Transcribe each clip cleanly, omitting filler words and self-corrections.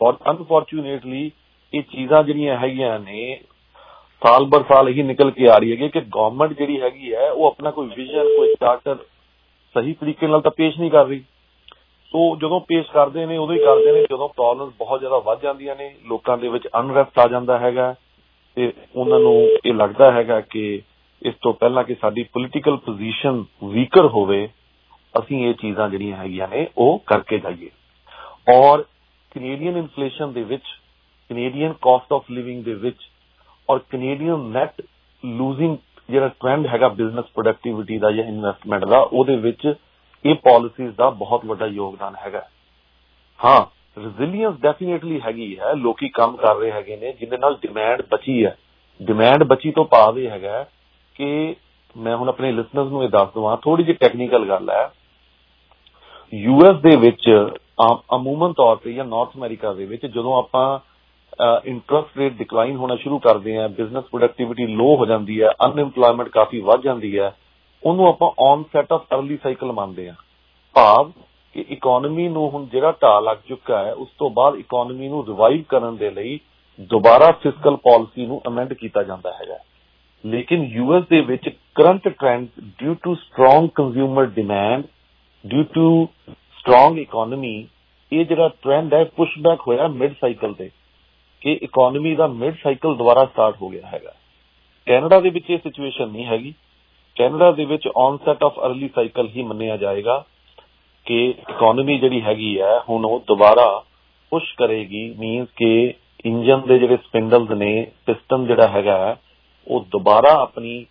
Unfortunately ਇਹ ਚੀਜ਼ਾਂ ਜਿਹੜੀਆਂ ਹੈਗੀਆਂ ਨੇ ਸਾਲ ਬਰ ਸਾਲ ਇਹੀ ਨਿਕਲ ਕੇ ਆ ਰਹੀ ਹੈਗੀ ਕਿ ਗੌਰਮੈਂਟ ਜਿਹੜੀ ਹੈਗੀ ਹੈ ਉਹ ਆਪਣਾ ਕੋਈ ਵਿਜ਼ਨ ਕੋਈ ਚਾਰਟਰ ਸਹੀ ਤਰੀਕੇ ਨਾਲ ਤਾਂ ਪੇਸ਼ ਨਹੀਂ ਕਰ ਰਹੀ। ਸੋ ਜਦੋਂ ਪੇਸ਼ ਕਰਦੇ ਨੇ ਉਦੋਂ ਹੀ ਕਰਦੇ ਨੇ ਜਦੋਂ ਪ੍ਰੋਬਲਮਸ ਬਹੁਤ ਜ਼ਿਆਦਾ ਵੱਧ ਜਾਂਦੀਆਂ ਨੇ, ਲੋਕਾਂ ਦੇ ਵਿੱਚ ਅਨਰੈਸਟ ਆ ਜਾਂਦਾ ਹੈਗਾ ਤੇ ਉਹਨਾਂ ਨੂੰ ਇਹ ਲੱਗਦਾ ਹੈਗਾ ਕਿ ਇਸ ਤੋਂ ਪਹਿਲਾਂ ਕਿ ਸਾਡੀ ਪੋਲੀਟੀਕਲ ਪੋਜੀਸ਼ਨ ਵੀਕਰ ਹੋਵੇ ਅਸੀਂ ਇਹ ਚੀਜ਼ਾਂ ਜਿਹੜੀਆਂ ਹੈਗੀਆਂ ਨੇ ਉਹ ਕਰਕੇ ਜਾਈਏ। ਔਰ ਕੈਨੇਡੀਅਨ ਇਨਫਲੇਸ਼ਨ ਦੇ ਵਿੱਚ, ਕੈਨੇਡੀਅਨ ਕਾਸਟ ਆਫ ਲਿਵਿੰਗ ਦੇ ਵਿੱਚ ਔਰ ਕੈਨੇਡੀਅਨ ਨੈਟ ਲੂਜ਼ਿੰਗ ਜਿਹੜਾ ਟ੍ਰੈਂਡ ਹੈਗਾ ਬਿਜ਼ਨਸ ਪ੍ਰੋਡਕਟੀਵਿਟੀ ਦਾ ਜਾਂ ਇਨਵੈਸਟਮੈਂਟ ਦਾ, ਉਹਦੇ ਵਿੱਚ ਇਹ ਪਾਲਿਸੀਜ਼ ਦਾ ਬਹੁਤ ਵੱਡਾ ਯੋਗਦਾਨ ਹੈਗਾ। ਹਾਂ, ਰੈਜ਼ੀਲੀਅੰਸ ਡੈਫੀਨੇਟਲੀ ਹੈਗੀ ਹੈ, ਲੋਕੀ ਕੰਮ ਕਰ ਰਹੇ ਹੈਗੇ ਨੇ ਜਿਹਦੇ ਨਾਲ ਡਿਮਾਂਡ ਬਚੀ ਹੈ। ਡਿਮਾਂਡ ਬਚੀ ਤੋਂ ਭਾਵ ਇਹ ਹੈਗਾ ਕਿ ਮੈਂ ਹੁਣ ਆਪਣੇ ਲਿਸਨਰਸ ਨੂੰ ਇਹ ਦੱਸ ਦੇਵਾਂ, ਥੋੜੀ ਜਿਹੀ ਟੈਕਨੀਕਲ ਗੱਲ ਹੈ। US ਦੇ ਵਿੱਚ ਅਮੂਮਨ ਤੌਰ ਤੇ ਜਾਂ ਨਾਰਥ ਅਮਰੀਕਾ ਦੇ ਵਿੱਚ ਜਦੋਂ ਆਪਾਂ ਇੰਟਰਸਟ ਰੇਟ ਡਿਕਲਾਈਨ ਹੋਣਾ ਸ਼ੁਰੂ ਕਰਦੇ ਹਾਂ, ਬਿਜ਼ਨਸ ਪ੍ਰੋਡਕਟੀਵਿਟੀ ਲੋ ਹੋ ਜਾਂਦੀ ਹੈ, ਅਨਇੰਪਲੋਇਮੈਂਟ ਕਾਫੀ ਵੱਧ ਜਾਂਦੀ ਹੈ, ਉਹਨੂੰ ਆਪਾਂ ਔਨਸੈਟ ਆਫ ਅਰਲੀ ਸਾਈਕਲ ਮੰਨਦੇ ਹਾਂ। ਭਾਵ ਕਿ ਇਕੋਨਮੀ ਨੂੰ ਹੁਣ ਜਿਹੜਾ ਢਾਹ ਲੱਗ ਚੁੱਕਾ ਹੈ ਉਸ ਤੋਂ ਬਾਅਦ ਇਕੋਨਮੀ ਨੂੰ ਰਿਵਾਈਵ ਕਰਨ ਦੇ ਲਈ ਦੁਬਾਰਾ ਫਿਸਕਲ ਪਾਲਿਸੀ ਨੂੰ ਅਮੈਂਡ ਕੀਤਾ ਜਾਂਦਾ ਹੈਗਾ। ਲੇਕਿਨ US ਦੇ ਵਿੱਚ current trend due to strong consumer demand, due to strong economy, ਇਹ ਜਿਹੜਾ ਟ੍ਰੈਂਡ ਹੈ ਪੁਸ਼ਬੈਕ ਹੋਇਆ ਮਿਡ ਸਾਈਕਲ ਤੇ ਕਿ ਇਕੋਨਮੀ ਦਾ ਮਿਡ ਸਾਈਕਲ ਦੁਬਾਰਾ ਸਟਾਰਟ ਹੋ ਗਿਆ ਹੈਗਾ। ਕੈਨੇਡਾ ਦੇ ਵਿੱਚ ਇਹ ਸਿਚੁਏਸ਼ਨ ਨਹੀਂ ਹੈਗੀ। ਕੈਨੇਡਾ ਦੇ ਵਿੱਚ ਔਨਸੈਟ ਆਫ ਅਰਲੀ ਸਾਈਕਲ ਹੀ ਮੰਨਿਆ ਜਾਏਗਾ ਕਿ ਇਕੋਨਮੀ ਜਿਹੜੀ ਹੈਗੀ ਹੈ ਹੁਣ ਉਹ ਦੁਬਾਰਾ ਪੁਸ਼ ਕਰੇਗੀ। ਮੀਨਸ ਕਿ ਇੰਜਨ ਦੇ ਜਿਹੜੇ ਸਪਿੰਡਲਸ ਨੇ, ਪਿਸਟਨ ਜਿਹੜਾ ਹੈਗਾ ਉਹ ਦੁਬਾਰਾ ਆਪਣੀ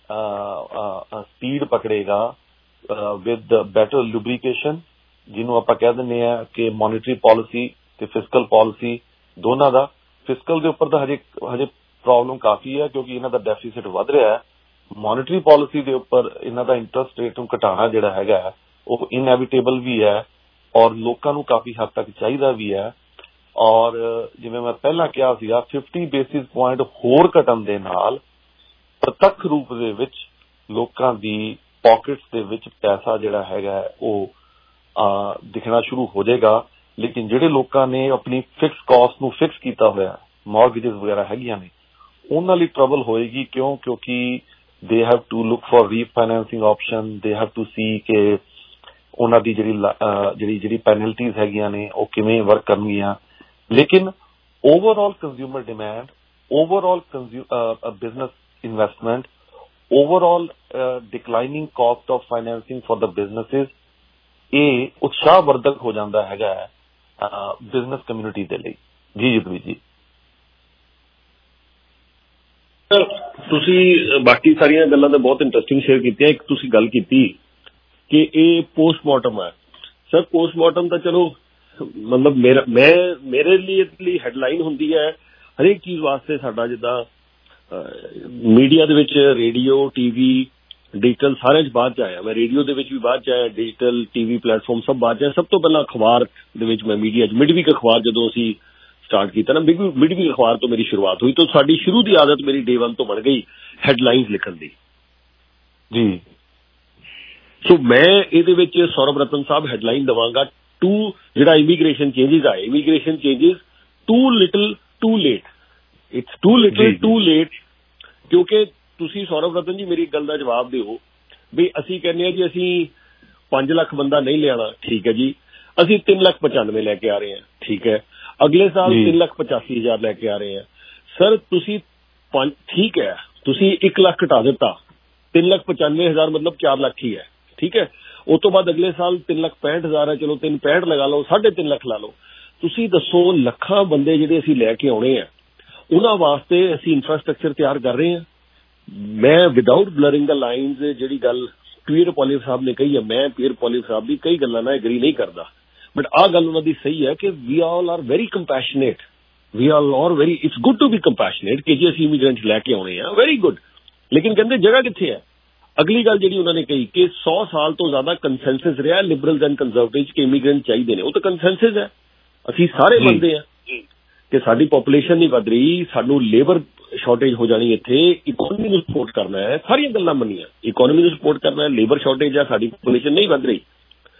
ਸਪੀਡ ਪਕੜੇਗਾ ਵਿਦ ਬੈਟਰ ਲੁਬਰੀਕੇਸ਼ਨ, ਜਿਹਨੂੰ ਆਪਾਂ ਕਹਿ ਦਿੰਦੇ ਹਾਂ ਕਿ ਮੋਨੀਟਰੀ ਪਾਲਿਸੀ ਤੇ ਫਿਸਕਲ ਪਾਲਿਸੀ ਦੋਨਾਂ ਦਾ। ਫਿਸਕਲ ਦੇ ਉੱਪਰ ਤਾਂ ਹਜੇ ਪ੍ਰੋਬਲਮ ਕਾਫੀ ਹੈ ਕਿਉਂਕਿ ਇਹਨਾਂ ਦਾ ਡੈਫੀਸਿਟ ਵੱਧ ਰਿਹਾ ਹੈ। ਮੋਨੀਟਰੀ ਪਾਲਿਸੀ ਦੇ ਉੱਪਰ ਇਹਨਾਂ ਦਾ ਇੰਟਰਸਟ ਰੇਟ ਨੂੰ ਘਟਾਉਣਾ ਜਿਹੜਾ ਹੈਗਾ ਉਹ ਇਨਐਵਿਟੇਬਲ ਵੀ ਹੈ ਔਰ ਲੋਕਾਂ ਨੂੰ ਕਾਫੀ ਹੱਦ ਤੱਕ ਚਾਹੀਦਾ ਵੀ ਹੈ। ਔਰ ਜਿਵੇਂ ਮੈਂ ਪਹਿਲਾਂ ਕਿਹਾ ਸੀਗਾ 50 ਬੇਸਿਸ ਪੁਆਇੰਟ ਹੋਰ ਘਟਣ ਦੇ ਨਾਲ ਪ੍ਰਤੱਖ ਰੂਪ ਦੇ ਵਿੱਚ ਲੋਕਾਂ ਦੀ ਪਾਕਟਸ ਦੇ ਵਿੱਚ ਪੈਸਾ ਜਿਹੜਾ ਹੈਗਾ ਉਹ ਦਿਖਣਾ ਸ਼ੁਰੂ ਹੋ ਜਾਏਗਾ। ਲੇਕਿਨ ਜਿਹੜੇ ਲੋਕਾਂ ਨੇ ਆਪਣੀ ਫਿਕਸ ਕਾਸਟ ਨੂੰ ਫਿਕਸ ਕੀਤਾ ਹੋਇਆ, ਮੌਰਗੇਜਸ ਵਗੈਰਾ ਹੈਗੀਆਂ ਨੇ, ਉਹਨਾਂ ਲਈ ਟਰਬਲ ਹੋਏਗੀ। ਕਿਉਂਕਿ they have to look for refinancing option, they have to see ਕਿ ਉਹਨਾਂ ਦੀ ਜਿਹੜੀ ਪੈਨਲਟੀਜ਼ ਹੈਗੀਆਂ ਨੇ ਉਹ ਕਿਵੇਂ ਵਰਕ ਕਰਨਗੀਆਂ। ਲੇਕਿਨ overall consumer demand, overall business investment, overall declining cost of financing for the businesses, ਇਹ ਉਤਸ਼ਾਹ ਵਰਧਕ ਹੋ ਜਾਂਦਾ ਹੈਗਾ ਬਿਜ਼ਨਸ ਕਮਿਊਨਿਟੀ ਦੇ ਲਈ। ਜੀ ਜਗਵੀਰ ਜੀ। ਤੁਸੀਂ ਬਾਕੀ ਸਾਰੀਆਂ ਗੱਲਾਂ ਤਾਂ ਬਹੁਤ ਇੰਟਰਸਟਿੰਗ ਸ਼ੇਅਰ ਕੀਤੀਆਂ। ਇੱਕ ਤੁਸੀਂ ਗੱਲ ਕੀਤੀ ਕਿ ਇਹ ਪੋਸਟਮਾਰਟਮ ਹੈ। ਸਰ ਪੋਸਟਮਾਰਟਮ ਤਾਂ ਚਲੋ ਮਤਲਬ ਮੇਰੇ ਲਈ ਹੈਡਲਾਈਨ ਹੁੰਦੀ ਹੈ ਹਰੇਕ ਚੀਜ਼ ਵਾਸਤੇ। ਸਾਡਾ ਜਿੱਦਾਂ ਮੀਡੀਆ ਦੇ ਵਿੱਚ ਰੇਡੀਓ, TV, ਡਿਜੀਟਲ ਸਾਰਿਆਂ 'ਚ ਬਾਅਦ 'ਚ ਆਇਆ। ਮੈਂ ਰੇਡੀਓ ਦੇ ਵਿੱਚ ਵੀ ਬਾਅਦ 'ਚ ਆਇਆ, ਡਿਜੀਟਲ TV ਪਲੇਟਫਾਰਮ ਸਭ ਬਾਅਦ 'ਚ ਆਇਆ। ਸਭ ਤੋਂ ਪਹਿਲਾਂ ਅਖਬਾਰ ਦੇ ਵਿੱਚ ਮੈਂ ਮੀਡੀਆ 'ਚ ਮਿਡਵੀਕ ਅਖਬਾਰ ਜਦੋਂ ਅਸੀਂ ਸਟਾਰਟ ਕੀਤਾ ਨਾ, ਮਿਡਵੀਕ ਅਖਬਾਰ ਤੋਂ ਮੇਰੀ ਸ਼ੁਰੂਆਤ ਹੋਈ। ਤਾਂ ਸਾਡੀ ਸ਼ੁਰੂ ਦੀ ਆਦਤ ਮੇਰੀ day 1 ਤੋਂ ਬਣ ਗਈ ਹੈਡਲਾਈਨਸ ਲਿਖਣ ਦੀ। ਜੀ। ਸੋ ਮੈਂ ਇਹਦੇ ਵਿੱਚ ਸੌਰਵ ਰਤਨ ਸਾਹਿਬ ਹੈਡਲਾਈਨ ਦੇਵਾਂਗਾ ਜਿਹੜਾ ਇਮੀਗ੍ਰੇਸ਼ਨ ਚੇਂਜਿਸ ਆਏ, immigration changes too little too late. It's too little too late. ਕਿਉਂਕਿ ਤੁਸੀਂ ਸੌਰਵ ਰਤਨ ਜੀ ਮੇਰੀ ਇੱਕ ਗੱਲ ਦਾ ਜਵਾਬ ਦਿਓ ਵੀ ਅਸੀਂ ਕਹਿੰਦੇ ਹਾਂ ਜੀ ਅਸੀਂ 5 ਲੱਖ ਬੰਦਾ ਨਹੀਂ ਲਿਆਣਾ, ਠੀਕ ਹੈ ਜੀ, ਅਸੀਂ 3,95,000 ਲੈ ਕੇ ਆ ਰਹੇ ਹਾਂ, ਠੀਕ ਹੈ। ਅਗਲੇ ਸਾਲ 3,85,000 ਲੈ ਕੇ ਆ ਰਹੇ ਹਾਂ। ਸਰ ਤੁਸੀਂ ਠੀਕ ਹੈ, ਤੁਸੀਂ 1 ਲੱਖ ਘਟਾ ਦਿੱਤਾ, 3,95,000 ਮਤਲਬ 4 ਲੱਖ ਹੀ ਹੈ, ਠੀਕ ਹੈ। ਉਸ ਤੋਂ ਬਾਅਦ ਅਗਲੇ ਸਾਲ 3,65,000 ਹੈ, ਚਲੋ 3,65,000 ਲਗਾ ਲਓ, 3.5 ਲੱਖ ਲਾ ਲਓ। ਤੁਸੀਂ ਦੱਸੋ ਲੱਖਾਂ ਬੰਦੇ ਜਿਹੜੇ ਅਸੀਂ ਲੈ ਕੇ ਆਉਣੇ ਆ ਉਹਨਾਂ ਵਾਸਤੇ ਅਸੀਂ ਇਨਫਰਾਸਟਰਕਚਰ ਤਿਆਰ ਕਰ ਰਹੇ ਹਾਂ। ਮੈਂ ਵਿਦਾਊਟ ਬਲਰਿੰਗ ਦਾ ਲਾਈਨਸ ਜਿਹੜੀ ਗੱਲ ਪੀਅਰ ਪੋਲੀਵ ਸਾਹਿਬ ਨੇ ਕਹੀ ਹੈ, ਮੈਂ ਪੀਅਰ ਪੋਲੀਵ ਸਾਹਿਬ ਦੀ ਕਈ ਗੱਲਾਂ ਨਾਲ ਐਗਰੀ ਨਹੀਂ ਕਰਦਾ, ਬਟ ਆਹ ਗੱਲ ਉਹਨਾਂ ਦੀ ਸਹੀ ਹੈ ਕਿ we all are very compassionate, we all are very, it's good to be compassionate ਕਿ ਜੇ ਅਸੀਂ ਇਮੀਗ੍ਰੈਂਟ ਲੈ ਕੇ ਆਉਣੇ ਆ, ਵੈਰੀ ਗੁੱਡ। ਲੇਕਿਨ ਕਹਿੰਦੇ ਜਗ੍ਹਾ ਕਿੱਥੇ ਹੈ। ਅਗਲੀ ਗੱਲ ਜਿਹੜੀ ਉਹਨਾਂ ਨੇ ਕਹੀ ਕਿ 100 ਸਾਲ ਤੋਂ ਜ਼ਿਆਦਾ ਕੰਸੈਂਸਸ ਰਿਹਾ ਲਿਬਰਲਸ ਐਂਡ ਕੰਜ਼ਰਵੇਟਿਵਸ ਕਿ ਇਮੀਗ੍ਰੈਂਟ ਚਾਹੀਦੇ ਨੇ। ਉਹ ਤਾਂ ਕੰਸੈਂਸਸ ਹੈ, ਅਸੀਂ ਸਾਰੇ ਮੰਨਦੇ ਹਾਂ ਕਿ ਸਾਡੀ ਪੋਪੂਲੇਸ਼ਨ ਨਹੀਂ ਵੱਧ ਰਹੀ, ਸਾਨੂੰ ਲੇਬਰ ਸ਼ਾਰਟੇਜ ਹੋ ਜਾਣੀ, ਇੱਥੇ ਇਕੋਨਮੀ ਨੂੰ ਸਪੋਰਟ ਕਰਨਾ ਹੈ, ਸਾਰੀਆਂ ਗੱਲਾਂ ਮੰਨੀਆਂ, ਇਕੋਨਮੀ ਨੂੰ ਸਪੋਰਟ ਕਰਨਾ ਹੈ, ਲੇਬਰ ਸ਼ਾਰਟੇਜ ਹੈ, ਸਾਡੀ ਪੋਪੂਲੇਸ਼ਨ ਨਹੀਂ ਵੱਧ ਰਹੀ।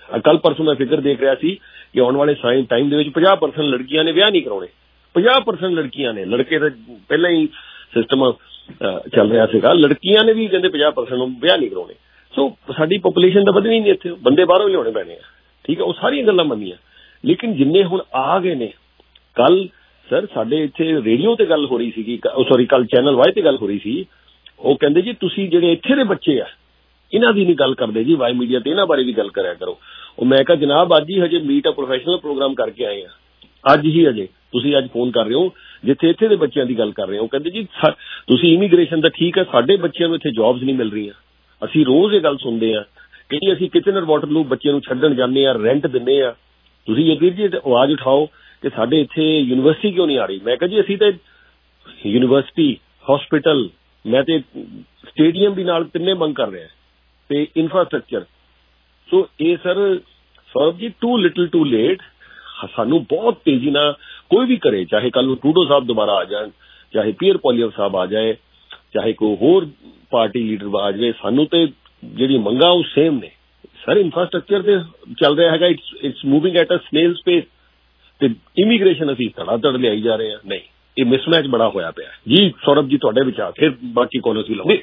ਕੱਲ ਪਰਸੋਂ ਮੈਂ ਫਿਗਰ ਦੇਖ ਰਿਹਾ ਸੀ ਕਿ ਆਉਣ ਵਾਲੇ ਟਾਈਮ ਦੇ ਵਿੱਚ 50% ਲੜਕੀਆਂ ਨੇ ਵਿਆਹ ਨਹੀਂ ਕਰਾਉਣੇ। 50% ਲੜਕੀਆਂ ਨੇ, ਲੜਕੇ ਤਾਂ ਪਹਿਲਾਂ ਹੀ ਸਿਸਟਮ ਚੱਲ ਰਿਹਾ ਸੀਗਾ, ਲੜਕੀਆਂ ਨੇ ਵੀ ਕਹਿੰਦੇ 50% ਨੂੰ ਵਿਆਹ ਨਹੀਂ ਕਰਾਉਣੇ। ਸੋ ਸਾਡੀ ਪੋਪੂਲੇਸ਼ਨ ਤਾਂ ਵਧਣੀ ਨਹੀਂ, ਇੱਥੇ ਬੰਦੇ ਬਾਹਰੋਂ ਲਿਆਉਣੇ ਪੈਣੇ ਆ। ਠੀਕ ਹੈ, ਉਹ ਸਾਰੀਆਂ ਗੱਲਾਂ ਮੰਨੀਆਂ, ਲੇਕਿਨ ਜਿੰਨੇ ਹੁਣ ਆ ਗਏ ਨੇ, ਕੱਲ ਸਰ ਸਾਡੇ ਇੱਥੇ ਰੇਡੀਓ ਤੇ ਗੱਲ ਹੋ ਰਹੀ ਸੀਗੀ, ਸੌਰੀ ਕੱਲ ਚੈਨਲ ਵਾਈ ਤੇ ਗੱਲ ਹੋ ਰਹੀ ਸੀ, ਉਹ ਕਹਿੰਦੇ ਜੀ ਤੁਸੀਂ ਜਿਹੜੇ ਇੱਥੇ ਦੇ ਬੱਚੇ ਆ ਇਹਨਾਂ ਦੀ ਨਹੀਂ ਗੱਲ ਕਰਦੇ ਜੀ, ਵਾਈ ਮੀਡੀਆ ਤੇ ਇਹਨਾਂ ਬਾਰੇ ਵੀ ਗੱਲ ਕਰਿਆ ਕਰੋ। ਉਹ ਮੈਂ ਕਿਹਾ ਜਨਾਬ ਅੱਜ ਹੀ ਹਜੇ ਮੀਟ ਅ ਪ੍ਰੋਫੈਸ਼ਨਲ ਪ੍ਰੋਗਰਾਮ ਕਰਕੇ ਆਏ ਆ, ਅੱਜ ਹੀ ਹਜੇ ਤੁਸੀਂ ਅੱਜ ਫੋਨ ਕਰ ਰਹੇ ਹੋ ਜਿੱਥੇ ਇੱਥੇ ਦੇ ਬੱਚਿਆਂ ਦੀ ਗੱਲ ਕਰ ਰਹੇ ਹੋ। ਕਹਿੰਦੇ ਜੀ ਤੁਸੀਂ ਇਮੀਗ੍ਰੇਸ਼ਨ ਦਾ ਠੀਕ ਹੈ, ਸਾਡੇ ਬੱਚਿਆਂ ਨੂੰ ਇੱਥੇ ਜੌਬਸ ਨਹੀਂ ਮਿਲ ਰਹੀਆਂ। ਅਸੀਂ ਰੋਜ਼ ਇਹ ਗੱਲ ਸੁਣਦੇ ਆ ਕਿ ਅਸੀਂ ਕਿਚਨਰ ਵਾਟਰਲੂ ਬੱਚੇ ਨੂੰ ਛੱਡਣ ਜਾਂਦੇ ਆ, ਰੈਂਟ ਦਿੰਦੇ ਆ। ਤੁਸੀਂ ਇਹ ਜੀ ਆਵਾਜ਼ ਉਠਾਓ ਕਿ ਸਾਡੇ ਇੱਥੇ ਯੂਨੀਵਰਸਿਟੀ ਕਿਉਂ ਨਹੀਂ ਆ ਰਹੀ। ਮੈਂ ਕਿਹਾ ਜੀ ਅਸੀਂ ਤਾਂ ਯੂਨੀਵਰਸਿਟੀ, ਹਸਪੀਟਲ, ਮੈਂ ਤੇ ਸਟੇਡੀਅਮ ਵੀ ਨਾਲ ਤਿੰਨੇ ਮੰਗ ਕਰ ਰਿਹਾ ਤੇ ਇਨਫਰਾਸਟ੍ਰਕਚਰ। ਸੋ ਇਹ ਸਰ ਸੌਰਵ ਜੀ ਟੂ ਲਿਟਲ ਟੂ ਲੇਟ। ਸਾਨੂੰ ਬਹੁਤ ਤੇਜ਼ੀ ਨਾਲ ਕੋਈ ਵੀ ਕਰੇ, ਚਾਹੇ ਕੱਲ ਨੂੰ ਟਰੂਡੋ ਸਾਹਿਬ ਦੁਬਾਰਾ ਆ ਜਾਣ, ਚਾਹੇ ਪੀਅਰ ਪੋਲੀਅਰ ਸਾਹਿਬ ਆ ਜਾਏ, ਚਾਹੇ ਕੋਈ ਹੋਰ ਪਾਰਟੀ ਲੀਡਰ ਆ ਜਾਵੇ, ਸਾਨੂੰ ਤੇ ਜਿਹੜੀ ਮੰਗਾਂ ਉਹ ਸੇਮ ਨੇ ਸਰ। ਇਨਫਰਾਸਟ੍ਰਕਚਰ ਤੇ ਚੱਲ ਰਿਹਾ ਹੈਗਾ, it's moving at a snail space, ਤੇ ਇਮੀਗ੍ਰੇਸ਼ਨ ਅਸੀਂ ਧੜ ਲਿਆਈ ਜਾ ਰਹੇ ਹਾਂ। ਨਹੀਂ, ਇਹ ਮਿਸਮੈਚ ਬੜਾ ਹੋਇਆ ਪਿਆ ਜੀ। ਸੌਰਵ ਜੀ ਤੁਹਾਡੇ ਵਿਚਾਰ, ਫਿਰ ਬਾਕੀ ਕਾਲਸ ਵੀ ਲਵਾਂਗੇ।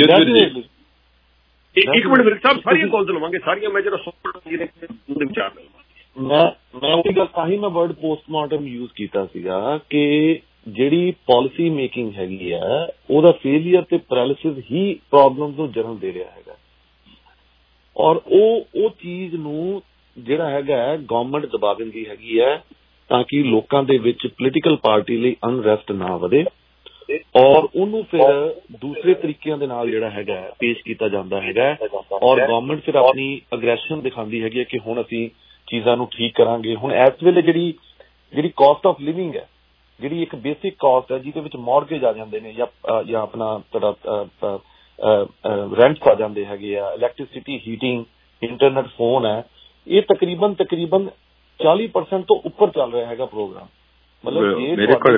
ਇੱਕ ਮਿੰਟ ਵੀਰ ਸਾਹਿਬ, ਸਾਰੀਆਂ ਕਾਲਸ ਲਵਾਂਗੇ, ਸਾਰੀਆਂ ਮੈਂ ਜਿਹੜਾ ਵਿਚਾਰ ਮੈਂ ਉਹਦੀ ਗੱਲ ਤਾਂ ਹੀ ਮੈਂ ਵਰਡ ਪੋਸਟਮਾਰਟਮ ਯੂਜ਼ ਕੀਤਾ ਸੀਗਾ ਕਿ ਜਿਹੜੀ ਪਾਲਿਸੀ ਮੇਕਿੰਗ ਹੈਗੀ ਆ ਉਹਦਾ ਫੇਲੀਅਰ ਤੇ ਪੈਰਾਲਿਸਿਸ ਹੀ ਪ੍ਰੋਬਲਮ ਨੂੰ ਜਨਮ ਦੇ ਰਿਹਾ ਹੈਗਾ, ਔਰ ਉਹ ਚੀਜ਼ ਨੂੰ ਜਿਹੜਾ ਹੈਗਾ ਗਵਰਨਮੈਂਟ ਦਬਾ ਦਿੰਦੀ ਹੈਗੀ ਹੈ ਤਾਂ ਕਿ ਲੋਕਾਂ ਦੇ ਵਿੱਚ ਪੋਲੀਟੀਕਲ ਪਾਰਟੀ ਲਈ ਅਨਰੈਸਟ ਨਾ ਵਧੇ, ਔਰ ਉਹਨੂੰ ਫਿਰ ਦੂਸਰੇ ਤਰੀਕਿਆਂ ਦੇ ਨਾਲ ਜਿਹੜਾ ਹੈਗਾ ਪੇਸ਼ ਕੀਤਾ ਜਾਂਦਾ ਹੈਗਾ, ਔਰ ਗਵਰਨਮੈਂਟ ਫਿਰ ਆਪਣੀ ਅਗਰੈਸ਼ਨ ਦਿਖਾਉਂਦੀ ਹੈਗੀ ਹੈ ਕਿ ਹੁਣ ਅਸੀਂ ਚੀਜ਼ਾਂ ਨੂੰ ਠੀਕ ਕਰਾਂਗੇ। ਹੁਣ ਇਸ ਵੇਲੇ ਜਿਹੜੀ ਕਾਸਟ ਆਫ ਲਿਵਿੰਗ ਹੈ, ਜਿਹੜੀ ਇੱਕ ਬੇਸਿਕ ਕਾਸਟ ਹੈ ਜਿਹਦੇ ਵਿੱਚ ਮੌਰਗੇਜ ਆ ਜਾਂਦੇ ਨੇ ਜਾਂ ਆਪਣਾ ਤੁਹਾਡਾ ਰੈਂਟਸ ਆ ਜਾਂਦੇ ਹੈਗੇ ਆ, ਇਲੈਕਟ੍ਰਿਸਿਟੀ, ਹੀਟਿੰਗ, ਇੰਟਰਨੈਟ, ਫੋਨ ਹੈ, ਇਹ ਤਕਰੀਬਨ 40% ਤੋਂ ਉੱਪਰ ਚੱਲ ਰਿਹਾ ਹੈਗਾ ਪ੍ਰੋਗਰਾਮ। ਮਤਲਬ ਮੇਰੇ ਕੋਲ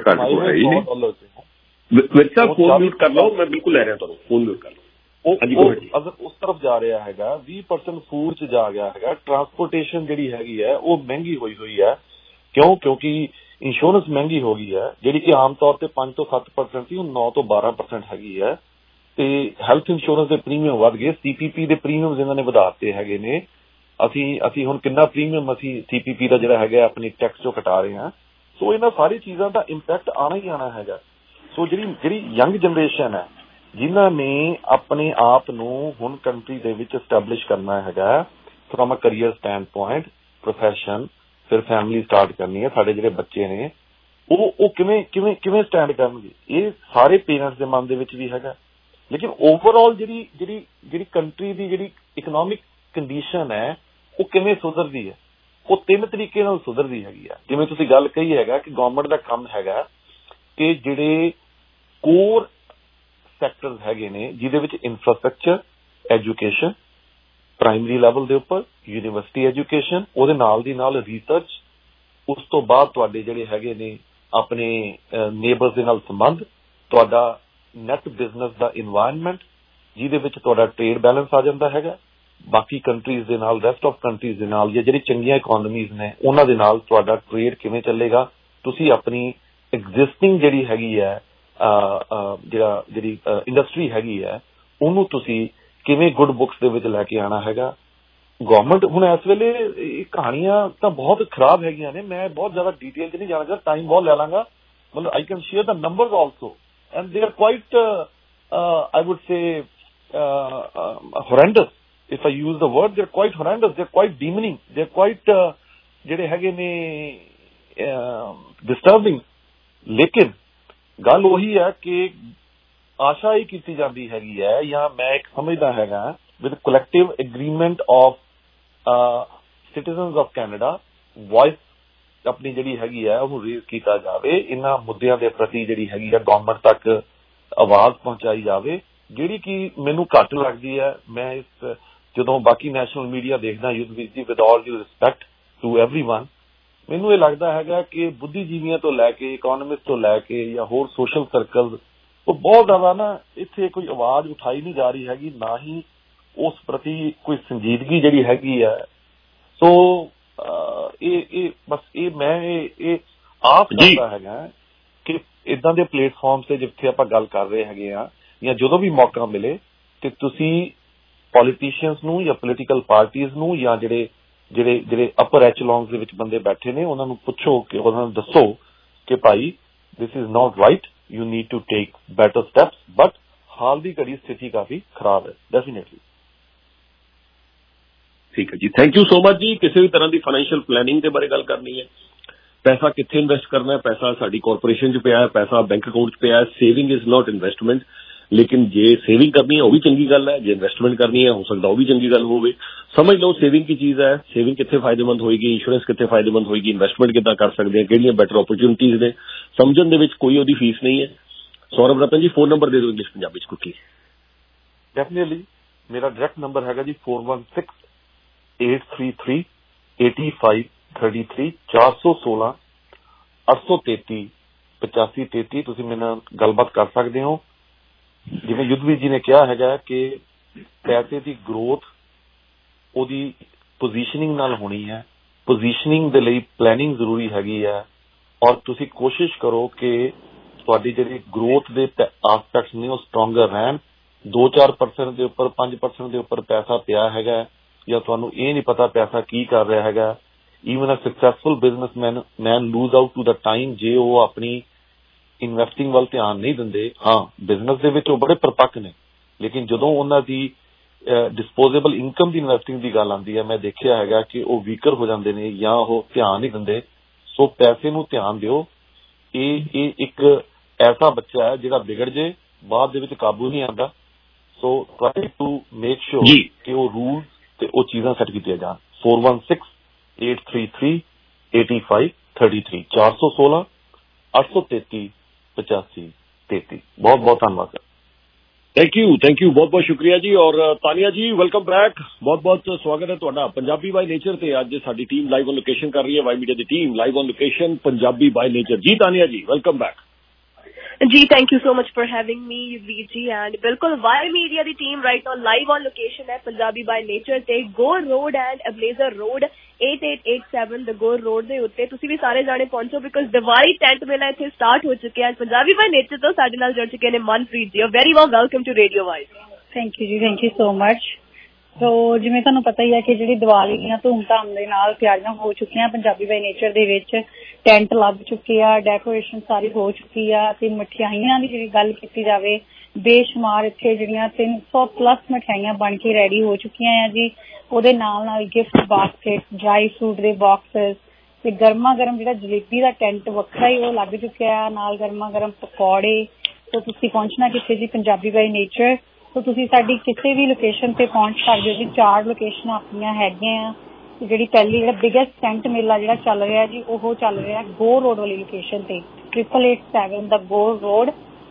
ਫੋਨ ਮਿਊਟ ਕਰ ਲਓ, ਮੈਂ ਬਿਲਕੁਲ ਲੈ ਰਿਹਾ ਤੁਹਾਨੂੰ, ਫੋਨ ਮਿਊਟ ਕਰ ਲਓ। ਅਗਰ ਉਸ ਤਰਫ ਜਾ ਰਿਹਾ ਹੈਗਾ, 20% ਫੂਡ ਚ ਜਾ ਗਿਆ ਹੈਗਾ, ਟਰਾਂਸਪੋਰਟੇਸ਼ਨ ਜਿਹੜੀ ਹੈਗੀ ਹੈ ਉਹ ਮਹਿੰਗੀ ਹੋਈ ਹੈ। ਕਿਉਂਕਿ ਇੰਸ਼ੋਰੈਂਸ ਮਹਿੰਗੀ ਹੋ ਗਈ ਹੈ, ਜਿਹੜੀ ਕਿ ਆਮ ਤੌਰ ਤੇ 5 ਤੋਂ 7% ਸੀ, ਉਹ 9 ਤੋਂ 12% ਹੈਗੀ ਹੈ। ਤੇ ਹੈਲਥ ਇੰਸ਼ੋਰੈਂਸ ਦੇ ਪ੍ਰੀਮੀਅਮ ਵੱਧ ਗਏ, CPP ਦੇ ਪ੍ਰੀਮੀਅਮ ਇਹਨਾਂ ਨੇ ਵਧਾ ਦਿੱਤੇ ਹੈਗੇ ਨੇ। ਅਸੀਂ ਹੁਣ ਕਿੰਨਾ ਪ੍ਰੀਮੀਅਮ ਅਸੀਂ CPP ਦਾ ਜਿਹੜਾ ਹੈਗਾ ਆਪਣੀ ਟੈਕਸ ਚੋਂ ਕਟਾ ਰਹੇ ਹਾਂ। ਸੋ ਇਹਨਾਂ ਸਾਰੀ ਚੀਜ਼ਾਂ ਦਾ ਇੰਪੈਕਟ ਆਉਣਾ ਹੀ ਆਉਣਾ ਹੈਗਾ। ਸੋ ਜਿਹੜੀ ਯੰਗ ਜਨਰੇਸ਼ਨ ਹੈ, ਜਿਨ੍ਹਾਂ ਨੇ ਆਪਣੇ ਆਪ ਨੂੰ ਹੁਣ ਕੰਟਰੀ ਦੇ ਵਿੱਚ ਐਸਟੈਬਲਿਸ਼ ਕਰਨਾ ਹੈਗਾ from a career standpoint, profession, ਫਿਰ ਫੈਮਿਲੀ ਸਟਾਰਟ ਕਰਨੀ ਹੈ, ਸਾਡੇ ਜਿਹੜੇ ਬੱਚੇ ਨੇ ਉਹ ਕਿਵੇਂ ਸਟੈਂਡ ਕਰਨਗੇ, ਇਹ ਸਾਰੇ ਪੇਰੈਂਟਸ ਦੇ ਮਨ ਦੇ ਵਿੱਚ ਵੀ ਹੈਗਾ। ਲੇਕਿਨ ਓਵਰਆਲ ਜਿਹੜੀ ਕੰਟਰੀ ਦੀ ਜਿਹੜੀ ਇਕਨੋਮਿਕ ਕੰਡੀਸ਼ਨ ਹੈ ਉਹ ਕਿਵੇਂ ਸੁਧਰਦੀ ਹੈ, ਉਹ 3 ਤਰੀਕੇ ਨਾਲ ਸੁਧਰਦੀ ਹੈਗੀ ਆ। ਜਿਵੇਂ ਤੁਸੀਂ ਗੱਲ ਕਹੀ ਹੈਗਾ ਕਿ ਗਵਰਨਮੈਂਟ ਦਾ ਕੰਮ ਹੈਗਾ ਕਿ ਜਿਹੜੇ ਕੋਰ ਸੈਕਟਰ ਹੈਗੇ ਨੇ ਜਿਹਦੇ ਵਿੱਚ ਇਨਫਰਾਸਟ੍ਰਕਚਰ, ਐਜੂਕੇਸ਼ਨ ਪ੍ਰਾਇਮਰੀ ਲੈਵਲ ਦੇ ਉੱਪਰ, ਯੂਨੀਵਰਸਿਟੀ ਐਜੂਕੇਸ਼ਨ, ਉਹਦੇ ਨਾਲ ਦੀ ਨਾਲ ਰਿਸਰਚ, ਉਸ ਤੋਂ ਬਾਅਦ ਤੁਹਾਡੇ ਜਿਹੜੇ ਹੈਗੇ ਨੇ ਆਪਣੇ ਨੇਬਰਸ ਦੇ ਨਾਲ ਸੰਬੰਧ, ਤੁਹਾਡਾ ਨੈਟ ਬਿਜ਼ਨਸ ਦਾ ਇਨਵਾਇਰਨਮੈਂਟ ਜਿਹਦੇ ਵਿੱਚ ਤੁਹਾਡਾ ਟ੍ਰੇਡ ਬੈਲੈਂਸ ਆ ਜਾਂਦਾ ਹੈਗਾ, ਬਾਕੀ ਕੰਟਰੀਜ਼ ਦੇ ਨਾਲ, ਰੈਸਟ ਆਫ ਕੰਟਰੀਜ਼ ਦੇ ਨਾਲ, ਜਾਂ ਜਿਹੜੀ ਚੰਗੀਆਂ ਇਕੋਨਮੀਜ਼ ਨੇ ਉਹਨਾਂ ਦੇ ਨਾਲ ਤੁਹਾਡਾ ਟ੍ਰੇਡ ਕਿਵੇਂ ਚੱਲੇਗਾ, ਤੁਸੀਂ ਆਪਣੀ ਐਗਜ਼ਿਸਟਿੰਗ ਜਿਹੜੀ ਹੈਗੀ ਹੈ ਜਿਹੜੀ ਇੰਡਸਟਰੀ ਹੈਗੀ ਹੈ ਉਹਨੂੰ ਤੁਸੀਂ ਕਿਵੇਂ ਗੁੱਡ ਬੁੱਕਸ ਦੇ ਵਿੱਚ ਲੈ ਕੇ ਆਉਣਾ ਹੈਗਾ। ਗਵਰਨਮੈਂਟ ਹੁਣ ਇਸ ਵੇਲੇ ਇਹ ਕਹਾਣੀਆਂ ਤਾਂ ਬਹੁਤ ਖਰਾਬ ਹੈਗੀਆਂ ਨੇ, ਮੈਂ ਬਹੁਤ ਜ਼ਿਆਦਾ ਡਿਟੇਲ 'ਚ ਨਹੀਂ ਜਾਣਾ ਚਾਹੁੰਦਾ, ਟਾਈਮ ਬਹੁਤ ਲੈ ਲਾਂਗਾ। ਮਤਲਬ I can share the numbers also and they are quite I would say horrendous. If I use the word, they're quite horrendous. They're quite demeaning. They're quite ਜਿਹੜੇ ਹੈਗੇ ਨੇ disturbing. ਲੇਕਿਨ ਗੱਲ ਉਹੀ ਹੈ ਕਿ ਆਸ਼ਾ ਇਹ ਕੀਤੀ ਜਾਂਦੀ ਹੈਗੀ ਹੈ, ਜਾਂ ਮੈਂ ਇੱਕ ਸਮਝਦਾ ਹੈਗਾ with collective agreement of citizens of Canada, voice ਆਪਣੀ ਜਿਹੜੀ ਹੈਗੀ ਹੈ ਉਹਨੂੰ ਰੇਜ਼ ਕੀਤਾ ਜਾਵੇ, ਇਹਨਾਂ ਮੁੱਦਿਆਂ ਦੇ ਪ੍ਰਤੀ ਜਿਹੜੀ ਹੈਗੀ ਹੈ ਗਵਰਨਮੈਂਟ ਤੱਕ ਆਵਾਜ਼ ਪਹੁੰਚਾਈ ਜਾਵੇ, ਜਿਹੜੀ ਕਿ ਮੈਨੂੰ ਘੱਟ ਲੱਗਦੀ ਹੈ। ਮੈਂ ਜਦੋਂ ਬਾਕੀ ਨੈਸ਼ਨਲ ਮੀਡੀਆ ਦੇਖਦਾ, with all due respect to everyone, ਮੈਨੂੰ ਇਹ ਲੱਗਦਾ ਹੈਗਾ ਕਿ ਬੁੱਧੀਜੀਵੀਆਂ ਤੋਂ ਲੈ ਕੇ, ਇਕੋਨੋਮਿਸਟ ਤੋਂ ਲੈ ਕੇ, ਜਾਂ ਹੋਰ ਸੋਸ਼ਲ ਸਰਕਲ, ਉਹ ਬਹੁਤ ਜ਼ਿਆਦਾ ਨਾ ਇੱਥੇ ਕੋਈ ਆਵਾਜ਼ ਉਠਾਈ ਨਹੀਂ ਜਾ ਰਹੀ ਹੈਗੀ, ਨਾ ਹੀ ਉਸ ਪ੍ਰਤੀ ਕੋਈ ਸੰਜੀਦਗੀ ਜਿਹੜੀ ਹੈਗੀ ਹੈ। ਸੋ ਇਹ ਬਸ ਮੈਂ ਇਹ ਆਸ ਕਰਦਾ ਹੈਗਾ ਕਿ ਇਦਾਂ ਦੇ ਪਲੇਟਫਾਰਮ ਤੇ ਜਿੱਥੇ ਆਪਾਂ ਗੱਲ ਕਰ ਰਹੇ ਹੈਗੇ ਆ ਜਾਂ ਜਦੋਂ ਵੀ ਮੌਕਾ ਮਿਲੇ ਤੇ ਤੁਸੀਂ ਪੋਲੀਟੀਸ਼ੀਅਨਸ ਨੂੰ ਜਾਂ ਪੋਲੀਟੀਕਲ ਪਾਰਟੀਜ਼ ਨੂੰ ਜਾਂ ਜਿਹੜੇ ਅਪਰ ਐਚਲੌਨਸ ਦੇ ਵਿੱਚ ਬੰਦੇ ਬੈਠੇ ਨੇ ਉਹਨਾਂ ਨੂੰ ਪੁੱਛੋ ਕਿ ਉਹਨਾਂ ਨੂੰ ਦੱਸੋ ਕਿ ਭਾਈ this is not right, you need to take better steps. But ਹਾਲ ਦੀ ਘੜੀ ਸਥਿਤੀ ਕਾਫੀ ਖਰਾਬ ਹੈ ਡੈਫੀਨੇਟਲੀ। ਠੀਕ ਹੈ ਜੀ, ਥੈਂਕ ਯੂ ਸੋ ਮਚ ਜੀ। ਕਿਸੇ ਵੀ ਤਰ੍ਹਾਂ ਦੀ ਫਾਈਨੈਂਸ਼ੀਅਲ ਪਲੈਨਿੰਗ ਦੇ ਬਾਰੇ ਗੱਲ ਕਰਨੀ ਹੈ, ਪੈਸਾ ਕਿੱਥੇ ਇਨਵੈਸਟ ਕਰਨਾ ਹੈ, ਪੈਸਾ ਸਾਡੀ ਕਾਰਪੋਰੇਸ਼ਨ 'ਚ ਪਿਆ ਹੈ, ਪੈਸਾ ਬੈਂਕ ਅਕਾਊਂਟ 'ਚ ਪਿਆ ਹੈ। ਸੇਵਿੰਗ ਇਜ਼ ਨਾਟ ਇਨਵੈਸਟਮੈਂਟ, ਲੇਕਿਨ ਜੇ ਸੇਵਿੰਗ ਕਰਨੀ ਹੈ ਉਹ ਵੀ ਚੰਗੀ ਗੱਲ ਹੈ, ਜੇ ਇਨਵੈਸਟਮੈਂਟ ਕਰਨੀ ਹੈ ਹੋ ਸਕਦਾ ਉਹ ਵੀ ਚੰਗੀ ਗੱਲ ਹੋਵੇ। ਸਮਝ ਲਓ ਸੇਵਿੰਗ ਕੀ ਚੀਜ਼ ਹੈ, ਸੇਵਿੰਗ ਕਿੱਥੇ ਫਾਇਦੇਮੰਦ ਹੋਏਗੀ, ਇੰਸ਼ੋਰੈਂਸ ਕਿੱਥੇ ਫਾਇਦੇਮੰਦ ਹੋਏਗੀ, ਇਨਵੈਸਟਮੈਂਟ ਕਿੱਦਾਂ ਕਰ ਸਕਦੇ ਹਾਂ, ਕਿਹੜੀਆਂ ਬੈਟਰ ਓਪਰਚੁਨਿਟੀਜ਼ ਨੇ, ਸਮਝਣ ਦੇ ਵਿੱਚ ਕੋਈ ਉਹਦੀ ਫੀਸ ਨਹੀਂ ਹੈ। ਸੌਰਵ ਰਤਨ ਜੀ ਫੋਨ ਨੰਬਰ ਦੇ ਦਿਓ ਇੰਗਲਿਸ਼ ਪੰਜਾਬੀ 'ਚ ਕੁੱਕੀ। ਡੈਫੀਨੇਟਲੀ ਮੇਰਾ ਡਾਇਰੈਕਟ ਨੰਬਰ ਹੈਗਾ ਜੀ 4168338533 416 833 8533। ਤੁਸੀਂ ਮੇਰੇ ਨਾਲ ਗੱਲਬਾਤ ਕਰ ਸਕਦੇ ਹੋ। ਜਿਵੇਂ ਯੁੱਧਵੀਰ ਜੀ ਨੇ ਕਿਹਾ ਹੈਗਾ ਕਿ ਪੈਸੇ ਦੀ ਗਰੋਥ ਉਹਦੀ ਪੋਜੀਸ਼ਨਿੰਗ ਨਾਲ ਹੋਣੀ ਹੈ, ਪੋਜੀਸ਼ਨਿੰਗ ਦੇ ਲਈ ਪਲੈਨਿੰਗ ਜ਼ਰੂਰੀ ਹੈਗੀ ਹੈ। ਔਰ ਤੁਸੀਂ ਕੋਸ਼ਿਸ਼ ਕਰੋ ਕਿ ਤੁਹਾਡੀ ਜਿਹੜੀ ਗਰੋਥ ਦੇ ਆਸਪੈਕਟਸ ਨੇ ਉਹ ਸਟਰੋਂਗਰ ਰਹਿਣ। 2-4% ਦੇ ਉੱਪਰ 5% ਦੇ ਉੱਪਰ ਪੈਸਾ ਪਿਆ ਹੈਗਾ ਜਾਂ ਤੁਹਾਨੂੰ ਇਹ ਨਹੀਂ ਪਤਾ ਪੈਸਾ ਕੀ ਕਰ ਰਿਹਾ ਹੈਗਾ। Even a successful businessman lose out to the time ਜੇ ਉਹ ਆਪਣੀ ਇਨਵੈਸਟਿੰਗ ਵੱਲ ਧਿਆਨ ਨਹੀਂ ਦਿੰਦੇ। ਹਾਂ, ਬਿਜ਼ਨਸ ਦੇ ਵਿੱਚ ਉਹ ਬੜੇ ਪਰਪੱਕ ਨੇ, ਲੇਕਿਨ ਜਦੋਂ ਉਹਨਾਂ ਦੀ ਡਿਸਪੋਜ਼ੇਬਲ ਇਨਕਮ ਦੀ ਇਨਵੈਸਟਿੰਗ ਦੀ ਗੱਲ ਆਉਂਦੀ ਹੈ ਮੈਂ ਦੇਖਿਆ ਹੈਗਾ ਕਿ ਉਹ ਵੀਕਰ ਹੋ ਜਾਂਦੇ ਨੇ ਜਾਂ ਉਹ ਧਿਆਨ ਨਹੀਂ ਦਿੰਦੇ। ਸੋ ਪੈਸੇ ਨੂੰ ਧਿਆਨ ਦਿਓ। ਇਹ ਇੱਕ ਐਸਾ ਬੱਚਾ ਹੈ ਜਿਹੜਾ ਵਿਗੜ ਜੇ ਬਾਅਦ ਦੇ ਵਿੱਚ ਕਾਬੂ ਨਹੀਂ ਆਉਂਦਾ। So try to make sure ਕਿ ਉਹ ਰੂਲ ਤੇ ਉਹ ਚੀਜ਼ਾਂ ਸੈੱਟ ਕੀਤੀਆਂ ਜਾਣ। 4168338533 416 833 8533। ਬਹੁਤ ਬਹੁਤ ਧੰਨਵਾਦ ਸਰ। ਥੈਂਕ ਯੂ ਬਹੁਤ ਬਹੁਤ ਸ਼ੁਕਰੀਆ ਜੀ। ਔਰ ਤਾਨੀਆ ਜੀ ਵੈਲਕਮ ਬੈਕ, ਬਹੁਤ ਬਹੁਤ ਸਵਾਗਤ ਹੈ ਤੁਹਾਡਾ ਪੰਜਾਬੀ ਬਾਈ ਨੇਚਰ ਤੇ। ਅੱਜ ਸਾਡੀ ਟੀਮ ਲਾਈਵ ਔਨ ਲੋਕੇਸ਼ਨ ਕਰ ਰਹੀ ਹੈ, ਵਾਈ ਮੀਡੀਆ ਦੀ team live on location Punjabi By Nature. ਜੀ ਤਾਨੀਆ ਜੀ ਵੈਲਕਮ ਬੈਕ जी। Thank you so much for having me वीर जी। एंड बिल्कुल वाई मीडिया दी team right on live on location है पंजाबी बाय नेचर ते Gore Road and Ebenezer Road 8887 the Gore Road दे उत्ते तुसी भी सारे जाने पहुंचो बिकॉज दिवाली टेंट मेला इत्थे स्टार्ट हो चुके हैं। पंजाबी बाय नेचर तो साडे नाल जुड़ चुके ने Manpreet ji. Very welcome to radio wise. Thank you जी, thank you so much. So ਜਿਵੇਂ ਤੁਹਾਨੂੰ ਪਤਾ ਹੀ ਹੈ ਕਿ ਜਿਹੜੀ ਦੀਵਾਲੀ ਦੀਆਂ ਧੂਮਧਾਮ ਦੇ ਨਾਲ ਤਿਆਰੀਆਂ ਹੋ ਚੁੱਕੀਆਂ ਪੰਜਾਬੀ ਬਾਈ ਨੇਚਰ ਦੇ ਵਿੱਚ, ਟੈਂਟ ਲੱਗ ਚੁੱਕੇ ਆ, ਡੈਕੋਰੇਸ਼ਨ ਸਾਰੀ ਹੋ ਚੁੱਕੀ ਆ ਤੇ ਮਠਿਆਈਆਂ ਦੀ ਜਿਹੜੀ ਗੱਲ ਕੀਤੀ ਜਾਵੇ ਬੇਸ਼ੁਮਾਰ ਇੱਥੇ ਜਿਹੜੀਆਂ 300+ ਮਠਿਆਈਆਂ ਬਣ ਕੇ ਰੈਡੀ ਹੋ ਚੁੱਕੀਆਂ ਆ ਜੀ। ਉਹਦੇ ਨਾਲ ਗਿਫਟ ਬਾਸਕਟ, ਡਰਾਈ ਫਰੂਟ ਦੇ ਬਾਕਸਸ ਤੇ ਗਰਮਾ ਗਰਮ ਜਿਹੜਾ ਜਲੇਬੀ ਦਾ ਟੈਂਟ ਵੱਖਰਾ ਹੀ ਉਹ ਲੱਗ ਚੁੱਕਿਆ, ਨਾਲ ਗਰਮਾ ਗਰਮ ਪਕੌੜੇ। ਸੋ ਤੁਸੀਂ ਪਹੁੰਚਣਾ ਕਿੱਥੇ ਜੀ? Punjabi By nature. ਸੋ ਤੁਸੀਂ ਸਾਡੀ ਕਿਸੇ ਵੀ ਲੋਕੇਸ਼ਨ ਤੇ ਪਹੁੰਚ ਸਕਦੇ ਹੋ ਜੀ। 4 ਲੋਕੇਸ਼ਨਾਂ ਆਪਣੀਆਂ ਹੈਗੀਆਂ ਆ। ਜਿਹੜੀ ਪਹਿਲੀ ਜਿਹੜਾ ਬਿਗੇਸਟ ਟੈਂਟ ਮੇਲਾ ਜਿਹੜਾ ਚੱਲ ਰਿਹਾ ਜੀ ਉਹ ਚੱਲ ਰਿਹਾ ਗੋਰ ਰੋਡ ਵਾਲੀ ਲੋਕੇਸ਼ਨ ਤੇ 8887 ਦਾ ਗੋਰ ਰੋਡ,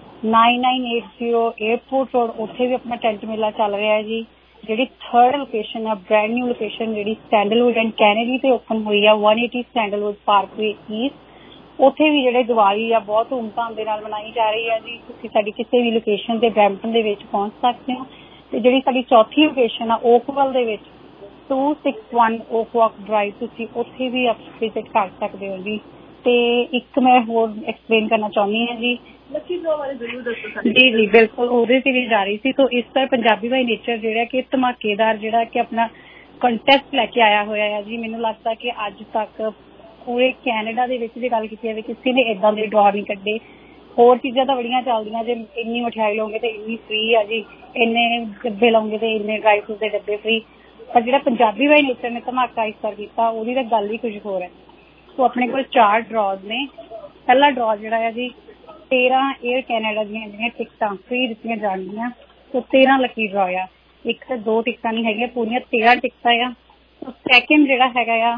9980 ਏਅਰਪੋਰਟ ਰੋਡ, ਉੱਥੇ ਵੀ ਆਪਣਾ ਟੈਂਟ ਮੇਲਾ ਚੱਲ ਰਿਹਾ ਜੀ। ਜਿਹੜੀ 3rd ਲੋਕੇਸ਼ਨ ਆ ਬ੍ਰੈਂਡ ਨਿਊ ਲੋਕੇਸ਼ਨ ਜਿਹੜੀ ਸੈਂਡਲਵੁੱਡ ਐਂਡ ਕੈਨੇਡੀ ਤੇ ਓਪਨ ਹੋਈ ਆ 180 ਸੈਂਡਲਵੁੱਡ ਪਾਰਕਵੇ ਈਸਟ, ਉੱਥੇ ਵੀ ਜਿਹੜੇ ਦੀਵਾਲੀ ਆ ਬਹੁਤ ਧੂਮਧਾਮ ਦੇ ਨਾਲ ਮਨਾਈ ਜਾ ਰਹੀ ਹੈ ਜੀ। ਤੁਸੀਂ ਸਾਡੀ ਕਿਸੇ ਵੀ ਲੋਕੇਸ਼ਨ ਤੇ ਬਰੈਂਪਟਨ ਦੇ ਵਿੱਚ ਪਹੁੰਚ ਸਕਦੇ ਹੋ। ਤੇ ਜਿਹੜੀ ਸਾਡੀ ਚੌਥੀ ਲੋਕੇਸ਼ਨ ਆ ਓਕਵਲ ਦੇ ਵਿੱਚ 261 ਓਕਵਾਕ ਡਰਾਈਵ, ਤੁਸੀਂ ਉੱਥੇ ਵੀ ਵਿਜ਼ਿਟ ਕਰ ਸਕਦੇ ਹੋ ਜੀ। ਤੇ ਇੱਕ ਮੈਂ ਹੋਰ ਐਕਸਪਲੇਨ ਕਰਨਾ ਚਾਹੁੰਦੀ ਹਾਂ ਜੀ। ਲੱਕੀ ਡਰਾਅ ਬਾਰੇ ਜ਼ਰੂਰ ਦੱਸੋ। ਜੀ ਬਿਲਕੁਲ, ਉਹਦੇ ਤੇ ਵੀ ਜਾ ਰਹੀ ਸੀ। ਤਾਂ ਇਸ ਤਰ੍ਹਾਂ ਪੰਜਾਬੀ ਬਾਈ ਨੇਚਰ ਜਿਹੜਾ ਕਿ ਧਮਾਕੇਦਾਰ ਜਿਹੜਾ ਕਿ ਆਪਣਾ ਕੰਟੈਸਟ ਲੈ ਕੇ ਆਇਆ ਹੋਇਆ ਹੈ ਜੀ। ਮੈਨੂੰ ਲੱਗਦਾ ਕਿ ਅੱਜ ਤੱਕ ਪੂਰੇ ਕੈਨੇਡਾ ਦੇ ਵਿੱਚ ਜੇ ਗੱਲ ਕੀਤੀ ਜਾਵੇ ਕਿਸੇ ਨੇ ਏਦਾਂ ਦੇ ਡਰਾਅ ਨਹੀਂ ਕੱਢੇ। ਹੋਰ ਚੀਜ਼ਾਂ ਤਾਂ ਬੜੀਆਂ ਚੱਲਦੀਆਂ, ਜੇ ਇੰਨੀ ਮਠਿਆਈ ਲਓਗੇ ਤੇ ਇੰਨੀ ਫ੍ਰੀ ਆ ਜੀ, ਇੰਨੇ ਡੱਬੇ ਲਓਗੇ ਤੇ ਇੰਨੇ ਡਰਾਈ ਫਰੂਟ ਦੇ ਡੱਬੇ ਫ੍ਰੀ। ਪਰ ਜਿਹੜਾ ਪੰਜਾਬੀ ਬਾਈ ਨੇਚਰ ਨੇ ਧਮਾਕਾ ਇਸ ਵਾਰ ਕੀਤਾ ਉਹਦੀ ਤਾਂ ਗੱਲ ਹੀ ਕੁਝ ਹੋਰ ਹੈ। ਸੋ ਆਪਣੇ ਕੋਲ 4 ਡਰਾਜ਼ ਨੇ। ਪਹਿਲਾ ਡਰਾਅ ਜਿਹੜਾ ਹੈ ਜੀ 13 ਏਅਰ ਕੈਨੇਡਾ ਦੀਆਂ ਜਿਹੜੀਆਂ ਟਿਕਟਾਂ ਫ੍ਰੀ ਦਿੱਤੀਆਂ ਜਾਣਗੀਆਂ। ਸੋ 13 ਲੱਕੀ ਡਰਾਅ ਆ, 1 ਤੇ 2 ਟਿਕਟਾਂ ਨਹੀਂ ਹੈਗੀਆਂ, ਪੂਰੀਆਂ 13 ਟਿਕਟਾਂ ਆ। ਸੋ ਸੈਕਿੰਡ ਜਿਹੜਾ ਹੈਗਾ ਆ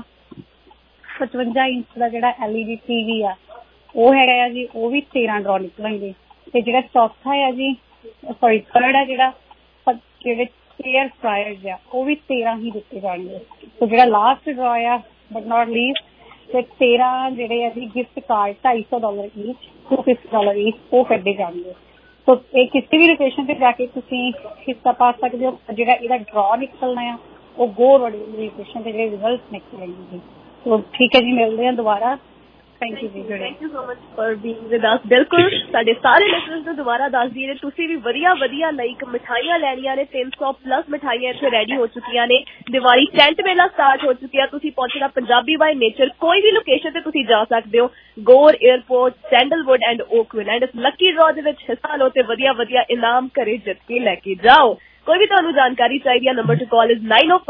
55 ਇੰਚ ਦਾ ਜਿਹੜਾ LED TV ਆ ਉਹ ਹੈਗਾ ਆ ਜੀ, ਉਹ ਵੀ 13 ਡਰਾਅ ਨਿਕਲਣਗੇ। ਤੇ ਜਿਹੜਾ ਚੌਥਾ ਆ ਜੀ ਥਰਡ ਆ ਜਿਹੜਾ ਜਿਹੜੇ ਏਅਰ ਫਰਾਇਰਸ ਆ ਉਹ ਵੀ 13 ਹੀ ਦਿੱਤੇ ਜਾਣਗੇ। ਸੋ ਜਿਹੜਾ ਲਾਸਟ ਡਰਾਅ ਆ ਬਟ ਨਾਟ ਲੀਸਟ ਤੇ 13 ਜਿਹੜੇ ਆ ਜੀ ਗਿਫਟ ਕਾਰਡ $250 ਈਚ, $250 ਈਚ ਉਹ ਕੱਢੇ ਜਾਣਗੇ। ਸੋ ਇਹ ਕਿਸੇ ਵੀ ਲੋਕੇਸ਼ਨ ਤੇ ਜਾ ਕੇ ਤੁਸੀਂ ਹਿੱਸਾ ਪਾ ਸਕਦੇ ਹੋ। ਜਿਹੜਾ ਇਹਦਾ ਡਰਾਅ ਨਿਕਲਣਾ ਆ ਉਹ ਗੋ ਰੋਡ ਇਮੀਗ੍ਰੇਸ਼ਨ ਦੇ ਜਿਹੜੇ ਰਿਜ਼ਲਟ ਨਿਕਲਣਗੇ ਜੀ। ਸੋ ਠੀਕ ਹੈ ਜੀ, ਮਿਲਦੇ ਹਾਂ ਦੁਬਾਰਾ। ਥੈਂਕ ਯੂ ਜੀ। Thank you so much for being with us. ਬਿਲਕੁਲ ਸਾਡੇ ਸਾਰੇ ਲਿਸਨਰਸ ਨੂੰ ਦੁਬਾਰਾ ਦੱਸ ਦਈਏ, ਤੁਸੀਂ ਵੀ ਵਧੀਆ ਲਾਈਕ ਮਿਠਾਈਆਂ ਲੈਣੀਆਂ ਨੇ, 300+ ਮਿਠਾਈਆਂ ਇੱਥੇ ਰੈਡੀ ਹੋ ਚੁੱਕੀਆਂ ਨੇ। ਦੀਵਾਲੀ ਟੈਂਟ ਮੇਲਾ ਸਟਾਰਟ ਹੋ ਚੁੱਕਿਆ। ਤੁਸੀਂ ਪਹੁੰਚਣਾ ਪੰਜਾਬੀ ਬਾਈ ਨੇਚਰ, ਕੋਈ ਵੀ ਲੋਕੇਸ਼ਨ ਤੇ ਤੁਸੀਂ ਜਾ ਸਕਦੇ ਹੋ। Gore Airport, Sandalwood and Oakville, and ਇਸ ਲੱਕੀ ਡਰਾ ਦੇ ਵਿੱਚ ਹਿੱਸਾ ਲਓ ਤੇ ਵਧੀਆ ਇਨਾਮ ਘਰੇ ਜਿੱਤ ਕੇ ਲੈ ਕੇ ਜਾਓ। ਕੋਈ ਵੀ ਤੁਹਾਨੂੰ ਜਾਣਕਾਰੀ ਚਾਹੀਦੀ ਹੈ, ਨੰਬਰ ਟੂ ਕਾਲ ਇਜ਼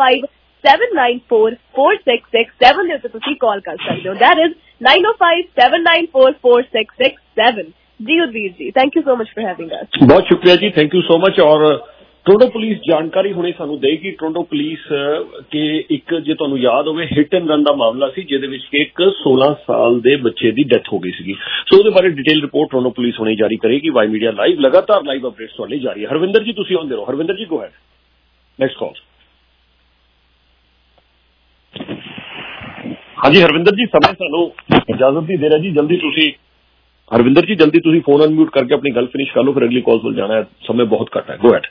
905-794-4667 ਦੇ ਉੱਤੇ ਤੁਸੀਂ ਕਾਲ ਕਰ ਸਕਦੇ ਹੋ। That is 905-794-4667। ਜੀ Udveer ji, thank you so much for having us. बहुत शुक्रिया जी, थैंक यू सो मच। और ਟੋਰੰਟੋ ਪੁਲਿਸ ਜਾਣਕਾਰੀ ਹੁਣੇ ਸਾਨੂੰ ਦੇਗੀ। ਟੋਰੰਟੋ ਪੁਲਿਸ ਕਿ ਇੱਕ ਜੇ ਤੁਹਾਨੂੰ ਯਾਦ ਹੋਵੇ ਹਿੱਟ ਐਂਡ ਰਨ ਦਾ ਮਾਮਲਾ ਸੀ ਜਿਹਦੇ ਵਿੱਚ ਇੱਕ 16 ਸਾਲ ਦੇ ਬੱਚੇ ਦੀ ਡੈਥ ਹੋ ਗਈ ਸੀਗੀ। ਸੋ ਉਹਦੇ ਬਾਰੇ ਡਿਟੇਲ ਰਿਪੋਰਟ ਟੋਰੰਟੋ ਪੁਲਿਸ ਹੁਣੇ ਜਾਰੀ ਕਰੇਗੀ। ਵਾਈ ਮੀਡੀਆ ਲਾਈਵ ਲਗਾਤਾਰ ਲਾਈਵ ਅਪਡੇਟਸ ਤੁਹਾਡੇ ਲਈ ਜਾਰੀ ਹੈ। ਹਰਵਿੰਦਰ ਜੀ ਤੁਸੀਂ ਆਉਂਦੇ ਰਹੋ। ਹਰਵਿੰਦਰ ਜੀ ਗੋ ਹੈਡ, ਨੈਕਸਟ ਕਾਲ। ਹਾਂਜੀ ਹਰਵਿੰਦਰ ਜੀ, ਸਮੇਂ ਸਾਨੂੰ ਇਜਾਜ਼ਤ ਦੀ ਦੇ ਰਿਹਾ ਜੀ। ਜਲਦੀ ਤੁਸੀਂ ਹਰਵਿੰਦਰ ਜੀ ਜਲਦੀ ਤੁਸੀਂ ਫੋਨ ਅਨਮਿਊਟ ਕਰਕੇ ਆਪਣੀ ਗੱਲ ਫਿਨਿਸ਼ ਕਰ ਲਓ, ਫਿਰ ਅਗਲੀ ਕਾਲ ਵੱਲ ਜਾਣਾ ਹੈ। ਸਮੇਂ ਬਹੁਤ ਘੱਟ ਹੈ। Go ahead.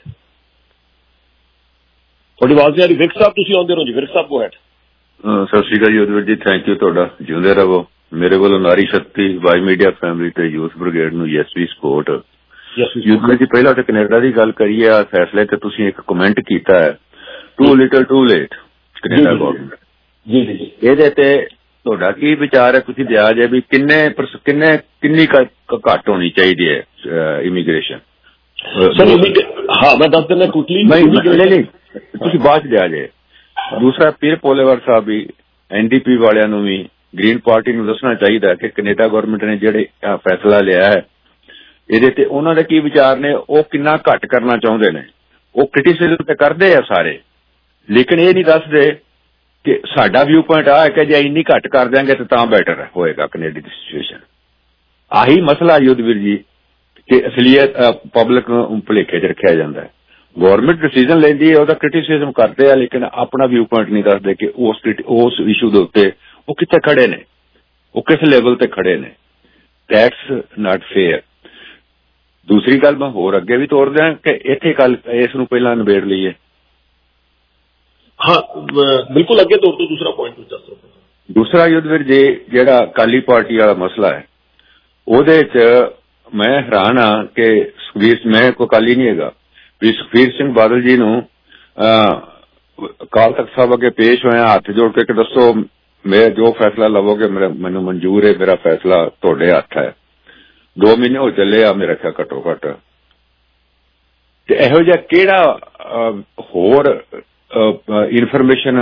ਤੁਹਾਡੀ ਆਵਾਜ਼ ਨਹੀਂ ਆ ਰਹੀ। ਵਿਰਕ ਸਾਹਿਬ ਤੁਸੀਂ ਆਉਂਦੇ ਰਹੋ ਜੀ। ਵਿਰਕ ਸਾਹਿਬ ਗੋ ਹੈਡ। ਸਤਿ ਸ਼੍ਰੀ ਅਕਾਲ ਜੀ ਉਦਵੀਰ ਜੀ, ਥੈਂਕ ਯੂ ਤੁਹਾਡਾ, ਜਿਉਂਦੇ ਰਹੋ। ਮੇਰੇ ਵੱਲੋਂ Nari Shakti, Y Media family ਤੇ ਯੂਥ ਬ੍ਰਿਗੇਡ ਨੂੰ yes we support. Udveer ji ਪਹਿਲਾਂ ਤਾਂ ਕੈਨੇਡਾ ਦੀ ਗੱਲ ਕਰੀਏ, ਆ ਫੈਸਲੇ ਤੇ ਤੁਸੀਂ ਇੱਕ ਕਮੈਂਟ ਕੀਤਾ ਹੈ, too little too late Canada government. ਜੀ ਇਹਦੇ ਤੇ ਤੁਹਾਡਾ ਕੀ ਵਿਚਾਰ ਹੈ? ਤੁਸੀਂ ਦਿਆ ਜੇ ਵੀ ਕਿੰਨੀ ਘੱਟ ਹੋਣੀ ਚਾਹੀਦੀ ਹੈ ਇਮੀਗ੍ਰੇਸ਼ਨ? ਹਾਂ ਮੈਂ ਦੱਸ ਦਿੰਦਾ ਕੁਇਕਲੀ। ਨਹੀਂ ਤੁਸੀਂ ਬਾਅਦ ਚ ਦਿਆ ਜੇ। ਦੂਸਰਾ ਪੀਰ ਪੋਲੇਵਰ ਸਾਹਿਬ ਵੀ, NDP ਵਾਲਿਆਂ ਨੂੰ ਵੀ, ਗ੍ਰੀਨ ਪਾਰਟੀ ਨੂੰ ਦੱਸਣਾ ਚਾਹੀਦਾ ਕਿ ਕੈਨੇਡਾ ਗਵਰਨਮੈਂਟ ਨੇ ਜਿਹੜੇ ਫੈਸਲਾ ਲਿਆ ਹੈ ਇਹਦੇ ਤੇ ਉਹਨਾਂ ਦੇ ਕੀ ਵਿਚਾਰ ਨੇ, ਉਹ ਕਿੰਨਾ ਘੱਟ ਕਰਨਾ ਚਾਹੁੰਦੇ ਨੇ। ਉਹ ਕ੍ਰਿਟਿਸਿਜ਼ਮ ਤੇ ਕਰਦੇ ਆ ਸਾਰੇ, ਲੇਕਿਨ ਇਹ ਨਹੀਂ ਦੱਸਦੇ ਕਿ ਸਾਡਾ ਵਿਊ ਪੁਆਇੰਟ ਆ ਹੈ ਕਿ ਜੇ ਇੰਨੀ ਘੱਟ ਕਰ ਦਿਆਂਗੇ ਤਾਂ ਬੈਟਰ ਹੋਏਗਾ ਕੈਨੇਡਾ ਦੀ ਸਿਚੁਏਸ਼ਨ। ਆਹੀ ਮਸਲਾ ਯੁੱਧਵੀਰ ਜੀ ਕਿ ਅਸਲੀਅਤ ਪਬਲਿਕ ਨੂੰ ਭੁਲੇਖੇ 'ਚ ਰੱਖਿਆ ਜਾਂਦਾ ਹੈ। ਗੌਰਮੈਂਟ ਡਿਸੀਜ਼ਨ ਲੈਂਦੀ ਹੈ, ਉਹਦਾ ਕ੍ਰਿਟਿਸਿਜ਼ਮ ਕਰਦੇ ਆ, ਲੇਕਿਨ ਆਪਣਾ ਵਿਊ ਪੁਆਇੰਟ ਨਹੀਂ ਦੱਸਦੇ ਕਿ ਉਸ ਇਸ਼ੂ ਦੇ ਉੱਤੇ ਉਹ ਕਿੱਥੇ ਖੜੇ ਨੇ, ਉਹ ਕਿਸ ਲੈਵਲ ਤੇ ਖੜੇ ਨੇ। That's not fair. ਦੂਸਰੀ ਗੱਲ ਮੈਂ ਹੋਰ ਅੱਗੇ ਵੀ ਤੋਰਦਾ ਕਿ ਇੱਥੇ ਕੱਲ ਇਸ ਨੂੰ ਪਹਿਲਾਂ ਨਿਬੇੜ ਲਈਏ। ਹਾਂ ਬਿਲਕੁਲ, ਅੱਗੇ ਤੋਰ ਤੋਂ ਦੂਸਰਾ ਪੁਆਇੰਟ ਦੱਸੋ। ਦੂਸਰਾ ਯੁੱਧਵੀਰ ਜੀ ਜਿਹੜਾ ਅਕਾਲੀ ਪਾਰਟੀ ਵਾਲਾ ਮਸਲਾ ਹੈ, ਉਹਦੇ 'ਚ ਮੈਂ ਹੈਰਾਨ ਹਾਂ ਕਿ ਮੈਂ ਕੋਈ ਅਕਾਲੀ ਨਹੀਂ ਹੈਗਾ ਵੀ ਸੁਖਬੀਰ ਸਿੰਘ ਬਾਦਲ ਜੀ ਨੂੰ ਅਕਾਲ ਤਖਤ ਸਾਹਿਬ ਅੱਗੇ ਪੇਸ਼ ਹੋਇਆ ਹੱਥ ਜੋੜ ਕੇ ਦੱਸੋ ਮੈਂ ਜੋ ਫੈਸਲਾ ਲਵੋਗੇ ਮੈਨੂੰ ਮਨਜ਼ੂਰ ਹੈ, ਮੇਰਾ ਫੈਸਲਾ ਤੁਹਾਡੇ ਹੱਥ ਹੈ। 2 ਮਹੀਨੇ ਹੋ ਚੱਲੇ ਆ ਮੇਰੇ ਖਿਆਲ ਘੱਟੋ ਘੱਟ। ਤੇ ਇਹੋ ਜਿਹਾ ਕਿਹੜਾ ਹੋਰ ਇਨਫੋਰਮੇਸ਼ਨ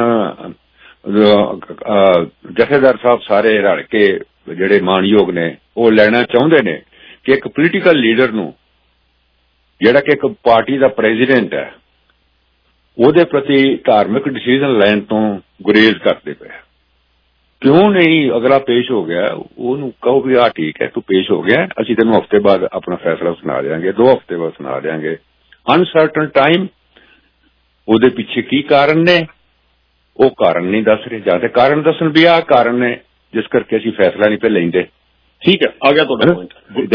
ਜਥੇਦਾਰ ਸਾਹਿਬ ਸਾਰੇ ਰਲ ਕੇ ਜਿਹੜੇ ਮਾਣਯੋਗ ਨੇ ਉਹ ਲੈਣਾ ਚਾਹੁੰਦੇ ਨੇ ਕਿ ਇੱਕ ਪੋਲੀਟੀਕਲ ਲੀਡਰ ਨੂੰ ਜਿਹੜਾ ਕਿ ਇੱਕ ਪਾਰਟੀ ਦਾ ਪ੍ਰੈਜ਼ੀਡੈਂਟ ਹੈ ਉਹਦੇ ਪ੍ਰਤੀ ਧਾਰਮਿਕ ਡਿਸੀਜ਼ਨ ਲੈਣ ਤੋਂ ਗੁਰੇਜ਼ ਕਰਦੇ ਪਏ। ਕਿਉਂ ਨਹੀਂ ਅਗਲਾ ਪੇਸ਼ ਹੋ ਗਿਆ ਉਹਨੂੰ ਕਹੋ ਵੀ ਠੀਕ ਹੈ ਤੂੰ ਪੇਸ਼ ਹੋ ਗਿਆ, ਅਸੀਂ ਤੈਨੂੰ ਹਫ਼ਤੇ ਬਾਅਦ ਆਪਣਾ ਫੈਸਲਾ ਸੁਣਾ ਦਿਆਂਗੇ, 2 ਹਫ਼ਤੇ ਬਾਅਦ ਸੁਣਾ ਦਿਆਂਗੇ। ਅਨਸਰਟਨ ਟਾਈਮ, ਉਹਦੇ ਪਿੱਛੇ ਕੀ ਕਾਰਨ ਨੇ ਉਹ ਕਾਰਨ ਨਹੀਂ ਦੱਸ ਰਹੇ, ਜਾਂ ਤੇ ਕਾਰਨ ਦੱਸਣ ਵੀ ਆਹ ਕਾਰਨ ਨੇ ਜਿਸ ਕਰਕੇ ਅਸੀਂ ਫੈਸਲਾ ਨਹੀਂ ਪੇ ਲੈਂਦੇ। ਠੀਕ ਹੈ, ਆ ਗਿਆ ਤੁਹਾਡਾ ਪੁਆਇੰਟ।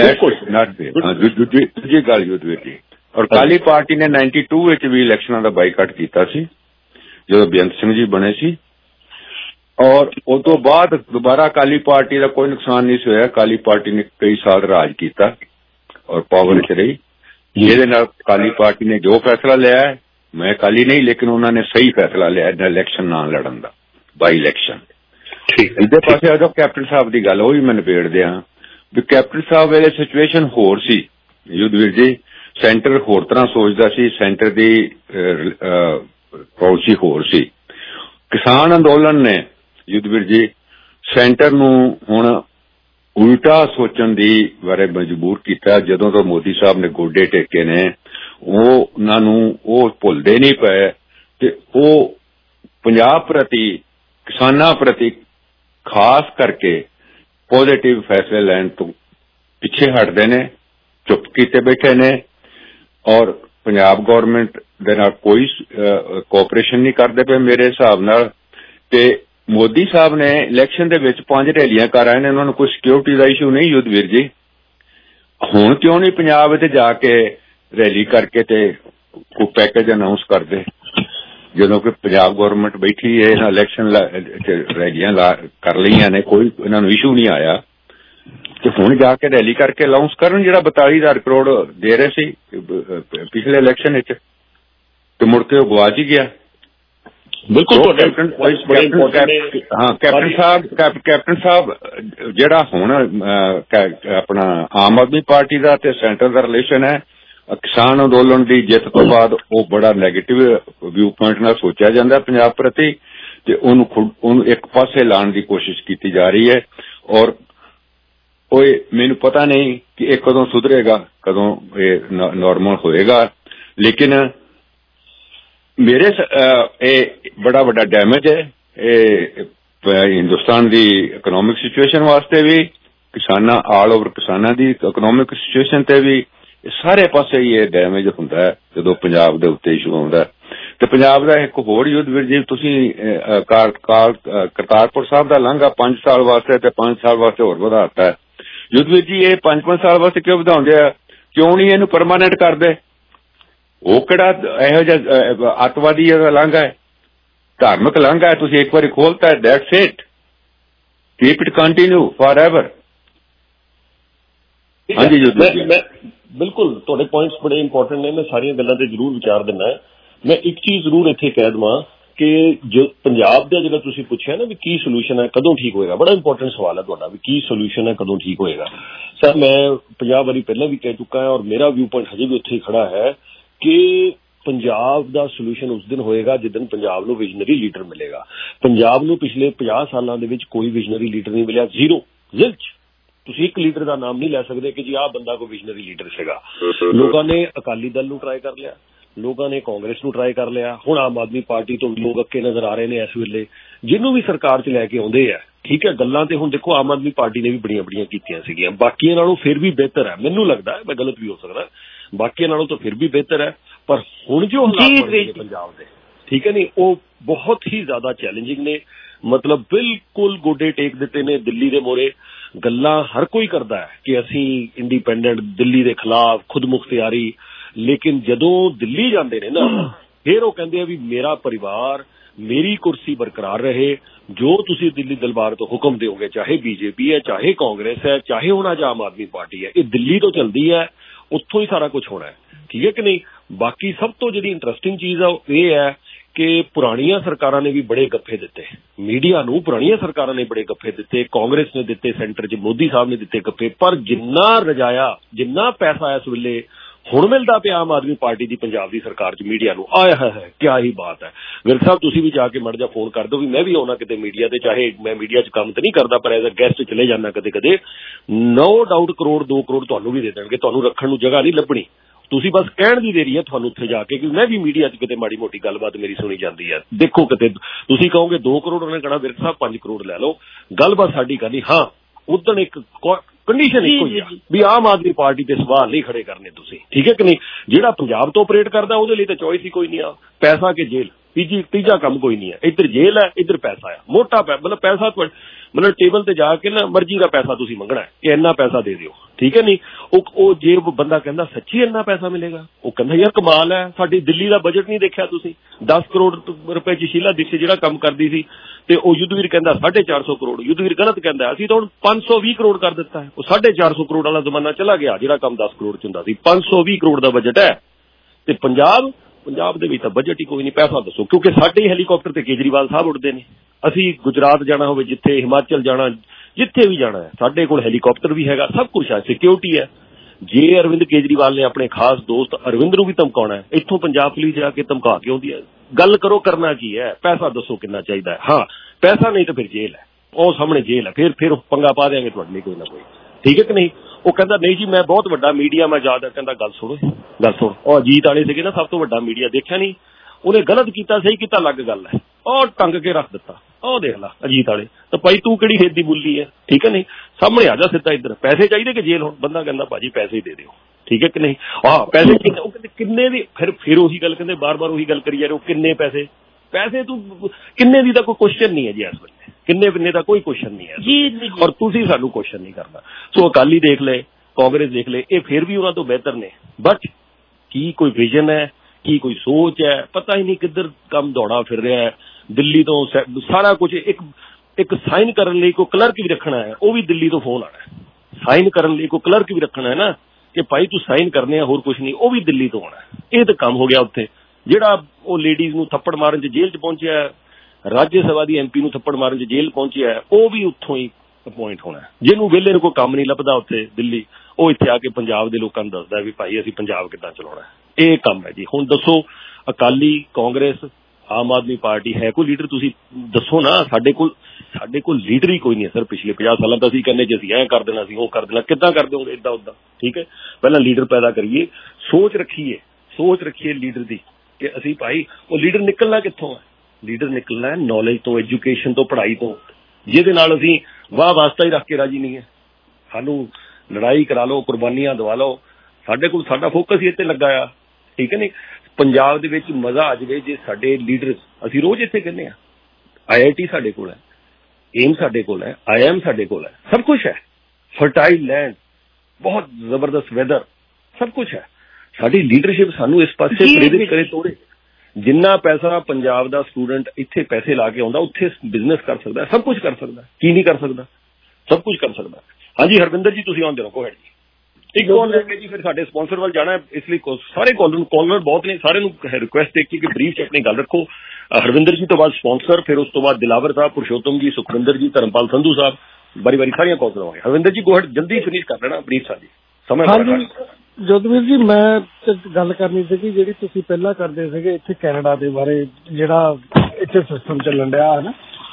ਦੂਜੀ ਗੱਲ ਯੁੱਧਵੀਰ ਜੀ, ਔਰ ਅਕਾਲੀ ਪਾਰਟੀ ਨੇ 92 ਵਿੱਚ ਵੀ ਇਲੈਕਸ਼ਨਾਂ ਦਾ ਬਾਈਕਾਟ ਕੀਤਾ ਸੀ ਜਦੋਂ ਬੇਅੰਤ ਸਿੰਘ ਜੀ ਬਣੇ ਸੀ, ਔਰ ਉਸ ਤੋਂ ਬਾਅਦ ਦੁਬਾਰਾ ਅਕਾਲੀ ਪਾਰਟੀ ਦਾ ਕੋਈ ਨੁਕਸਾਨ ਨਹੀਂ ਹੋਇਆ। ਅਕਾਲੀ ਪਾਰਟੀ ਨੇ ਕਈ ਸਾਲ ਰਾਜ ਕੀਤਾ ਔਰ ਪਾਵਰ 'ਚ ਰਹੀ, ਜਿਹਦੇ ਨਾਲ ਅਕਾਲੀ ਪਾਰਟੀ ਨੇ ਜੋ ਫੈਸਲਾ ਲਿਆ ਹੈ, ਮੈਂ ਅਕਾਲੀ ਨਹੀਂ ਲੇਕਿਨ ਉਹਨਾਂ ਨੇ ਸਹੀ ਫੈਸਲਾ ਲਿਆ ਇਲੈਕਸ਼ਨ ਨਾ ਲੜਨ ਦਾ, ਬਾਈ ਇਲੈਕਸ਼ਨ। ਇਹਦੇ ਪਾਸੇ ਆ ਜਾਓ ਕੈਪਟਨ ਸਾਹਿਬ ਦੀ ਗੱਲ, ਉਹ ਵੀ ਮੈਂ ਨਿਬੇੜ ਦਿਆਂ ਵੀ ਕੈਪਟਨ ਸਾਹਿਬ ਵੇਲੇ ਸਿਚੁਏਸ਼ਨ ਹੋਰ ਸੀ ਯੁੱਧਵੀਰ ਜੀ। ਸੈਂਟਰ ਹੋਰ ਤਰ੍ਹਾਂ ਸੋਚਦਾ ਸੀ, ਸੈਂਟਰ ਦੀ ਪਾਲਿਸੀ ਹੋਰ ਸੀ। ਕਿਸਾਨ ਅੰਦੋਲਨ ਨੇ ਯੁੱਧਵੀਰ ਜੀ ਸੈਂਟਰ ਨੂੰ ਹੁਣ ਉਲਟਾ ਸੋਚਣ ਦੀ ਬਾਰੇ ਮਜਬੂਰ ਕੀਤਾ। ਜਦੋਂ ਤੋਂ ਮੋਦੀ ਸਾਹਿਬ ਨੇ ਗੋਡੇ ਟੇਕੇ ਨੇ ਉਹਨਾਂ ਨੂੰ ਉਹ ਭੁੱਲਦੇ ਨਹੀਂ ਪਏ ਤੇ ਉਹ ਪੰਜਾਬ ਪ੍ਰਤੀ, ਕਿਸਾਨਾਂ ਪ੍ਰਤੀ ਖਾਸ ਕਰਕੇ ਪੋਜ਼ਿਟਿਵ ਫੈਸਲੇ ਲੈਣ ਤੋਂ ਪਿੱਛੇ ਹਟਦੇ ਨੇ, ਚੁੱਪ ਕੀਤੇ ਬੈਠੇ ਨੇ ਔਰ ਪੰਜਾਬ ਗੌਰਮੈਂਟ ਦੇ ਨਾਲ ਕੋਈ ਕੋਆਪਰੇਸ਼ਨ ਨਹੀਂ ਕਰਦੇ ਪਏ ਮੇਰੇ ਹਿਸਾਬ ਨਾਲ। ਤੇ ਮੋਦੀ ਸਾਹਿਬ ਨੇ ਇਲੈਕਸ਼ਨ ਦੇ ਵਿੱਚ 5 ਰੈਲੀਆਂ ਕਰ ਆਏ ਨੇ, ਉਹਨਾਂ ਨੂੰ ਕੋਈ ਸਿਕਿਉਰਿਟੀ ਦਾ ਇਸ਼ੂ ਨਹੀਂ ਯੁੱਧਵੀਰ ਜੀ। ਹੁਣ ਕਿਉਂ ਨਹੀਂ ਪੰਜਾਬ ਤੇ ਜਾ ਕੇ ਰੈਲੀ ਕਰਕੇ ਤੇ ਕੋਈ ਪੈਕੇਜ ਅਨਾਉਂਸ ਕਰਦੇ? ਜਦੋਂ ਕਿ ਪੰਜਾਬ ਗੌਰਮੈਂਟ ਬੈਠੀ ਹੈ, ਇਹਨਾਂ ਇਲੈਕਸ਼ਨ ਰੈਲੀਆਂ ਕਰ ਲਈਆਂ ਨੇ, ਕੋਈ ਇਹਨਾਂ ਨੂੰ ਇਸ਼ੂ ਨਹੀਂ ਆਇਆ, ਤੇ ਹੁਣ ਜਾ ਕੇ ਰੈਲੀ ਕਰਕੇ ਅਨਾਉਂਸ ਕਰਨ ਜਿਹੜਾ 42,000 ਕਰੋੜ ਦੇ ਰਹੇ ਸੀ ਪਿਛਲੇ ਇਲੈਕਸ਼ਨ ਵਿੱਚ, ਤੇ ਮੁੜ ਕੇ ਉਹ ਗਵਾਚ ਹੀ ਗਿਆ। ਬਿਲਕੁਲ ਕੈਪਟਨ ਸਾਹਿਬ ਜਿਹੜਾ ਹੁਣ ਆਪਣਾ ਆਮ ਆਦਮੀ ਪਾਰਟੀ ਦਾ ਤੇ ਸੈਂਟਰ ਦਾ ਰਿਲੇਸ਼ਨ ਹੈ, ਕਿਸਾਨ ਅੰਦੋਲਨ ਦੀ ਜਿੱਤ ਤੋਂ ਬਾਅਦ ਉਹ ਬੜਾ ਨੈਗੇਟਿਵ ਵਿਊ ਪੁਆਇੰਟ ਨਾਲ ਸੋਚਿਆ ਜਾਂਦਾ ਪੰਜਾਬ ਪ੍ਰਤੀ, ਤੇ ਉਹਨੂੰ ਇੱਕ ਪਾਸੇ ਲਾਉਣ ਦੀ ਕੋਸ਼ਿਸ਼ ਕੀਤੀ ਜਾ ਰਹੀ ਹੈ। ਔਰ ਉਹ ਮੈਨੂੰ ਪਤਾ ਨਹੀਂ ਕਿ ਇਹ ਕਦੋਂ ਸੁਧਰੇਗਾ, ਕਦੋਂ ਇਹ ਨਾਰਮਲ ਹੋਏਗਾ, ਲੇਕਿਨ ਮੇਰੇ ਇਹ ਬੜਾ ਵੱਡਾ ਡੈਮੇਜ ਹੈ ਇਹ ਹਿੰਦੁਸਤਾਨ ਦੀ ਇਕਨੋਮਿਕ ਸਿਚੁਏਸ਼ਨ ਵਾਸਤੇ ਵੀ, ਕਿਸਾਨਾਂ ਆਲ ਓਵਰ ਕਿਸਾਨਾਂ ਦੀ ਇਕਨੋਮਿਕ ਸਿਚੁਏਸ਼ਨ ਤੇ ਵੀ, ਸਾਰੇ ਪਾਸੇ ਹੀ ਇਹ ਡੈਮੇਜ ਹੁੰਦਾ ਹੈ ਜਦੋਂ ਪੰਜਾਬ ਦੇ ਉੱਤੇ ਇਸ਼ੂ ਆਉਂਦਾ। ਤੇ ਪੰਜਾਬ ਦਾ ਇੱਕ ਹੋਰ ਯੁੱਧ ਵੀਰ ਜੀ, ਤੁਸੀਂ ਕਰਤਾਰਪੁਰ ਸਾਹਿਬ ਦਾ ਲਾਂਘਾ 5 ਸਾਲ ਵਾਸਤੇ ਤੇ 5 ਸਾਲ ਵਾਸਤੇ ਹੋਰ ਵਧਾਤਾ ਹੈ। ਯੁੱਧ ਵੀਰ ਜੀ ਇਹ 5-5 ਸਾਲ ਵਾਸਤੇ ਕਿਉਂ ਵਧਾਉਂਦੇ ਆ? ਕਿਉਂ ਨਹੀਂ ਇਹਨੂੰ ਪਰਮਾਨੈਂਟ ਕਰਦੇ? ਉਹ ਕਿਹੜਾ ਇਹੋ ਜਿਹਾ ਅੱਤਵਾਦੀ ਲਾਂਘਾ ਹੈ? ਧਾਰਮਿਕ ਲਾਂਘਾ ਹੈ, ਤੁਸੀਂ ਇੱਕ ਵਾਰੀ ਖੋਲਤਾ ਹੈ, that's it, keep it continue forever. ਹਾਂਜੀ ਯੁੱਧ ਮੈਂ ਬਿਲਕੁਲ ਤੁਹਾਡੇ ਪੁਆਇੰਟਸ ਬੜੇ ਇੰਪੋਰਟੈਂਟ ਨੇ, ਮੈਂ ਸਾਰੀਆਂ ਗੱਲਾਂ ਤੇ ਜ਼ਰੂਰ ਵਿਚਾਰ ਦਿੰਦਾ। ਮੈਂ ਇੱਕ ਚੀਜ਼ ਜ਼ਰੂਰ ਇੱਥੇ ਕਹਿ ਦੇਵਾਂ ਕਿ ਜੋ ਪੰਜਾਬ ਦਾ ਜਿਹੜਾ ਤੁਸੀਂ ਪੁੱਛਿਆ ਨਾ ਵੀ ਕੀ ਸੋਲੂਸ਼ਨ ਹੈ, ਕਦੋਂ ਠੀਕ ਹੋਏਗਾ, ਬੜਾ ਇੰਪੋਰਟੈਂਟ ਸਵਾਲ ਹੈ ਤੁਹਾਡਾ ਵੀ ਕੀ ਸੋਲੂਸ਼ਨ ਹੈ, ਕਦੋਂ ਠੀਕ ਹੋਏਗਾ। ਸਰ ਮੈਂ 50 ਵਾਰੀ ਪਹਿਲਾਂ ਵੀ ਕਹਿ ਚੁੱਕਾ ਹਾਂ ਔਰ ਮੇਰਾ ਵਿਊ ਪੁਆਇੰਟ ਹਜੇ ਵੀ ਉੱਥੇ ਖੜਾ ਹੈ ਕਿ ਪੰਜਾਬ ਦਾ ਸੋਲੂਸ਼ਨ ਉਸ ਦਿਨ ਹੋਏਗਾ ਜਿਸ ਦਿਨ ਪੰਜਾਬ ਨੂੰ ਵਿਜ਼ਨਰੀ ਲੀਡਰ ਮਿਲੇਗਾ। ਪੰਜਾਬ ਨੂੰ ਪਿਛਲੇ 50 ਸਾਲਾਂ ਦੇ ਵਿੱਚ ਕੋਈ ਵਿਜ਼ਨਰੀ ਲੀਡਰ ਨਹੀਂ ਮਿਲਿਆ, ਜ਼ੀਰੋ, ਜ਼ਿਲਚ। ਤੁਸੀਂ ਇੱਕ ਲੀਡਰ ਦਾ ਨਾਮ ਨਹੀਂ ਲੈ ਸਕਦੇ ਕਿ ਜੀ ਆਹ ਬੰਦਾ ਕੋਈ ਵਿਜ਼ਨਰੀ ਲੀਡਰ ਸੀਗਾ। ਲੋਕਾਂ ਨੇ ਅਕਾਲੀ ਦਲ ਨੂੰ ਟਰਾਈ ਕਰ ਲਿਆ, ਲੋਕਾਂ ਨੇ ਕਾਂਗਰਸ ਨੂੰ ਟਰਾਈ ਕਰ ਲਿਆ, ਹੁਣ ਆਮ ਆਦਮੀ ਪਾਰਟੀ ਤੋਂ ਲੋਕ ਅੱਕੇ ਨਜ਼ਰ ਆ ਰਹੇ ਨੇ ਇਸ ਵੇਲੇ, ਜਿਹਨੂੰ ਵੀ ਸਰਕਾਰ 'ਚ ਲੈ ਕੇ ਆਉਂਦੇ ਆ। ਠੀਕ ਹੈ, ਗੱਲਾਂ ਤੇ ਹੁਣ ਦੇਖੋ ਆਮ ਆਦਮੀ ਪਾਰਟੀ ਨੇ ਵੀ ਬੜੀਆਂ ਕੀਤੀਆਂ ਸੀਗੀਆਂ, ਬਾਕੀਆਂ ਨਾਲੋਂ ਫਿਰ ਵੀ ਬਿਹਤਰ ਹੈ, ਮੈਨੂੰ ਲੱਗਦਾ, ਮੈਂ ਗਲਤ ਵੀ ਹੋ ਸਕਦਾ, ਬਾਕੀਆਂ ਨਾਲੋਂ ਤਾਂ ਫਿਰ ਵੀ ਬਿਹਤਰ ਹੈ। ਪਰ ਹੁਣ ਜੋ ਹਾਲਾਤ ਨੇ ਪੰਜਾਬ ਦੇ, ਠੀਕ ਹੈ ਨਹੀਂ, ਉਹ ਬਹੁਤ ਹੀ ਜ਼ਿਆਦਾ ਚੈਲੰਜਿੰਗ ਨੇ। ਮਤਲਬ ਬਿਲਕੁਲ ਗੋਡੇ ਟੇਕ ਦਿੱਤੇ ਨੇ ਦਿੱਲੀ ਦੇ ਮੋਰੇ। ਗੱਲਾਂ ਹਰ ਕੋਈ ਕਰਦਾ ਹੈ ਕਿ ਅਸੀਂ ਇੰਡੀਪੈਂਡੈਂਟ, ਦਿੱਲੀ ਦੇ ਖਿਲਾਫ, ਖੁਦ ਮੁਖਤਿਆਰੀ, ਲੇਕਿਨ ਜਦੋਂ ਦਿੱਲੀ ਜਾਂਦੇ ਨੇ ਨਾ ਫਿਰ ਉਹ ਕਹਿੰਦੇ ਆ ਵੀ ਮੇਰਾ ਪਰਿਵਾਰ, ਮੇਰੀ ਕੁਰਸੀ ਬਰਕਰਾਰ ਰਹੇ, ਜੋ ਤੁਸੀਂ ਦਿੱਲੀ ਦਰਬਾਰ ਤੋਂ ਹੁਕਮ ਦਿਓਗੇ, ਚਾਹੇ ਬੀਜੇਪੀ ਹੈ, ਚਾਹੇ ਕਾਂਗਰਸ ਹੈ, ਚਾਹੇ ਹੁਣ ਅੱਜ ਆਮ ਆਦਮੀ ਪਾਰਟੀ ਹੈ, ਇਹ ਦਿੱਲੀ ਤੋਂ ਚੱਲਦੀ ਹੈ, ਉੱਥੋਂ ਹੀ ਸਾਰਾ ਕੁਝ ਹੋਣਾ ਹੈ। ਠੀਕ ਹੈ ਕਿ ਨਹੀਂ? ਬਾਕੀ ਸਭ ਤੋਂ ਜਿਹੜੀ ਇੰਟਰਸਟਿੰਗ ਚੀਜ਼ ਆ ਉਹ ਇਹ ਹੈ ਕਿ ਪੁਰਾਣੀਆਂ ਸਰਕਾਰਾਂ ਨੇ ਵੀ ਬੜੇ ਗੱਫੇ ਦਿੱਤੇ ਮੀਡੀਆ ਨੂੰ, ਪੁਰਾਣੀਆਂ ਸਰਕਾਰਾਂ ਨੇ ਬੜੇ ਗੱਫੇ ਦਿੱਤੇ, ਕਾਂਗਰਸ ਨੇ ਦਿੱਤੇ, ਸੈਂਟਰ 'ਚ ਮੋਦੀ ਸਾਹਿਬ ਨੇ ਦਿੱਤੇ ਗੱਫੇ, ਪਰ ਜਿੰਨਾ ਰਜਾਇਆ, ਜਿੰਨਾ ਪੈਸਾ ਇਸ ਵੇਲੇ ਹੁਣ ਮਿਲਦਾ ਪਿਆ ਆਮ ਆਦਮੀ ਪਾਰਟੀ ਦੀ ਪੰਜਾਬ ਦੀ ਸਰਕਾਰ 'ਚ ਮੀਡੀਆ ਨੂੰ, ਆਇਆ ਹੈ ਕਿਆ ਹੀ ਬਾਤ ਹੈ। ਵਿਰਕ ਸਾਹਿਬ ਤੁਸੀਂ ਵੀ ਜਾ ਕੇ ਮੜ ਜਾ ਫੋਨ ਕਰ ਦਿਓ ਵੀ ਮੈਂ ਵੀ ਆਉਣਾ ਕਿਤੇ ਮੀਡੀਆ ਤੇ, ਚਾਹੇ ਮੈਂ ਮੀਡੀਆ 'ਚ ਕੰਮ ਤਾਂ ਨਹੀਂ ਕਰਦਾ ਪਰ ਐਜ਼ ਅ ਗੈਸਟ ਚਲੇ ਜਾਂਦਾ ਕਦੇ ਕਦੇ। ਨੋ ਡਾਊਟ ਕਰੋੜ 2 ਕਰੋੜ ਤੁਹਾਨੂੰ ਵੀ ਦੇ ਦੇਣਗੇ, ਤੁਹਾਨੂੰ ਰੱਖਣ ਨੂੰ ਜਗ੍ਹਾ ਨਹੀਂ ਲੱਭਣੀ, ਤੁਸੀਂ ਬਸ ਕਹਿਣ ਦੀ ਦੇਰੀ ਹੈ ਤੁਹਾਨੂੰ ਉੱਥੇ ਜਾ ਕੇ ਕਿ ਮੈਂ ਵੀ ਮੀਡੀਆ 'ਚ ਕਿਤੇ ਮਾੜੀ ਮੋਟੀ ਗੱਲਬਾਤ ਮੇਰੀ ਸੁਣੀ ਜਾਂਦੀ ਹੈ। ਦੇਖੋ ਕਿਤੇ ਤੁਸੀਂ ਕਹੋਗੇ 2 ਕਰੋੜ, ਉਹਨੇ ਕਹਿਣਾ ਵਿਰਕ ਸਾਹਿਬ 5 ਕਰੋੜ ਲੈ ਲਓ, ਗੱਲਬਾਤ ਸਾਡੀ ਕਰਨੀ। ਹਾਂ, ਉਦੋਂ ਇੱਕ ਕੰਡੀਸ਼ਨ ਇੱਕੋ ਹੀ ਆ ਵੀ ਆਮ ਆਦਮੀ ਪਾਰਟੀ ਤੇ ਸਵਾਲ ਨਹੀਂ ਖੜੇ ਕਰਨੇ ਤੁਸੀਂ, ਠੀਕ ਹੈ ਕਿ ਨਹੀਂ? ਜਿਹੜਾ ਪੰਜਾਬ ਤੋਂ ਆਪਰੇਟ ਕਰਦਾ ਉਹਦੇ ਲਈ ਤਾਂ ਚੋਇਸ ਹੀ ਕੋਈ ਨਹੀਂ ਆ, ਪੈਸਾ ਕਿ ਜੇਲ੍ਹ, ਤੀਜਾ ਕੰਮ ਕੋਈ ਨਹੀਂ ਹੈ। ਇੱਧਰ ਜੇਲ੍ਹ ਹੈ, ਇੱਧਰ ਪੈਸਾ ਆ, ਮੋਟਾ ਮਤਲਬ ਪੈਸਾ, ਮਤਲਬ ਟੇਬਲ ਤੇ ਜਾ ਕੇ ਨਾ ਮਰਜ਼ੀ ਦਾ ਪੈਸਾ ਤੁਸੀਂ ਮੰਗਣਾ ਕਿ ਇੰਨਾ ਪੈਸਾ ਦੇ ਦਿਓ, ਠੀਕ ਹੈ ਨਹੀਂ? ਉਹ ਜੇ ਬੰਦਾ ਕਹਿੰਦਾ ਸੱਚੀ ਇੰਨਾ ਪੈਸਾ ਮਿਲੇਗਾ, ਉਹ ਕਹਿੰਦਾ ਯਾਰ ਕਮਾਲ ਹੈ, ਸਾਡੀ ਦਿੱਲੀ ਦਾ ਬਜਟ ਨਹੀਂ ਦੇਖਿਆ ਤੁਸੀਂ, 10 ਕਰੋੜ ਰੁਪਏ 'ਚ ਸ਼ੀਲਾ ਦੀਕਸ਼ਿਤ ਜਿਹੜਾ ਕੰਮ ਕਰਦੀ ਸੀ, ਤੇ ਉਹ ਯੁੱਧਵੀਰ ਕਹਿੰਦਾ 450 ਕਰੋੜ, ਯੁੱਧਵੀਰ ਗਲਤ ਕਹਿੰਦਾ, ਅਸੀਂ ਤਾਂ ਹੁਣ 520 ਕਰੋੜ ਕਰ ਦਿੱਤਾ ਹੈ। ਉਹ 450 ਕਰੋੜ ਵਾਲਾ ਜ਼ਮਾਨਾ ਚਲਾ ਗਿਆ ਜਿਹੜਾ ਕੰਮ 10 ਕਰੋੜ 'ਚ ਹੁੰਦਾ ਸੀ, 520 ਕਰੋੜ ਦਾ ਬਜਟ ਹੈ। ਤੇ ਪੰਜਾਬ ਦੇ ਵਿੱਚ ਤਾਂ ਬਜਟ ਹੀ ਕੋਈ ਨਹੀਂ, ਪੈਸਾ ਦੱਸੋ, ਕਿਉਂਕਿ ਸਾਡੇ ਹੈਲੀਕਾਪਟਰ ਤੇ ਕੇਜਰੀਵਾਲ ਸਾਹਿਬ ਉੱਡਦੇ ਨੇ, ਅਸੀਂ ਗੁਜਰਾਤ ਜਾਣਾ ਹੋਵੇ, ਜਿੱਥੇ ਹਿਮਾਚਲ ਜਾਣਾ, ਜਿੱਥੇ ਵੀ ਜਾਣਾ ਹੈ ਸਾਡੇ ਕੋਲ ਹੈਲੀਕਾਪਟਰ ਵੀ ਹੈਗਾ, ਸਭ ਕੁਛ ਹੈ, ਸਿਕਿਉਰਿਟੀ ਹੈ। ਜੇ ਅਰਵਿੰਦ ਕੇਜਰੀਵਾਲ ਨੇ ਆਪਣੇ ਖਾਸ ਦੋਸਤ ਅਰਵਿੰਦ ਨੂੰ ਵੀ ਧਮਕਾਉਣਾ ਹੈ, ਇੱਥੋਂ ਪੰਜਾਬ ਪੁਲਿਸ ਜਾ ਕੇ ਧਮਕਾ ਕੇ ਆਉਂਦੀ ਹੈ। ਗੱਲ ਕਰੋ ਕਰਨਾ ਕੀ ਹੈ, ਪੈਸਾ ਦੱਸੋ ਕਿੰਨਾ ਚਾਹੀਦਾ ਹੈ। ਹਾਂ, ਪੈਸਾ ਨਹੀਂ ਤਾਂ ਫਿਰ ਜੇਲ੍ਹ ਹੈ, ਉਹ ਸਾਹਮਣੇ ਜੇਲ੍ਹ ਹੈ, ਫਿਰ ਪੰਗਾ ਪਾ ਦਿਆਂਗੇ ਤੁਹਾਡੇ ਲਈ ਕੋਈ ਨਾ ਕੋਈ, ਠੀਕ ਹੈ ਕਿ ਨਹੀਂ? ਉਹ ਕਹਿੰਦਾ ਨਹੀਂ ਜੀ ਮੈਂ ਬਹੁਤ ਵੱਡਾ ਮੀਡੀਆ, ਮੈਂ ਜ਼ਿਆਦਾ, ਕਹਿੰਦਾ ਗੱਲ ਸੁਣ, ਉਹ ਅਜੀਤ ਵਾਲੇ ਸੀਗੇ ਨਾ ਸਭ ਤੋਂ ਵੱਡਾ ਮੀਡੀਆ, ਦੇਖਿਆ ਨਹੀਂ ਉਹਨੇ ਗਲਤ ਕੀਤਾ ਸਹੀ ਕੀਤਾ ਅਲੱਗ ਗੱਲ ਹੈ, ਉਹ ਟੰਗ ਕੇ ਰੱਖ ਦਿੱਤਾ, ਉਹ ਦੇਖ ਲਾ ਅਜੀਤ ਵਾਲੇ। ਤਾਂ ਭਾਈ ਤੂੰ ਕਿਹੜੀ ਖੇਤ ਦੀ ਬੁੱਲੀ ਹੈ, ਠੀਕ ਹੈ ਨਹੀਂ? ਸਾਹਮਣੇ ਆ ਜਾ ਸਿੱਧਾ ਇੱਧਰ, ਪੈਸੇ ਚਾਹੀਦੇ ਕਿ ਜੇਲ੍ਹ? ਹੁਣ ਬੰਦਾ ਕਹਿੰਦਾ ਭਾਜੀ ਪੈਸੇ ਹੀ ਦੇ ਦਿਓ, ਠੀਕ ਹੈ ਕਿ ਨਹੀਂ? ਹਾਂ ਪੈਸੇ ਕਿੰਨੇ, ਉਹ ਕਹਿੰਦੇ ਕਿੰਨੇ ਦੀ, ਫਿਰ ਉਹੀ ਗੱਲ ਕਹਿੰਦੇ, ਬਾਰ-ਬਾਰ ਉਹੀ ਗੱਲ ਕਰੀ ਜਾ ਰਹੇ ਹੋ, ਕਿੰਨੇ ਪੈਸੇ ਤੂੰ ਕਿੰਨੇ ਦੀ ਤਾਂ ਕੋਈ ਕੁਐਸਚਨ ਨਹੀਂ ਹੈ ਜੀ ਇਸ ਵੇਲੇ, ਕਿੰਨੇ ਦਾ ਕੋਈ ਕੁਐਸਚਨ ਨਹੀਂ ਹੈ ਜੀ, ਔਰ ਤੁਸੀਂ ਸਾਨੂੰ ਕੁਐਸਚਨ ਨਹੀਂ ਕਰਨਾ। ਸੋ ਅਕਾਲੀ ਦੇਖ ਲਏ, ਕਾਂਗਰਸ ਦੇਖ ਲਏ, ਇਹ ਫਿਰ ਵੀ ਉਹਨਾਂ ਤੋਂ ਬਿਹਤਰ ਨੇ, ਬਟ ਕੀ ਕੋਈ ਵਿਜ਼ਨ ਹੈ, ਕੀ ਕੋਈ ਸੋਚ ਹੈ, ਪਤਾ ਹੀ ਨਹੀਂ ਕਿੱਧਰ ਕੰਮ ਦੌੜਾ ਫਿਰ ਰਿਹਾ ਹੈ। ਦਿੱਲੀ ਤੋਂ ਸਾਰਾ ਕੁਝ ਇੱਕ ਸਾਈਨ ਕਰਨ ਲਈ ਕੋਈ ਕਲਰਕ ਵੀ ਰੱਖਣਾ ਹੈ, ਉਹ ਵੀ ਦਿੱਲੀ ਤੋਂ ਫੋਨ ਆਣਾ ਹੈ। ਸਾਈਨ ਕਰਨ ਲਈ ਕੋਈ ਕਲਰਕ ਵੀ ਰੱਖਣਾ ਹੈ ਨਾ ਕਿ ਭਾਈ ਤੂੰ ਸਾਈਨ ਕਰਨੇ ਆ, ਹੋਰ ਕੁਝ ਨਹੀਂ, ਉਹ ਵੀ ਦਿੱਲੀ ਤੋਂ ਆਉਣਾ। ਇਹ ਤਾਂ ਕੰਮ ਹੋ ਗਿਆ ਉੱਥੇ। ਜਿਹੜਾ ਉਹ ਲੇਡੀਜ਼ ਨੂੰ ਥੱਪੜ ਮਾਰਨ 'ਚ ਜੇਲ੍ਹ 'ਚ ਪਹੁੰਚਿਆ, ਰਾਜ ਸਭਾ ਦੀ MP ਨੂੰ ਥੱਪੜ ਮਾਰਨ 'ਚ ਜੇਲ੍ਹ ਪਹੁੰਚਿਆ, ਉਹ ਵੀ ਉੱਥੋਂ ਹੀ ਅਪੁਆਇੰਟ ਹੋਣਾ। ਜਿਹਨੂੰ ਵਿਹਲੇ ਨੂੰ ਕੋਈ ਕੰਮ ਨਹੀਂ ਲੱਭਦਾ ਉੱਥੇ ਦਿੱਲੀ, ਉਹ ਇੱਥੇ ਆ ਕੇ ਪੰਜਾਬ ਦੇ ਲੋਕਾਂ ਨੂੰ ਦੱਸਦਾ ਵੀ ਭਾਈ ਅਸੀਂ ਪੰਜਾਬ ਕਿੱਦਾਂ ਚਲਾਉਣਾ। ਇਹ ਕੰਮ ਹੈ ਜੀ। ਹੁਣ ਦੱਸੋ, ਅਕਾਲੀ, ਕਾਂਗਰਸ, ਆਮ ਆਦਮੀ ਪਾਰਟੀ ਹੈ ਕੋਈ ਲੀਡਰ? ਤੁਸੀਂ ਦੱਸੋ ਨਾ। ਸਾਡੇ ਕੋਲ ਲੀਡਰ ਹੀ ਕੋਈ ਨਹੀਂ ਹੈ ਸਰ। ਪਿਛਲੇ 50 ਸਾਲਾਂ ਤੋਂ ਅਸੀਂ ਕਹਿੰਦੇ ਜੀ ਅਸੀਂ ਐਂ ਕਰ ਦੇਣਾ, ਅਸੀਂ ਉਹ ਕਰ ਦੇਣਾ। ਕਿੱਦਾਂ ਕਰ ਦਿਓਗੇ ਇੱਦਾਂ ਉੱਦਾਂ? ਠੀਕ ਹੈ, ਪਹਿਲਾਂ ਲੀਡਰ ਪੈਦਾ ਕਰੀਏ, ਸੋਚ ਰੱਖੀਏ ਲੀਡਰ ਦੀ ਕਿ ਅਸੀਂ ਭਾਈ ਉਹ ਲੀਡਰ ਨਿਕਲਣਾ ਕਿੱਥੋਂ ਹੈ? ਲੀਡਰ ਨਿਕਲਣਾ ਹੈ ਨੌਲੇਜ ਤੋਂ, ਐਜੂਕੇਸ਼ਨ ਤੋਂ, ਪੜ੍ਹਾਈ ਤੋਂ, ਜਿਹਦੇ ਨਾਲ ਅਸੀਂ ਵਾਹ ਵਾਸਤਾ ਹੀ ਰੱਖ ਕੇ ਰਾਜੀ ਨਹੀਂ ਹੈ। ਸਾਨੂੰ ਲੜਾਈ ਕਰਾ ਲਓ, ਕੁਰਬਾਨੀਆਂ ਦਵਾ ਲਓ, ਸਾਡੇ ਕੋਲ ਸਾਡਾ ਫੋਕਸ ਹੀ ਇੱਥੇ ਲੱਗਾ ਆ। ਠੀਕ ਹੈ ਨਹੀਂ? ਪੰਜਾਬ ਦੇ ਵਿੱਚ ਮਜ਼ਾ ਆ ਜਾਵੇ ਜੇ ਸਾਡੇ ਲੀਡਰ, ਅਸੀਂ ਰੋਜ਼ ਇੱਥੇ ਕਹਿੰਦੇ ਹਾਂ IIT ਸਾਡੇ ਕੋਲ ਹੈ, ਏਮਸ ਸਾਡੇ ਕੋਲ ਹੈ, IIM ਸਾਡੇ ਕੋਲ ਹੈ, ਸਭ ਕੁਛ ਹੈ, ਫਰਟਾਈਲ ਲੈਂਡ, ਬਹੁਤ ਜ਼ਬਰਦਸਤ ਵੈਦਰ, ਸਭ ਕੁਛ ਹੈ। ਸਾਡੀ ਲੀਡਰਸ਼ਿਪ ਸਾਨੂੰ ਇਸ ਪਾਸੇ ਪ੍ਰੇਰਿਤ ਕਰੇ, ਤੋੜੇ। ਜਿੰਨਾ ਪੈਸਾ ਪੰਜਾਬ ਦਾ ਸਟੂਡੈਂਟ ਇੱਥੇ ਪੈਸੇ ਲਾ ਕੇ ਆਉਂਦਾ, ਉੱਥੇ ਬਿਜ਼ਨਸ ਕਰ ਸਕਦਾ, ਸਭ ਕੁਝ ਕਰ ਸਕਦਾ। ਕੀ ਨਹੀਂ ਕਰ ਸਕਦਾ? ਸਭ ਕੁਝ ਕਰ ਸਕਦਾ। ਹਾਂਜੀ ਹਰਵਿੰਦਰ ਜੀ, ਤੁਸੀਂ ਆਉਂਦੇ ਰਹੋ। ਗੋ ਹੈਡ ਜੀ। ਇੱਕ ਕਾਲ ਲੈ ਕੇ ਜੀ ਫਿਰ ਸਾਡੇ ਸਪਾਂਸਰ ਵੱਲ ਜਾਣਾ, ਇਸ ਲਈ ਸਾਰੇ ਕਾਲਰ ਬਹੁਤ ਨੇ, ਸਾਰਿਆਂ ਨੂੰ ਰਿਕੁਐਸਟ ਹੈ ਕਿ ਬਰੀਫ 'ਚ ਆਪਣੀ ਗੱਲ ਰੱਖੋ। ਹਰਵਿੰਦਰ ਜੀ ਤੋਂ ਬਾਅਦ ਸਪਾਂਸਰ, ਫਿਰ ਉਸ ਤੋਂ ਬਾਅਦ ਦਿਲਾਵਰ ਸਾਹਿਬ, ਪੁਰਸ਼ੋਤਮ ਜੀ, ਸੁਖਵਿੰਦਰ ਜੀ, ਧਰਮਪਾਲ ਸੰਧੂ ਸਾਹਿਬ, ਵਾਰੀ ਸਾਰੀਆਂ ਕਾਲ ਲਵਾਂਗੇ। ਹਰਵਿੰਦਰ ਜੀ ਗੋ ਹੈਡ, ਜਲਦੀ ਫਿਨਿਸ਼ ਕਰ ਲੈਣਾ ਬਰੀਫ ਸਾਡੀ, ਸਮਾਂ। ਹਾਂਜੀ ਜੋਧਵੀਰ ਜੀ, ਮੈਂ ਗੱਲ ਕਰਨੀ ਸੀਗੀ ਜਿਹੜੀ ਤੁਸੀਂ ਪਹਿਲਾਂ ਕਰਦੇ ਸੀਗੇ ਇੱਥੇ ਕੈਨੇਡਾ ਦੇ ਬਾਰੇ, ਜਿਹੜਾ ਇੱਥੇ ਸਿਸਟਮ ਚੱਲਣ ਡਿਆ ਹੈ ਨਾ,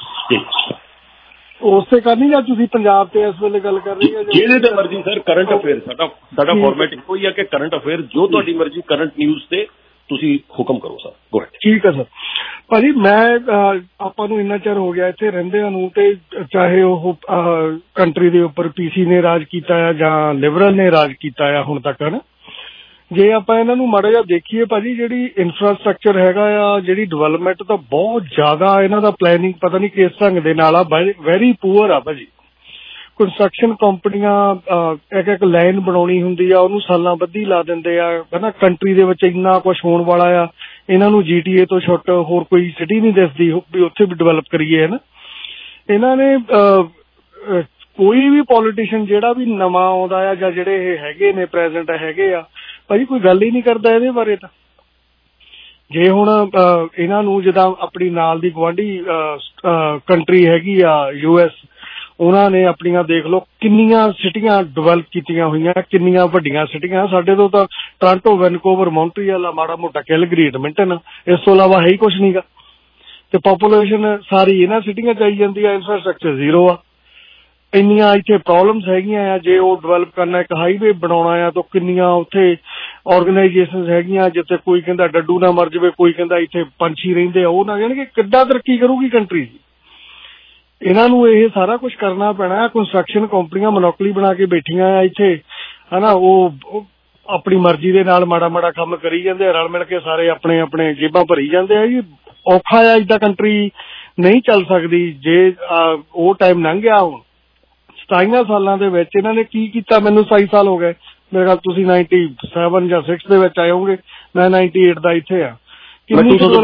ਉਸੇ ਕਰਨੀ ਜਾਂ ਤੁਸੀਂ ਪੰਜਾਬ ਤੇ ਇਸ ਵੇਲੇ ਗੱਲ ਕਰ ਰਹੀ ਹੈ? ਜਿਹਦੇ ਤੇ ਮਰਜ਼ੀ ਸਰ, ਕਰੰਟ ਅਫੇਅਰ ਸਾਡਾ ਫਾਰਮੈਟ ਇੱਕੋ ਹੀ ਹੈ ਕਿ ਕਰੰਟ ਅਫੇਅਰ, ਜੋ ਤੁਹਾਡੀ ਮਰਜ਼ੀ ਕਰੰਟ ਨਿਊਜ਼ ਤੇ ਤੁਸੀਂ ਹੁਕਮ ਕਰੋ ਸਰ। Go ahead. ਠੀਕ ਹੈ ਸਰ। ਭਾਜੀ ਮੈਂ ਆਪਾਂ ਨੂੰ ਇੰਨਾ ਚਿਰ ਹੋ ਗਿਆ ਇੱਥੇ ਰਹਿੰਦਿਆਂ ਨੂੰ, ਤੇ ਚਾਹੇ ਉਹ ਕੰਟਰੀ ਦੇ ਉੱਪਰ PC ਨੇ ਰਾਜ ਕੀਤਾ ਆ ਜਾਂ ਲਿਬਰਲ ਨੇ ਰਾਜ ਕੀਤਾ ਆ ਹੁਣ ਤੱਕ, ਨਾ ਜੇ ਆਪਾਂ ਇਹਨਾਂ ਨੂੰ ਮਾੜਾ ਜਿਹਾ ਦੇਖੀਏ ਭਾਜੀ, ਜਿਹੜੀ ਇਨਫਰਾਸਟਰਕਚਰ ਹੈਗਾ ਆ, ਜਿਹੜੀ ਡਿਵੈਲਪਮੈਂਟ ਤਾਂ ਬਹੁਤ ਜ਼ਿਆਦਾ ਇਹਨਾਂ ਦਾ ਪਲੈਨਿੰਗ ਪਤਾ ਨਹੀਂ ਕਿਸ ਢੰਗ ਦੇ ਨਾਲ ਆ, ਵੈਰੀ ਪੂਅਰ ਆ ਭਾਜੀ। ਕੰਸਟਰਕਸ਼ਨ ਕੰਪਨੀਆਂ ਇੱਕ ਲਾਈਨ ਬਣਾਉਣੀ ਹੁੰਦੀ ਆ, ਉਹਨੂੰ ਸਾਲਾਂ ਬੱਧੀ ਲਾ ਦਿੰਦੇ ਆ, ਹਨਾ। ਕੰਟਰੀ ਦੇ ਵਿੱਚ ਇੰਨਾ ਕੁਛ ਹੋਣ ਵਾਲਾ ਆ, ਇਹਨਾਂ ਨੂੰ GTA ਤੋਂ ਛੁੱਟ ਹੋਰ ਕੋਈ ਸਿਟੀ ਨਹੀਂ ਦਿਸਦੀ ਵੀ ਉੱਥੇ ਵੀ ਡਿਵੈਲਪ ਕਰੀਏ, ਹਨਾ। ਇਹਨਾਂ ਨੇ ਕੋਈ ਵੀ ਪੋਲੀਟੀਸ਼ੀਅਨ ਜਿਹੜਾ ਵੀ ਨਵਾਂ ਆਉਂਦਾ ਆ ਜਾਂ ਜਿਹੜੇ ਇਹ ਹੈਗੇ ਨੇ ਪ੍ਰੈਜ਼ੀਡੈਂਟ ਹੈਗੇ ਆ ਭਾਜੀ, ਕੋਈ ਗੱਲ ਹੀ ਨਹੀਂ ਕਰਦਾ ਇਹਦੇ ਬਾਰੇ। ਤਾਂ ਜੇ ਹੁਣ ਇਹਨਾਂ ਨੂੰ ਜਿੱਦਾਂ ਆਪਣੀ ਨਾਲ ਦੀ ਗੁਆਂਢੀ ਕੰਟਰੀ ਹੈਗੀ ਆ US, ਉਹਨਾਂ ਨੇ ਆਪਣੀਆਂ ਦੇਖ ਲਓ ਕਿੰਨੀਆਂ ਸਿਟੀਆਂ ਡਿਵੈਲਪ ਕੀਤੀਆਂ ਹੋਈਆਂ, ਕਿੰਨੀਆਂ ਵੱਡੀਆਂ ਸਿਟੀਆਂ। ਸਾਡੇ ਤੋਂ ਤਾਂ ਟੋਰਾਂਟੋ, ਵੈਨਕੂਵਰ, ਮੌਂਟਰੀਅਲ, ਮਾੜਾ ਮੋਟਾ ਕੈਲਗਰੀ, ਐਡਮਿੰਟਨ, ਇਸ ਤੋਂ ਇਲਾਵਾ ਹੈ ਹੀ ਕੁਛ ਨੀਗਾ। ਤੇ ਪਾਪੂਲੇਸ਼ਨ ਸਾਰੀ ਇਹਨਾਂ ਸਿਟੀਆਂ 'ਚ ਆਈ ਜਾਂਦੀ ਆ, ਇਨਫਰਾਸਟਰਕਚਰ ਜ਼ੀਰੋ ਆ। ਇੰਨੀਆਂ ਇੱਥੇ ਪ੍ਰੋਬਲਮਸ ਹੈਗੀਆਂ ਆ। ਜੇ ਉਹ ਡਿਵੈਲਪ ਕਰਨਾ, ਇੱਕ ਹਾਈਵੇ ਬਣਾਉਣਾ ਆ, ਤਾਂ ਕਿੰਨੀਆਂ ਉੱਥੇ ਆਰਗੇਨਾਈਜੇਸ਼ਨਸ ਹੈਗੀਆਂ, ਜਿੱਥੇ ਕੋਈ ਕਹਿੰਦਾ ਡੱਡੂ ਨਾ ਮਰ ਜਾਵੇ, ਕੋਈ ਕਹਿੰਦਾ ਇੱਥੇ ਪੰਛੀ ਰਹਿੰਦੇ ਆ, ਉਹ ਨਾ ਜਾਣ ਕਿ ਕਿੱਦਾਂ ਤਰੱਕੀ ਕਰੂਗੀ ਕੰਟਰੀ। ਇਹਨਾਂ ਨੂੰ ਇਹ ਸਾਰਾ ਕੁਝ ਕਰਨਾ ਪੈਣਾ। ਕੰਸਟਰਕਸ਼ਨ ਕੰਪਨੀਆਂ ਮੋਨੋਪੋਲੀ ਬਣਾ ਕੇ ਬੈਠੀਆਂ ਆ ਇੱਥੇ, ਹਨਾ। ਉਹ ਆਪਣੀ ਮਰਜ਼ੀ ਦੇ ਨਾਲ ਮਾੜਾ ਕੰਮ ਕਰੀ ਜਾਂਦੇ ਆ, ਰਲ ਮਿਲ ਕੇ ਸਾਰੇ ਆਪਣੇ ਜੇਬਾਂ ਭਰੀ ਜਾਂਦੇ ਆ ਜੀ। ਔਖਾ ਆ, ਏਦਾਂ ਕੰਟਰੀ ਨਹੀਂ ਚੱਲ ਸਕਦੀ। ਜੇ ਉਹ ਟਾਈਮ ਲੰਘ ਗਿਆ, ਹੁਣ 27 ਸਾਲਾਂ ਦੇ ਵਿੱਚ ਇਹਨਾਂ ਨੇ ਕੀ ਕੀਤਾ? ਮੈਨੂੰ 27 ਸਾਲ ਹੋ ਗਏ, ਮੇਰੇ ਖਿਆਲ ਤੁਸੀਂ 97 ਜਾਂ 6 ਦੇ ਵਿੱਚ ਆਏ ਹੋਗੇ, ਮੈਂ 98 ਦਾ ਇੱਥੇ ਆ। ਕਿੰਨੀ ਕੁ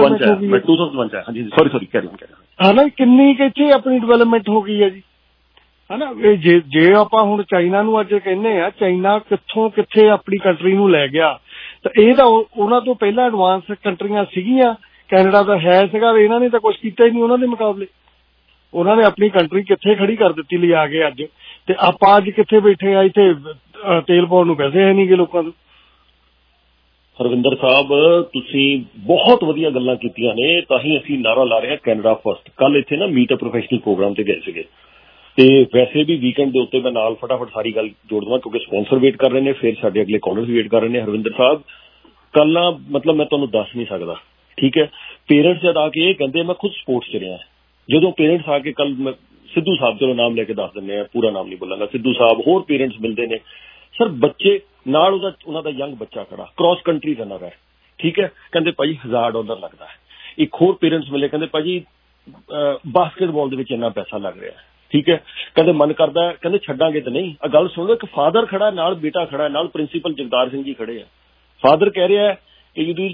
ਇੱਥੇ ਆਪਣੀ ਡਿਵੈਲਪਮੈਂਟ ਹੋ ਗਈ ਹੈ ਜੀ, ਹਨਾ। ਜੇ ਆਪਾਂ ਹੁਣ ਚਾਈਨਾ ਨੂੰ ਅੱਜ ਕਹਿੰਦੇ ਆ, ਚਾਈਨਾ ਕਿੱਥੋਂ ਕਿੱਥੇ ਆਪਣੀ ਕੰਟਰੀ ਨੂੰ ਲੈ ਗਿਆ, ਤਾਂ ਇਹ ਤਾਂ ਉਹਨਾਂ ਤੋਂ ਪਹਿਲਾਂ ਐਡਵਾਂਸ ਕੰਟਰੀਆਂ ਸੀਗੀਆਂ। ਕੈਨੇਡਾ ਤਾਂ ਹੈ ਸੀਗਾ, ਇਹਨਾਂ ਨੇ ਤਾਂ ਕੁਛ ਕੀਤਾ ਹੀ ਨਹੀਂ ਉਹਨਾਂ ਦੇ ਮੁਕਾਬਲੇ। ਉਹਨਾਂ ਨੇ ਆਪਣੀ ਕੰਟਰੀ ਕਿੱਥੇ ਖੜੀ ਕਰ ਦਿੱਤੀ ਲਿਆ ਕੇ ਅੱਜ, ਤੇ ਆਪਾਂ ਅੱਜ ਕਿੱਥੇ ਬੈਠੇ ਆ? ਇੱਥੇ ਤੇਲ ਪਾਉਣ ਨੂੰ ਪੈਸੇ ਹੈ ਨਹੀਂ ਗੇ ਲੋਕਾਂ ਤੋਂ। ਹਰਵਿੰਦਰ ਸਾਹਿਬ, ਤੁਸੀਂ ਬਹੁਤ ਵਧੀਆ ਗੱਲਾਂ ਕੀਤੀਆਂ ਨੇ, ਤਾਂ ਹੀ ਅਸੀਂ ਨਾਰਾ ਲਾ ਰਹੇ ਹਾਂ ਕੈਨੇਡਾ ਫਸਟ। ਕੱਲ ਇੱਥੇ ਨਾ ਮੀਟ ਅ ਪ੍ਰੋਫੈਸ਼ਨਲ ਪ੍ਰੋਗਰਾਮ ਤੇ ਗਏ ਸੀਗੇ, ਤੇ ਵੈਸੇ ਵੀ ਵੀਕਐਂਡ ਦੇ ਉੱਤੇ ਮੈਂ ਨਾਲ ਫਟਾਫਟ ਸਾਰੀ ਗੱਲ ਜੋੜ ਦੇਵਾਂ, ਕਿਉਂਕਿ ਸਪਾਂਸਰ ਵੇਟ ਕਰ ਰਹੇ ਨੇ, ਫਿਰ ਸਾਡੇ ਅਗਲੇ ਕਾਲਰ ਵੀ ਵੇਟ ਕਰ ਰਹੇ ਨੇ। ਹਰਵਿੰਦਰ ਸਾਹਿਬ, ਕੱਲ ਨਾ ਮਤਲਬ ਮੈਂ ਤੁਹਾਨੂੰ ਦੱਸ ਨਹੀਂ ਸਕਦਾ, ਠੀਕ ਹੈ। ਪੇਰੈਂਟਸ ਜਦ ਆ ਕੇ ਇਹ ਕਹਿੰਦੇ, ਮੈਂ ਖੁਦ ਸਪੋਰਟਸ 'ਚ ਰਿਹਾ, ਜਦੋਂ ਪੇਰੈਂਟਸ ਆ ਕੇ ਕੱਲ ਸਿੱਧੂ ਸਾਹਿਬ, ਚਲੋ ਨਾਮ ਲੈ ਕੇ ਦੱਸ ਦਿੰਦੇ ਆ, ਪੂਰਾ ਨਾਮ ਨਹੀਂ ਬੋਲਾਂਗਾ, ਸਿੱਧੂ ਸਾਹਿਬ, ਹੋਰ ਪੇਰੈਂਟਸ ਮਿਲਦੇ ਨੇ ਸਰ, ਬੱਚੇ ਨਾਲ ਉਹਨਾਂ ਦਾ ਯੰਗ ਬੱਚਾ ਖੜਾ, ਕ੍ਰਾਸ ਕੰਟਰੀ ਰਨਰ ਹੈ, ਠੀਕ ਹੈ। ਕਹਿੰਦੇ ਭਾਜੀ $1000 ਲੱਗਦਾ ਹੈ। ਇੱਕ ਹੋਰ ਪੇਰੈਂਟਸ ਮਿਲੇ, ਕਹਿੰਦੇ ਭਾਜੀ ਬਾਸਕਟਬਾਲ ਦੇ ਵਿੱਚ ਇੰਨਾ ਪੈਸਾ ਲੱਗ ਰਿਹਾ, ਠੀਕ ਹੈ। ਕਹਿੰਦੇ ਮਨ ਕਰਦਾ, ਕਹਿੰਦੇ ਛੱਡਾਂਗੇ ਤਾਂ ਨਹੀਂ। ਗੱਲ ਸੁਣ ਲਓ, ਇੱਕ ਫਾਦਰ ਖੜਾ ਨਾਲ, ਬੇਟਾ ਖੜਾ ਨਾਲ, ਪ੍ਰਿੰਸੀਪਲ ਜਗਦਾਰ ਸਿੰਘ ਜੀ ਖੜੇ ਆ। ਫਾਦਰ ਕਹਿ ਰਿਹਾ ਕਿ ਯੁਧਵੀਰ ਜੀ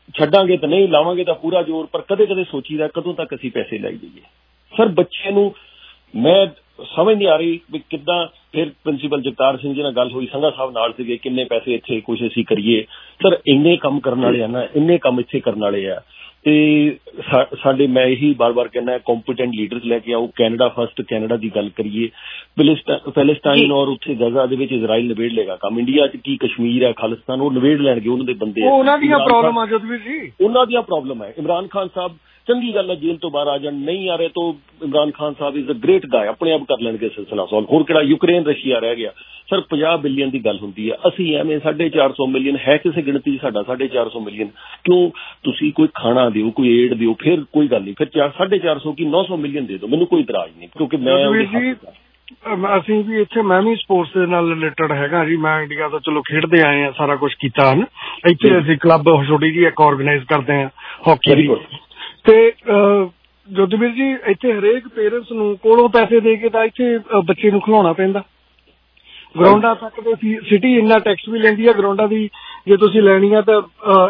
ਛੱਡਾਂਗੇ ਤਾਂ ਨਹੀਂ, ਲਾਵਾਂਗੇ ਤਾਂ ਪੂਰਾ ਜ਼ੋਰ, ਪਰ ਕਦੇ ਕਦੇ ਸੋਚੀਦਾ ਕਦੋਂ ਤੱਕ ਅਸੀਂ ਪੈਸੇ ਲਾਈ ਜਾਈਏ। ਸਰ ਬੱਚੇ ਨੂੰ ਮੈਂ ਸਮਝ ਨਹੀਂ ਆ ਰਹੀ ਵੀ ਕਿੱਦਾਂ। ਫਿਰ ਪ੍ਰਿੰਸੀਪਲ ਜਗਤਾਰ ਸਿੰਘ ਜੀ ਨਾਲ ਗੱਲ ਹੋਈ, ਸੰਘਾ ਸਾਹਿਬ ਨਾਲ ਸੀਗੇ, ਕਿੰਨੇ ਪੈਸੇ ਇੱਥੇ ਕੁਛ ਅਸੀਂ ਕਰੀਏ। ਸਰ ਇੰਨੇ ਕੰਮ ਕਰਨ ਵਾਲੇ ਆ ਨਾ, ਇੰਨੇ ਕੰਮ ਇੱਥੇ ਕਰਨ ਵਾਲੇ ਆ, ਤੇ ਸਾਡੇ ਮੈਂ ਇਹੀ ਬਾਰ-ਬਾਰ ਕਹਿੰਦਾ ਕੰਪੀਟੈਂਟ ਲੀਡਰਸ ਲੈ ਕੇ ਆਓ। ਕੈਨੇਡਾ ਫਸਟ, ਕੈਨੇਡਾ ਦੀ ਗੱਲ ਕਰੀਏ, ਪੈਲੇਸਟਾਈਨ ਔਰ ਉੱਥੇ ਗਜ਼ਾ ਦੇ ਵਿੱਚ ਇਜ਼ਰਾਈਲ ਨਿਬੇੜ ਲੇਗਾ ਕੰਮ। ਇੰਡੀਆ 'ਚ ਕੀ ਕਸ਼ਮੀਰ ਹੈ, ਖਾਲਿਸਤਾਨ, ਉਹ ਨਿਬੇੜ ਲੈਣਗੇ, ਉਹਨਾਂ ਦੇ ਬੰਦੇ, ਉਹਨਾਂ ਦੀਆਂ ਪ੍ਰੋਬਲਮ ਆ ਜਦਵੀਰ ਜੀ, ਉਹਨਾਂ ਦੀਆਂ ਪ੍ਰੋਬਲਮ ਹੈ। ਇਮਰਾਨ ਖਾਨ ਸਾਹਿਬ ਚੰਗੀ ਗੱਲ ਹੈ ਜੇਲ੍ਹ ਤੋਂ ਬਾਹਰ ਆ ਜਾਣ, ਨਹੀਂ ਆ ਰਹੇ ਤਾਂ ਇਮਰਾਨ ਖਾਨ ਸਾਹਿਬ ਇਜ਼ ਅ ਗ੍ਰੇਟ ਗਾਏ, ਆਪਣੇ ਆਪ ਕਰ ਲੈਣਗੇ ਸਿਲਸਿਲਾ ਸੋਲਵ। ਹੋਰ ਕਿਹੜਾ ਯੂਕਰੇਨ ਰਸ਼ੀਆ ਰਹਿ ਗਿਆ। ਸਰ 50 ਬਿਲੀਅਨ ਦੀ ਗੱਲ ਹੁੰਦੀ ਹੈ, ਅਸੀਂ ਐਵੇਂ 450 ਮਿਲੀਅਨ ਹੈ ਕਿਸੇ ਗਿਣਤੀ 'ਚ ਸਾਡਾ 450 ਮਿਲੀਅਨ। ਕਿਉਂ ਤੁਸੀਂ ਕੋਈ ਖਾਣਾ ਦਿਓ, ਕੋਈ ਏਡ ਦਿਓ, ਫਿਰ ਕੋਈ ਗੱਲ ਨਹੀਂ, ਫਿਰ 450 ਕੀ 900 ਮਿਲੀਅਨ ਦੇ ਦਿਓ, ਮੈਨੂੰ ਕੋਈ ਇਤਰਾਜ਼ ਨਹੀਂ, ਕਿਉਂਕਿ ਮੈਂ ਅਸੀਂ ਵੀ ਇੱਥੇ, ਮੈਂ ਵੀ ਸਪੋਰਟਸ ਦੇ ਨਾਲ ਰਿਲੇਟਡ ਹੈਗਾ ਜੀ। ਮੈਂ ਇੰਡੀਆ ਤੋਂ ਚਲੋ ਖੇਡਦੇ ਆਏ ਆ, ਸਾਰਾ ਕੁਝ ਕੀਤਾ ਹਨ। ਇੱਥੇ ਅਸੀਂ ਕਲੱਬ ਛੋਟੀ ਜਿਹੀ ਇੱਕ ਆਰਗੇਨਾਈਜ਼ ਕਰਦੇ ਹਾਂ ਹਾਕੀ ਦੀ। ਤੇ ਜੋਧਵੀਰ ਜੀ ਇੱਥੇ ਹਰੇਕ ਪੇਰੈਂਟਸ ਨੂੰ ਕੋਲੋਂ ਪੈਸੇ ਦੇ ਕੇ ਤਾਂ ਇੱਥੇ ਬੱਚੇ ਨੂੰ ਖਿਲਾਉਣਾ ਪੈਂਦਾ। ਗਰਾਊਂਡਾਂ ਤੱਕ ਦੇ ਸਿਟੀ ਇੰਨਾ ਟੈਕਸ ਵੀ ਲੈਂਦੀ ਹੈ ਗਰਾਊਂਡਾਂ ਦੀ, ਜੇ ਤੁਸੀਂ ਲੈਣੀ ਆ ਤਾਂ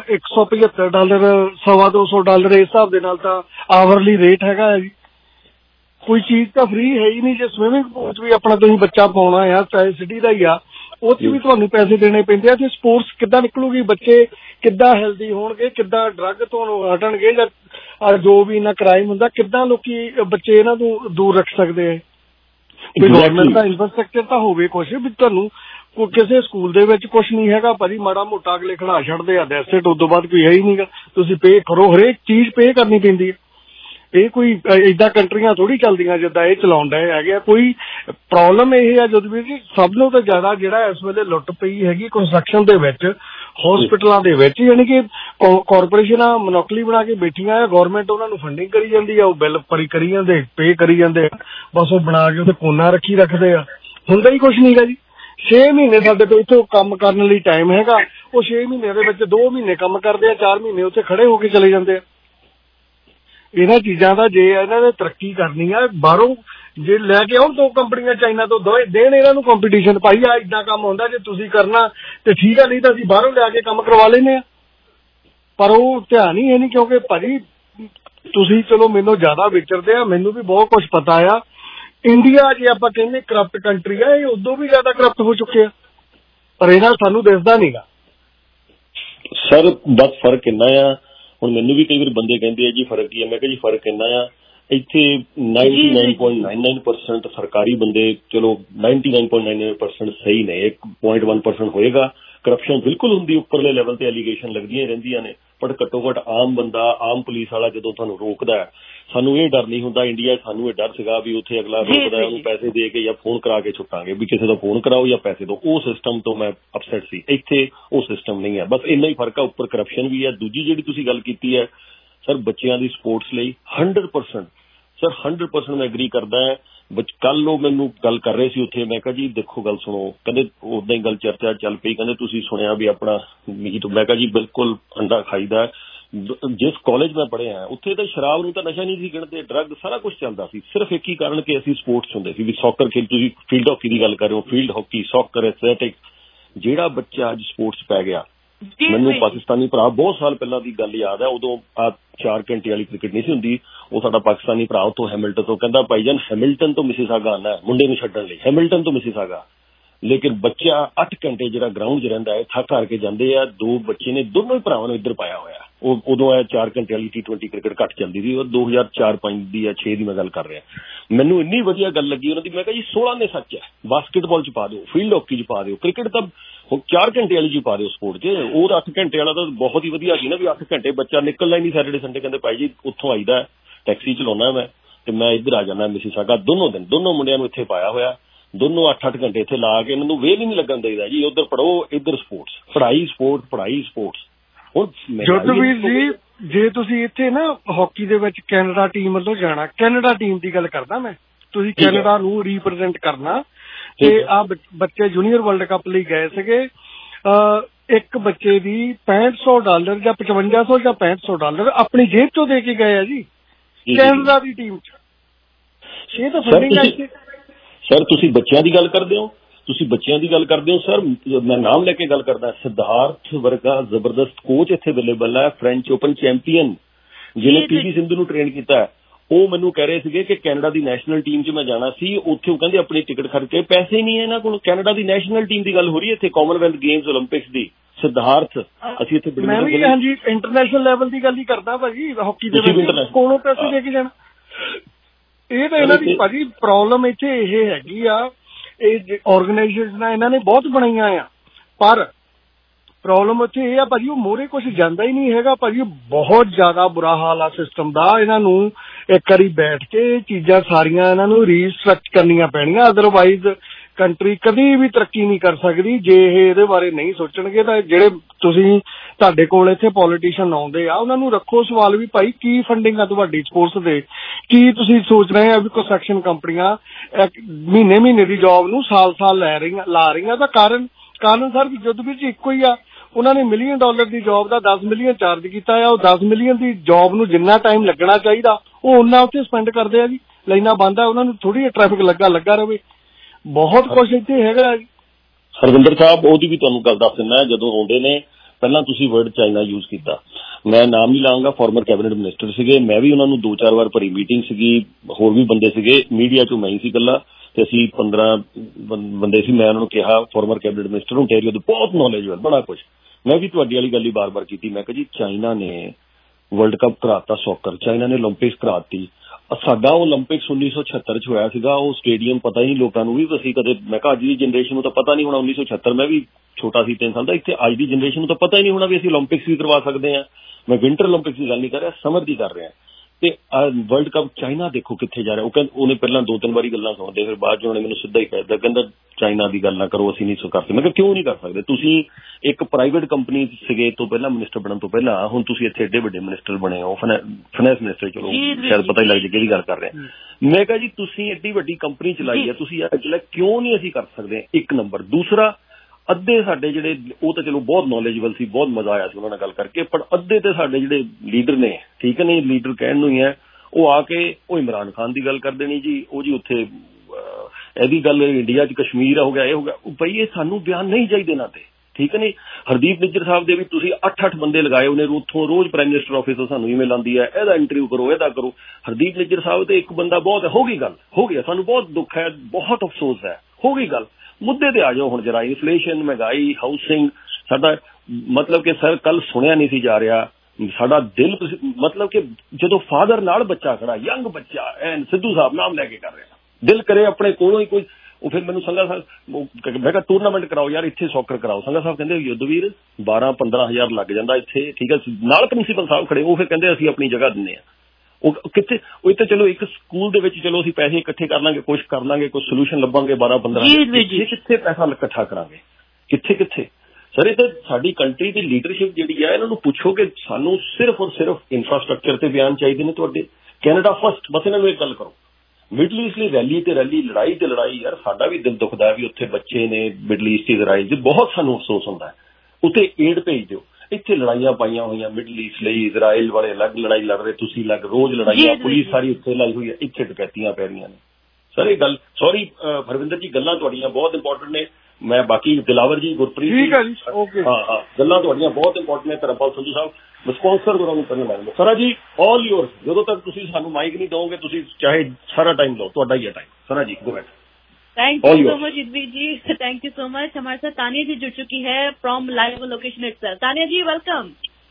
$175, $250 ਇਸ ਹਿਸਾਬ ਦੇ ਨਾਲ ਤਾਂ ਆਵਰਲੀ ਰੇਟ ਹੈਗਾ ਜੀ। ਕੋਈ ਚੀਜ਼ ਤਾਂ ਫ੍ਰੀ ਹੈ ਹੀ ਨਹੀਂ। ਜੇ ਸਵਿਮਿੰਗ ਪੂਲ 'ਚ ਵੀ ਆਪਣਾ ਤੁਸੀਂ ਬੱਚਾ ਪਾਉਣਾ ਆ, ਚਾਹੇ ਸਿਟੀ ਦਾ ਹੀ ਆ, ਉਹ 'ਚ ਵੀ ਤੁਹਾਨੂੰ ਪੈਸੇ ਦੇਣੇ ਪੈਂਦੇ ਆ। ਤੇ ਸਪੋਰਟਸ ਕਿੱਦਾਂ ਨਿਕਲੂਗੀ, ਬੱਚੇ ਕਿੱਦਾਂ ਹੈਲਦੀ ਹੋਣਗੇ, ਕਿੱਦਾਂ ਡਰੱਗ ਤੋਂ ਹਟਣਗੇ, ਜਾਂ ਜੋ ਵੀ ਇਹਨਾਂ ਕ੍ਰਾਈਮ ਹੁੰਦਾ, ਕਿੱਦਾਂ ਲੋਕੀ ਬੱਚੇ ਇਹਨਾਂ ਤੋਂ ਦੂਰ ਰੱਖ ਸਕਦੇ ਆ। ਗਵਰਨਮੈਂਟ ਦਾ ਇਨਫਰਾਸਟਰਕਚਰ ਤਾਂ ਹੋਵੇ ਕੁਛ ਵੀ। ਤੁਹਾਨੂੰ ਕਿਸੇ ਸਕੂਲ ਦੇ ਵਿੱਚ ਕੁਛ ਨਹੀਂ ਹੈਗਾ ਭਾਜੀ, ਮਾੜਾ ਮੋਟਾ ਅਗਲੇ ਖੜਾ ਛੱਡਦੇ ਆ, ਦੈਟਸ ਇਟ, ਉਸ ਤੋਂ ਬਾਅਦ ਕੋਈ ਹੈ ਹੀ ਨਹੀਂਗਾ। ਤੁਸੀਂ ਪੇ ਕਰੋ, ਹਰੇਕ ਚੀਜ਼ ਪੇ ਕਰਨੀ ਪੈਂਦੀ ਹੈ। ਇਹ ਕੋਈ ਏਦਾਂ ਕੰਟਰੀਆਂ ਥੋੜੀ ਚੱਲਦੀਆਂ ਜਿੱਦਾਂ ਇਹ ਚਲਾਉਣ ਡਏ ਹੈਗੇ। ਕੋਈ ਪ੍ਰੋਬਲਮ ਇਹ ਆ ਜਦਵੀਰ ਜੀ, ਸਭ ਨੂੰ ਤਾਂ ਜ਼ਿਆਦਾ ਜਿਹੜਾ ਇਸ ਵੇਲੇ ਲੁੱਟ ਪਈ ਹੈਗੀ ਕੰਸਟਰਕਸ਼ਨ ਦੇ ਵਿੱਚ, ਹਸਪੀਟਲਾਂ ਦੇ ਵਿੱਚ, ਯਾਨੀ ਕਿ ਕਾਰਪੋਰੇਸ਼ਨਾਂ ਮੋਨੋਪੋਲੀ ਬਣਾ ਕੇ ਬੈਠੀਆਂ ਆ। ਗੌਰਮੈਂਟ ਉਹਨਾਂ ਨੂੰ ਫੰਡਿੰਗ ਕਰੀ ਜਾਂਦੀ ਆ, ਉਹ ਬਿੱਲ ਭਰੀ ਕਰੀ ਜਾਂਦੇ, ਪੇ ਕਰੀ ਜਾਂਦੇ, ਬਸ ਉਹ ਬਣਾ ਕੇ ਉੱਥੇ ਕੋਨਾ ਰੱਖਦੇ ਆ। ਹੁੰਦਾ ਹੀ ਕੁਛ ਨਹੀਂਗਾ ਜੀ। 6 ਮਹੀਨੇ ਸਾਡੇ ਤੋਂ ਇੱਥੋਂ ਕੰਮ ਕਰਨ ਲਈ ਟਾਈਮ ਹੈਗਾ, ਉਹ 6 ਮਹੀਨਿਆਂ ਦੇ ਵਿੱਚ 2 ਮਹੀਨੇ ਕੰਮ ਕਰਦੇ ਆ, 4 ਮਹੀਨੇ ਉੱਥੇ ਖੜੇ ਹੋ ਕੇ ਚਲੇ ਜਾਂਦੇ ਆ। ਇਹਨਾਂ ਚੀਜ਼ਾਂ ਦਾ ਜੇ ਇਹਨਾਂ ਨੇ ਤਰੱਕੀ ਕਰਨੀ ਆ, ਬਾਹਰੋਂ ਜੇ ਲੈ ਕੇ ਆਉਣ 2 ਕੰਪਨੀਆਂ ਚਾਈਨਾ ਤੋਂ ਦੇਣ ਇਹਨਾਂ ਨੂੰ ਕੰਪੀਟੀਸ਼ਨ, ਭਾਈ ਆ ਇਦਾਂ ਕੰਮ ਹੁੰਦਾ, ਜੇ ਤੁਸੀਂ ਕਰਨਾ ਤੇ ਠੀਕ ਆ, ਨਹੀਂ ਤਾਂ ਅਸੀਂ ਬਾਹਰੋਂ ਲਿਆ ਕੇ ਕੰਮ ਕਰਵਾ ਲੈਂਦੇ ਆ। ਪਰ ਉਹ ਧਿਆਨ ਹੀ ਹੈ ਨਹੀਂ, ਕਿਉਂਕਿ ਭਾਜੀ ਤੁਸੀਂ ਚਲੋ ਮੈਨੂੰ ਜ਼ਿਆਦਾ ਵਿਚਰਦੇ ਆ, ਮੈਨੂੰ ਵੀ ਬਹੁਤ ਕੁਝ ਪਤਾ ਆ। ਇੰਡੀਆ ਜੇ ਆਪਾਂ ਕਹਿੰਦੇ ਕਰਪਟ ਕੰਟਰੀ ਆ, ਇਹ ਉਦੋਂ ਵੀ ਜ਼ਿਆਦਾ ਕਰਪਟ ਹੋ ਚੁੱਕੇ ਆ, ਪਰ ਇਹਨਾਂ ਸਾਨੂੰ ਦਿਸਦਾ ਨਹੀਂਗਾ। ਸਰ ਬਸ ਫਰਕ ਇੰਨਾ ਆ, ਹੁਣ ਮੈਨੂੰ ਵੀ ਕਈ ਵਾਰ ਬੰਦੇ ਕਹਿੰਦੇ ਆ ਜੀ ਫਰਕ ਕੀ ਹੈ, ਮੈਂ ਕਿਹਾ ਜੀ ਫਰਕ ਇੰਨਾ ਆ, ਇੱਥੇ 99.99% ਸਰਕਾਰੀ ਬੰਦੇ, ਚਲੋ 99.99% ਸਹੀ ਨੇ, 1.1% ਹੋਏਗਾ ਕਰਪਸ਼ਨ ਬਿਲਕੁਲ ਹੁੰਦੀ, ਉੱਪਰਲੇ ਲੈਵਲ ਤੇ ਐਲੀਗੇਸ਼ਨ ਲੱਗਦੀਆਂ ਰਹਿੰਦੀਆਂ ਨੇ, ਪਰ ਘੱਟੋ ਘੱਟ ਆਮ ਬੰਦਾ, ਆਮ ਪੁਲਿਸ ਵਾਲਾ ਜਦੋਂ ਤੁਹਾਨੂੰ ਰੋਕਦਾ, ਸਾਨੂੰ ਇਹ ਡਰ ਨਹੀਂ ਹੁੰਦਾ। ਇੰਡੀਆ ਸਾਨੂੰ ਇਹ ਡਰ ਸੀਗਾ ਵੀ ਉੱਥੇ ਅਗਲਾ ਰੋਕਦਾ, ਉਹਨੂੰ ਪੈਸੇ ਦੇ ਕੇ ਜਾਂ ਫੋਨ ਕਰਾ ਕੇ ਛੁੱਟਾਂਗੇ, ਵੀ ਕਿਸੇ ਦਾ ਫੋਨ ਕਰਾਓ ਜਾਂ ਪੈਸੇ ਦਿਓ। ਉਹ ਸਿਸਟਮ ਤੋਂ ਮੈਂ ਅਪਸੈਟ ਸੀ। ਇੱਥੇ ਉਹ ਸਿਸਟਮ ਨਹੀਂ ਹੈ, ਬਸ ਇੰਨਾ ਹੀ ਫਰਕ ਆ, ਉੱਪਰ ਕਰਪਸ਼ਨ ਵੀ ਹੈ। ਦੂਜੀ ਜਿਹੜੀ ਤੁਸੀਂ ਗੱਲ ਕੀਤੀ ਹੈ ਸਰ, ਬੱਚਿਆਂ ਦੀ ਸਪੋਰਟਸ ਲਈ 100% ਸਰ 100% ਮੈਂ ਐਗਰੀ ਕਰਦਾ ਹੈ। ਕੱਲ ਉਹ ਮੈਨੂੰ ਗੱਲ ਕਰ ਰਹੇ ਸੀ ਉੱਥੇ, ਮੈਂ ਕਿਹਾ ਜੀ ਦੇਖੋ ਗੱਲ ਸੁਣੋ, ਕਹਿੰਦੇ ਉਦਾਂ ਹੀ ਗੱਲ ਚਰਚਾ ਚੱਲ ਪਈ, ਕਹਿੰਦੇ ਤੁਸੀਂ ਸੁਣਿਆ ਵੀ ਆਪਣਾ ਮੀਟ, ਮੈਂ ਕਿਹਾ ਜੀ ਬਿਲਕੁਲ ਅੰਡਾ ਖਾਈਦਾ। ਜਿਸ ਕਾਲਜ ਮੈਂ ਪੜ੍ਹਿਆ ਉੱਥੇ ਤਾਂ ਸ਼ਰਾਬ ਨੂੰ ਤਾਂ ਨਸ਼ਾ ਨਹੀਂ ਸੀ ਗਿਣਦੇ, ਡਰੱਗ ਸਾਰਾ ਕੁਛ ਚੱਲਦਾ ਸੀ। ਸਿਰਫ ਇੱਕ ਹੀ ਕਾਰਨ ਕਿ ਅਸੀਂ ਸਪੋਰਟਸ ਹੁੰਦੇ ਸੀ, ਵੀ ਸੌਕਰ ਖੇਡ, ਤੁਸੀਂ ਫੀਲਡ ਹਾਕੀ ਦੀ ਗੱਲ ਕਰ ਰਹੇ ਹੋ, ਫੀਲਡ ਹਾਕੀ, ਸੌਕਰ, ਐਥਲੈਟਿਕ। ਜਿਹੜਾ ਬੱਚਾ ਅੱਜ ਸਪੋਰਟਸ ਪੈ ਗਿਆ, ਮੈਨੂੰ ਪਾਕਿਸਤਾਨੀ ਭਰਾ ਬਹੁਤ ਸਾਲ ਪਹਿਲਾਂ ਦੀ ਗੱਲ ਯਾਦ ਹੈ, ਉਦੋਂ ਆ 4 ਘੰਟੇ ਵਾਲੀ ਕ੍ਰਿਕਟ ਨਹੀਂ ਸੀ ਹੁੰਦੀ। ਉਹ ਸਾਡਾ ਪਾਕਿਸਤਾਨੀ ਭਰਾ ਉੱਥੋਂ ਹੈਮਿਲਟਨ ਤੋਂ ਕਹਿੰਦਾ ਭਾਈਜਾਨ ਹੈਮਿਲਟਨ ਤੋਂ ਮਿਸੀਸਾਗਾ ਆਉਣਾ ਮੁੰਡੇ ਨੂੰ ਛੱਡਣ ਲਈ, ਹੈਮਿਲਟਨ ਤੋਂ ਮਿਸੀਸਾਗਾ। ਲੇਕਿਨ ਬੱਚਾ 8 ਘੰਟੇ ਜਿਹੜਾ ਗਰਾਊਂਡ 'ਚ ਰਹਿੰਦਾ ਹੈ, ਥੱਕ ਹਾਰ ਕੇ ਜਾਂਦੇ ਆ। 2 ਬੱਚੇ ਨੇ, ਦੋਨੋਂ ਹੀ ਭਰਾਵਾਂ ਨੂੰ ਇੱਧਰ ਪਾਇਆ ਹੋਇਆ। ਉਹ ਉਦੋਂ 4 ਘੰਟੇ ਵਾਲੀ T20 ਕ੍ਰਿਕਟ ਘੱਟ ਚੱਲਦੀ ਸੀ, ਉਹ 2004-05 ਦੀ ਜਾਂ 6 ਦੀ ਮੈਂ ਗੱਲ ਕਰ ਰਿਹਾ। ਮੈਨੂੰ ਇੰਨੀ ਵਧੀਆ ਗੱਲ ਲੱਗੀ ਉਹਨਾਂ ਦੀ, ਮੈਂ ਕਿਹਾ ਜੀ 16 ਨੇ ਸੱਚ ਹੈ, ਬਾਸਕਟਬਾਲ 'ਚ ਪਾ ਦਿਓ, ਫੀਲਡ ਹਾਕੀ 'ਚ ਪਾ ਦਿਓ, ਕ੍ਰਿਕਟ ਤਾਂ 4 ਘੰਟੇ ਵਾਲੀ 'ਚ ਪਾ ਦਿਓ ਸਪੋਰਟ 'ਚ। ਉਹ 8 ਘੰਟੇ ਵਾਲਾ ਤਾਂ ਬਹੁਤ ਹੀ ਵਧੀਆ ਸੀ ਨਾ, ਵੀ 8 ਘੰਟੇ ਬੱਚਾ ਨਿਕਲਣਾ ਹੀ ਨਹੀਂ ਸੈਟਰਡੇ ਸੰਡੇ। ਕਹਿੰਦੇ ਭਾਈ ਜੀ ਉੱਥੋਂ ਆਈਦਾ, ਟੈਕਸੀ ਚਲਾਉਣਾ ਮੈਂ, ਤੇ ਮੈਂ ਇੱਧਰ ਆ ਜਾਂਦਾ ਮਿਸੀਸਾਗਾ। ਦੋਨੋਂ ਦਿਨ ਦੋਨੋਂ ਮੁੰਡਿਆਂ ਨੂੰ ਇੱਥੇ ਪਾਇਆ ਹੋਇਆ, ਦੋਨੋਂ 8-8 ਘੰਟੇ ਇੱਥੇ ਲਾ ਕੇ ਇਹਨਾਂ ਨੂੰ ਵੇਲ ਹੀ ਨਹੀਂ ਲੱਗਣ ਦੇਈਦਾ ਜੀ। ਉੱਧਰ ਪੜ੍ਹੋ, ਇੱਧਰ ਸਪੋਰਟਸ, ਪੜ੍ਹਾਈ ਸਪੋਰਟਸ, ਪੜ੍ਹਾਈ ਸਪੋਰਟਸ। ਹੁਣ ਜੋਧਵੀਰ ਜੀ ਜੇ ਤੁਸੀਂ ਇੱਥੇ ਨਾ ਹਾਕੀ ਦੇ ਵਿੱਚ ਕੈਨੇਡਾ ਟੀਮ ਵੱਲੋਂ ਜਾਣਾ, ਕੈਨੇਡਾ ਟੀਮ ਦੀ ਗੱਲ ਕਰਦਾ ਮੈਂ, ਤੁਸੀਂ ਕੈਨੇਡਾ ਨੂੰ ਰੀਪ੍ਰਜੈਂਟ ਕਰਨਾ, ਤੇ ਆ ਬੱਚੇ ਜੂਨੀਅਰ ਵਰਲਡ ਕੱਪ ਲਈ ਗਏ ਸੀਗੇ। ਇੱਕ ਬੱਚੇ ਦੀ $6500 ਜਾਂ $5500 ਜਾਂ $6500 ਆਪਣੀ ਜੇਬ ਚੋਂ ਦੇ ਕੇ ਗਏ ਆ ਜੀ ਕੈਨੇਡਾ ਦੀ ਟੀਮ 'ਚ। ਇਹ ਤਾਂ ਫੰਡਿੰਗ ਹੈ। ਸਰ ਤੁਸੀਂ ਬੱਚਿਆਂ ਦੀ ਗੱਲ ਕਰਦੇ ਹੋ, ਤੁਸੀਂ ਬੱਚਿਆਂ ਦੀ ਗੱਲ ਕਰਦੇ ਹੋ ਸਰ, ਮੈਂ ਨਾਮ ਲੈ ਕੇ ਗੱਲ ਕਰਦਾ, ਸਿਧਾਰਥ ਵਰਗਾ ਜ਼ਬਰਦਸਤ ਕੋਚ ਇੱਥੇ ਅਵੇਲੇਬਲ ਹੈ, ਫ੍ਰੈਂਚ ਓਪਨ ਚੈਂਪੀਅਨ ਜਿਹਨੇ ਪੀਵੀ ਸਿੰਧੂ ਨੂੰ ਟ੍ਰੇਨ ਕੀਤਾ ਹੈ। ਉਹ ਮੈਨੂੰ ਕਹਿ ਰਹੇ ਸੀਗੇ ਕਿ ਕੈਨੇਡਾ ਦੀ ਨੈਸ਼ਨਲ ਟੀਮ 'ਚ ਮੈਂ ਜਾਣਾ ਸੀ, ਉੱਥੇ ਉਹ ਕਹਿੰਦੇ ਆਪਣੀ ਟਿਕਟ ਖਰਚ ਕੇ ਪੈਸੇ ਨਹੀਂ ਹੈ ਇਹਨਾਂ ਕੋਲ। ਕੈਨੇਡਾ ਦੀ ਨੈਸ਼ਨਲ ਟੀਮ ਦੀ ਗੱਲ ਹੋ ਰਹੀ ਹੈ ਇੱਥੇ, ਕਾਮਨਵੈਲਥ ਗੇਮਸ ਓਲੰਪਿਕਸ ਦੀ। ਸਿਧਾਰਥ ਅਸੀਂ ਇੱਥੇ ਮੈਂ ਵੀ ਹਾਂਜੀ ਇੰਟਰਨੈਸ਼ਨਲ ਲੈਵਲ ਦੀ ਗੱਲ ਹੀ ਕਰਦਾ ਭਾਜੀ, ਹਾਕੀ ਦੇ ਵਿੱਚ ਕੋਲੋਂ ਪੈਸੇ ਦੇ ਕੇ ਜਾਣਾ। ਇਹ ਤਾਂ ਇਹਨਾਂ ਦੀ ਭਾਜੀ ਪ੍ਰੋਬਲਮ ਇੱਥੇ ਇਹ ਹੈਗੀ ਆ, ਇਹ ਆਰਗੇਨਾਈਜੇਸ਼ਨਾਂ ਇਹਨਾਂ ਨੇ ਬਹੁਤ ਬਣਾਈਆਂ ਆ, ਪਰ ਪ੍ਰੋਬਲਮ ਉੱਥੇ ਇਹ ਆ ਭਾਜੀ ਉਹ ਮੋਹਰੇ ਕੁਛ ਜਾਂਦਾ ਹੀ ਨਹੀਂ ਹੈਗਾ ਭਾਜੀ। ਬਹੁਤ ਜ਼ਿਆਦਾ ਬੁਰਾ ਹਾਲ ਆ ਸਿਸਟਮ ਦਾ। ਇਹਨਾਂ ਨੂੰ ਇੱਕ ਵਾਰੀ ਬੈਠ ਕੇ ਚੀਜ਼ਾਂ ਸਾਰੀਆਂ ਇਹਨਾਂ ਨੂੰ ਰੀਸਟਰਕਚਰ ਕਰਨੀਆਂ ਪੈਣੀਆਂ, ਅਦਰਵਾਈਜ਼ ਕੰਟਰੀ ਕਦੀ ਵੀ ਤਰੱਕੀ ਨਹੀਂ ਕਰ ਸਕਦੀ ਜੇ ਇਹ ਇਹਦੇ ਬਾਰੇ ਨਹੀਂ ਸੋਚਣਗੇ। ਤਾਂ ਜਿਹੜੇ ਤੁਸੀਂ ਤੁਹਾਡੇ ਕੋਲ ਇੱਥੇ ਪੋਲੀਟੀਸ਼ੀਅਨ ਆਉਂਦੇ ਆ ਉਹਨਾਂ ਨੂੰ ਰੱਖੋ ਸਵਾਲ ਵੀ ਭਾਈ ਕੀ ਫੰਡਿੰਗ ਆ ਤੁਹਾਡੀ ਸਪੋਰਟਸ ਦੇ, ਕੀ ਤੁਸੀਂ ਸੋਚ ਰਹੇ ਆ ਵੀ ਕੰਸਟਰਕਸ਼ਨ ਕੰਪਨੀਆਂ ਮਹੀਨੇ ਦੀ ਜੌਬ ਨੂੰ ਸਾਲ ਲਾ ਰਹੀਆਂ। ਤਾਂ ਕਾਰਨ ਸਰ ਜੁੱਧ ਵਿੱਚ ਇੱਕੋ ਹੀ ਆ, ਉਹਨਾਂ ਨੇ $1 ਮਿਲੀਅਨ ਦੀ ਜੌਬ ਦਾ 10 ਮਿਲੀਅਨ ਚਾਰਜ ਕੀਤਾ ਆ। ਉਹ 10 ਮਿਲੀਅਨ ਦੀ ਜੌਬ ਨੂੰ ਜਿੰਨਾ ਟਾਈਮ ਲੱਗਣਾ ਚਾਹੀਦਾ ਉਹ ਉਹਨਾਂ ਉੱਥੇ ਸਪੈਂਡ ਕਰਦੇ ਆ ਜੀ। ਲਾਈਨਾਂ ਬੰਦ ਆ, ਉਹਨਾਂ ਨੂੰ ਥੋੜੀ ਟ੍ਰੈਫਿਕ ਲੱਗਾ ਰਵੇ। ਬਹੁਤ ਕੁਛ ਇੱਥੇ ਹੈਗਾ ਜੀ। ਹਰਵਿੰਦਰ ਸਾਹਿਬ ਉਹਦੀ ਵੀ ਤੁਹਾਨੂੰ ਗੱਲ ਦੱਸ ਦਿੰਦਾ, ਜਦੋਂ ਆਉਂਦੇ ਨੇ ਪਹਿਲਾਂ ਤੁਸੀਂ ਵਰਡ ਚਾਈਨਾ ਯੂਜ਼ ਕੀਤਾ, ਮੈਂ ਨਾਮ ਨਹੀਂ ਲਾਂਗਾ, ਫਾਰਮਰ ਕੈਬਨਿਟ ਮਿਨਿਸਟਰ ਸੀਗੇ, ਮੈਂ ਵੀ ਉਹਨਾਂ ਨੂੰ 2-4 ਵਾਰ ਭਰੀ ਮੀਟਿੰਗ ਸੀਗੀ, ਹੋਰ ਵੀ ਬੰਦੇ ਸੀਗੇ, ਮੀਡੀਆ 'ਚੋਂ ਮੈਂ ਹੀ ਸੀ ਇਕੱਲਾ, ਤੇ ਅਸੀਂ 15 ਬੰਦੇ ਸੀ। ਮੈਂ ਉਹਨਾਂ ਨੂੰ ਕਿਹਾ ਫਾਰਮਰ ਕੈਬਨਿਟ ਮਿਨਿਸਟਰ ਓਨਟਾਰੀਓ ਦੇ, ਬਹੁਤ ਨੌਲੇਜ ਹੈ ਬੜਾ ਕੁਛ। ਮੈਂ ਵੀ ਤੁਹਾਡੀ ਵਾਲੀ ਗੱਲ ਹੀ ਬਾਰ-ਬਾਰ ਕੀਤੀ, ਮੈਂ ਕਿਹਾ ਜੀ ਚਾਈਨਾ ਨੇ ਵਰਲਡ ਕੱਪ ਕਰਾਤਾ ਸੌਕਰ, ਚਾਈਨਾ ਨੇ ਓਲੰਪਿਕਸ ਕਰਾਤੀ। ਸਾਡਾ ਓਲੰਪਿਕਸ 1976 'ਚ ਹੋਇਆ ਸੀਗਾ, ਉਹ ਸਟੇਡੀਅਮ ਪਤਾ ਹੀ ਨਹੀਂ ਲੋਕਾਂ ਨੂੰ ਵੀ, ਅਸੀਂ ਕਦੇ, ਮੈਂ ਕਿਹਾ ਅੱਜ ਦੀ ਜਨਰੇਸ਼ਨ ਨੂੰ ਤਾਂ ਪਤਾ ਨਹੀਂ ਹੋਣਾ। 1976 ਮੈਂ ਵੀ ਛੋਟਾ ਸੀ 3 ਸਾਲ ਦਾ, ਇੱਥੇ ਅੱਜ ਦੀ ਜਨਰੇਸ਼ਨ ਨੂੰ ਤਾਂ ਪਤਾ ਹੀ ਨਹੀਂ ਹੋਣਾ ਵੀ ਅਸੀਂ ਓਲੰਪਿਕਸ ਵੀ ਕਰਵਾ ਸਕਦੇ ਹਾਂ। ਮੈਂ ਵਿੰਟਰ ਓਲੰਪਿਕਸ ਦੀ ਗੱਲ ਨਹੀਂ ਕਰ ਰਿਹਾ, ਸਮਰ ਦੀ ਕਰ ਰਿਹਾ। ਤੇ ਵਰਲਡ ਕੱਪ ਚਾਈਨਾ ਦੇਖੋ ਕਿੱਥੇ ਜਾ ਰਿਹਾ। ਉਹਨੇ ਪਹਿਲਾਂ 2-3 ਵਾਰੀ ਗੱਲਾਂ ਸੁਣਦੇ, ਫਿਰ ਬਾਅਦ 'ਚ ਉਹਨੇ ਮੈਨੂੰ ਸਿੱਧਾ ਹੀ ਕਹਿ ਦਿੱਤਾ, ਕਹਿੰਦਾ ਚਾਈਨਾ ਦੀ ਗੱਲ ਨਾ ਕਰੋ, ਅਸੀਂ ਨਹੀਂ ਕਰ ਸਕਦੇ। ਮੈਂ ਕਿਹਾ ਕਿਉਂ ਨਹੀਂ ਕਰ ਸਕਦੇ? ਤੁਸੀਂ ਇੱਕ ਪ੍ਰਾਈਵੇਟ ਕੰਪਨੀ ਸੀਗੇ ਤੋਂ ਪਹਿਲਾਂ, ਮਿਨਿਸਟਰ ਬਣਨ ਤੋਂ ਪਹਿਲਾਂ, ਹੁਣ ਤੁਸੀਂ ਇੱਥੇ ਏਡੇ ਵੱਡੇ ਮਿਨਿਸਟਰ ਬਣੇ ਹੋ, ਫਾਈਨੈਂਸ ਮਿਨਿਸਟਰ, ਚਲੋ ਸ਼ਾਇਦ ਪਤਾ ਹੀ ਲੱਗ ਜਾਏ ਕਿਹੜੀ ਗੱਲ ਕਰ ਰਹੇ। ਮੈਂ ਕਿਹਾ ਜੀ ਤੁਸੀਂ ਏਡੀ ਵੱਡੀ ਕੰਪਨੀ ਚਲਾਈ ਹੈ, ਤੁਸੀਂ ਯਾਰ ਕਿਉਂ ਨਹੀਂ ਅਸੀਂ ਕਰ ਸਕਦੇ? ਇੱਕ ਨੰਬਰ। ਦੂਸਰਾ, ਅੱਧੇ ਸਾਡੇ ਜਿਹੜੇ, ਉਹ ਤਾਂ ਚਲੋ ਬਹੁਤ ਨੌਲੇਜਬਲ ਸੀ, ਬਹੁਤ ਮਜ਼ਾ ਆਇਆ ਸੀ ਉਹਨਾਂ ਨਾਲ ਗੱਲ ਕਰਕੇ, ਪਰ ਅੱਧੇ ਤੇ ਸਾਡੇ ਜਿਹੜੇ ਲੀਡਰ ਨੇ, ਠੀਕ ਹੈ ਨਹੀਂ, ਲੀਡਰ ਕਹਿਣ ਨੂੰ ਹੀ ਹੈ, ਉਹ ਆ ਕੇ ਉਹ ਇਮਰਾਨ ਖਾਨ ਦੀ ਗੱਲ ਕਰ ਦੇਣੀ ਜੀ, ਉਹ ਜੀ ਉੱਥੇ ਇਹਦੀ ਗੱਲ ਇੰਡੀਆ 'ਚ ਕਸ਼ਮੀਰ ਹੋ ਗਿਆ, ਇਹ ਹੋ ਗਿਆ। ਬਈ ਇਹ ਸਾਨੂੰ ਬਿਆਨ ਨਹੀਂ ਚਾਹੀਦੇ ਨਾ, ਤੇ ਠੀਕ ਹੈ ਨਹੀਂ। ਹਰਦੀਪ ਨਿੱਜਰ ਸਾਹਿਬ ਦੇ ਵੀ ਤੁਸੀਂ 8-8 ਬੰਦੇ ਲਗਾਏ ਉਹਨੇ, ਉੱਥੋਂ ਰੋਜ਼ ਪ੍ਰਾਈਮ ਮਿਨਿਸਟਰ ਆਫਿਸ ਤੋਂ ਸਾਨੂੰ ਈਮੇਲ ਆਉਂਦੀ ਹੈ, ਇਹਦਾ ਇੰਟਰਵਿਊ ਕਰੋ, ਇਹਦਾ ਕਰੋ। ਹਰਦੀਪ ਨਿੱਜਰ ਸਾਹਿਬ ਤੇ ਇੱਕ ਬੰਦਾ ਬਹੁਤ ਹੋ ਗਈ ਗੱਲ, ਹੋ ਗਿਆ, ਸਾਨੂੰ ਬਹੁਤ ਦੁੱਖ ਹੈ, ਬਹੁਤ ਅਫਸੋਸ ਹੈ, ਹੋ ਗਈ ਗੱਲ। ਮੁੱਦੇ ਤੇ ਆ ਜਾਓ ਹੁਣ ਜਰਾ। ਇਨਫਲੇਸ਼ਨ, ਮਹਿੰਗਾਈ, ਹਾਊਸਿੰਗ, ਸਾਡਾ ਮਤਲਬ ਕਿ ਸਰ ਕੱਲ ਸੁਣਿਆ ਨਹੀਂ ਸੀ ਜਾ ਰਿਹਾ, ਸਾਡਾ ਦਿਲ, ਮਤਲਬ ਕਿ ਜਦੋਂ ਫਾਦਰ ਨਾਲ ਬੱਚਾ ਖੜਾ, ਯੰਗ ਬੱਚਾ, ਐਨ ਸਿੱਧੂ ਸਾਹਿਬ ਨਾਮ ਲੈ ਕੇ ਕਰ ਰਿਹਾ, ਦਿਲ ਕਰੇ ਆਪਣੇ ਕੋਲੋਂ ਹੀ ਕੋਈ। ਉਹ ਫਿਰ ਮੈਨੂੰ ਸੰਘਾ ਸਾਹਿਬ, ਮੈਂ ਕਿਹਾ ਟੂਰਨਾਮੈਂਟ ਕਰਾਓ ਯਾਰ, ਇੱਥੇ ਸੌਕਰ ਕਰਾਓ। ਸੰਘਾ ਸਾਹਿਬ ਕਹਿੰਦੇ ਯੁੱਧਵੀਰ 12-15 ਹਜ਼ਾਰ ਲੱਗ ਜਾਂਦਾ ਇੱਥੇ, ਠੀਕ ਹੈ, ਨਾਲ ਪ੍ਰਿੰਸੀਪਲ ਸਾਹਿਬ ਖੜੇ, ਉਹ ਫਿਰ ਕਹਿੰਦੇ ਅਸੀਂ ਆਪਣੀ ਜਗ੍ਹਾ ਦਿੰਦੇ ਹਾਂ। ਉਹ ਕਿੱਥੇ, ਉਹ ਇੱਥੇ ਚਲੋ ਇੱਕ ਸਕੂਲ ਦੇ ਵਿੱਚ ਚਲੋ ਅਸੀਂ ਪੈਸੇ ਇਕੱਠੇ ਕਰ ਲਾਂਗੇ, ਕੁਛ ਕਰ ਲਾਂਗੇ, ਕੁਛ ਸੋਲੂਸ਼ਨ ਲੱਭਾਂਗੇ, 12-15 ਕਿੱਥੇ ਪੈਸਾ ਇਕੱਠਾ ਕਰਾਂਗੇ, ਕਿੱਥੇ ਸਰ? ਇਹ ਤਾਂ ਸਾਡੀ ਕੰਟਰੀ ਦੀ ਲੀਡਰਸ਼ਿਪ ਜਿਹੜੀ ਹੈ, ਇਹਨਾਂ ਨੂੰ ਪੁੱਛੋ ਕਿ ਸਾਨੂੰ ਸਿਰਫ ਔਰ ਸਿਰਫ ਇਨਫਰਾਸਟ੍ਰਕਚਰ ਤੇ ਬਿਆਨ ਚਾਹੀਦੇ ਨੇ ਤੁਹਾਡੇ। ਕੈਨੇਡਾ ਫਸਟ, ਬਸ ਇਹਨਾਂ ਨੂੰ ਇੱਕ ਗੱਲ ਕਰੋ। ਮਿਡਲ ਈਸਟ ਲਈ ਰੈਲੀ ਤੇ ਰੈਲੀ, ਲੜਾਈ ਤੇ ਲੜਾਈ, ਯਾਰ ਸਾਡਾ ਵੀ ਦਿਲ ਦੁਖਦਾ ਵੀ ਉੱਥੇ ਬੱਚੇ ਨੇ ਮਿਡਲ ਈਸਟ ਦੀ ਲੜਾਈ 'ਚ, ਬਹੁਤ ਸਾਨੂੰ ਅਫਸੋਸ ਹੁੰਦਾ ਹੈ। ਉੱਥੇ ਏਡ ਭੇਜ ਦਿਓ। ਇੱਥੇ ਲੜਾਈਆਂ ਪਾਈਆਂ ਹੋਈਆਂ ਮਿਡਲ ਈਸਟ ਲਈ, ਇਜ਼ਰਾਈਲ ਵਾਲੇ ਅਲੱਗ ਲੜਾਈ ਲੜ ਰਹੇ, ਤੁਸੀਂ ਅਲੱਗ, ਰੋਜ਼ ਲੜਾਈਆਂ, ਪੁਲਿਸ ਸਾਰੀ ਉੱਥੇ ਲਾਈ ਹੋਈ ਹੈ, ਇੱਥੇ ਡਕੈਤੀਆਂ ਪੈ ਰਹੀਆਂ ਨੇ। ਸਰ ਇਹ ਗੱਲ, ਸੌਰੀ ਹਰਵਿੰਦਰ ਜੀ, ਗੱਲਾਂ ਤੁਹਾਡੀਆਂ ਬਹੁਤ ਇੰਪੋਰਟੈਂਟ ਨੇ। ਮੈਂ ਬਾਕੀ ਦਿਲਾਵਰ ਜੀ, ਗੁਰਪ੍ਰੀਤ ਜੀ, ਹਾਂ, ਗੱਲਾਂ ਤੁਹਾਡੀਆਂ ਬਹੁਤ ਇੰਪੋਰਟੈਂਟ ਨੇ। ਧਰਮਪਾਲ ਸੰਧੂ ਸਾਹਿਬ ਸਪਾਂਸਰ ਉਹਨਾਂ ਨੂੰ ਕਰਨ ਲੱਗੇ। ਸਰਾ ਜੀ ਆਲ ਯੋਰਸ, ਜਦੋਂ ਤੱਕ ਤੁਸੀਂ ਸਾਨੂੰ ਮਾਈਕ ਨਹੀਂ ਦੋਗੇ, ਤੁਸੀਂ ਚਾਹੇ ਸਾਰਾ ਟਾइम लो, ਤੁਹਾਡਾ ਹੀ ਹੈ time. Sara ji go ahead. Thank you so much इदवी जी, थैंक यू सो मच। हमारे साथ तानिया जी जुड़ चुकी है from live location itself. Tania ji welcome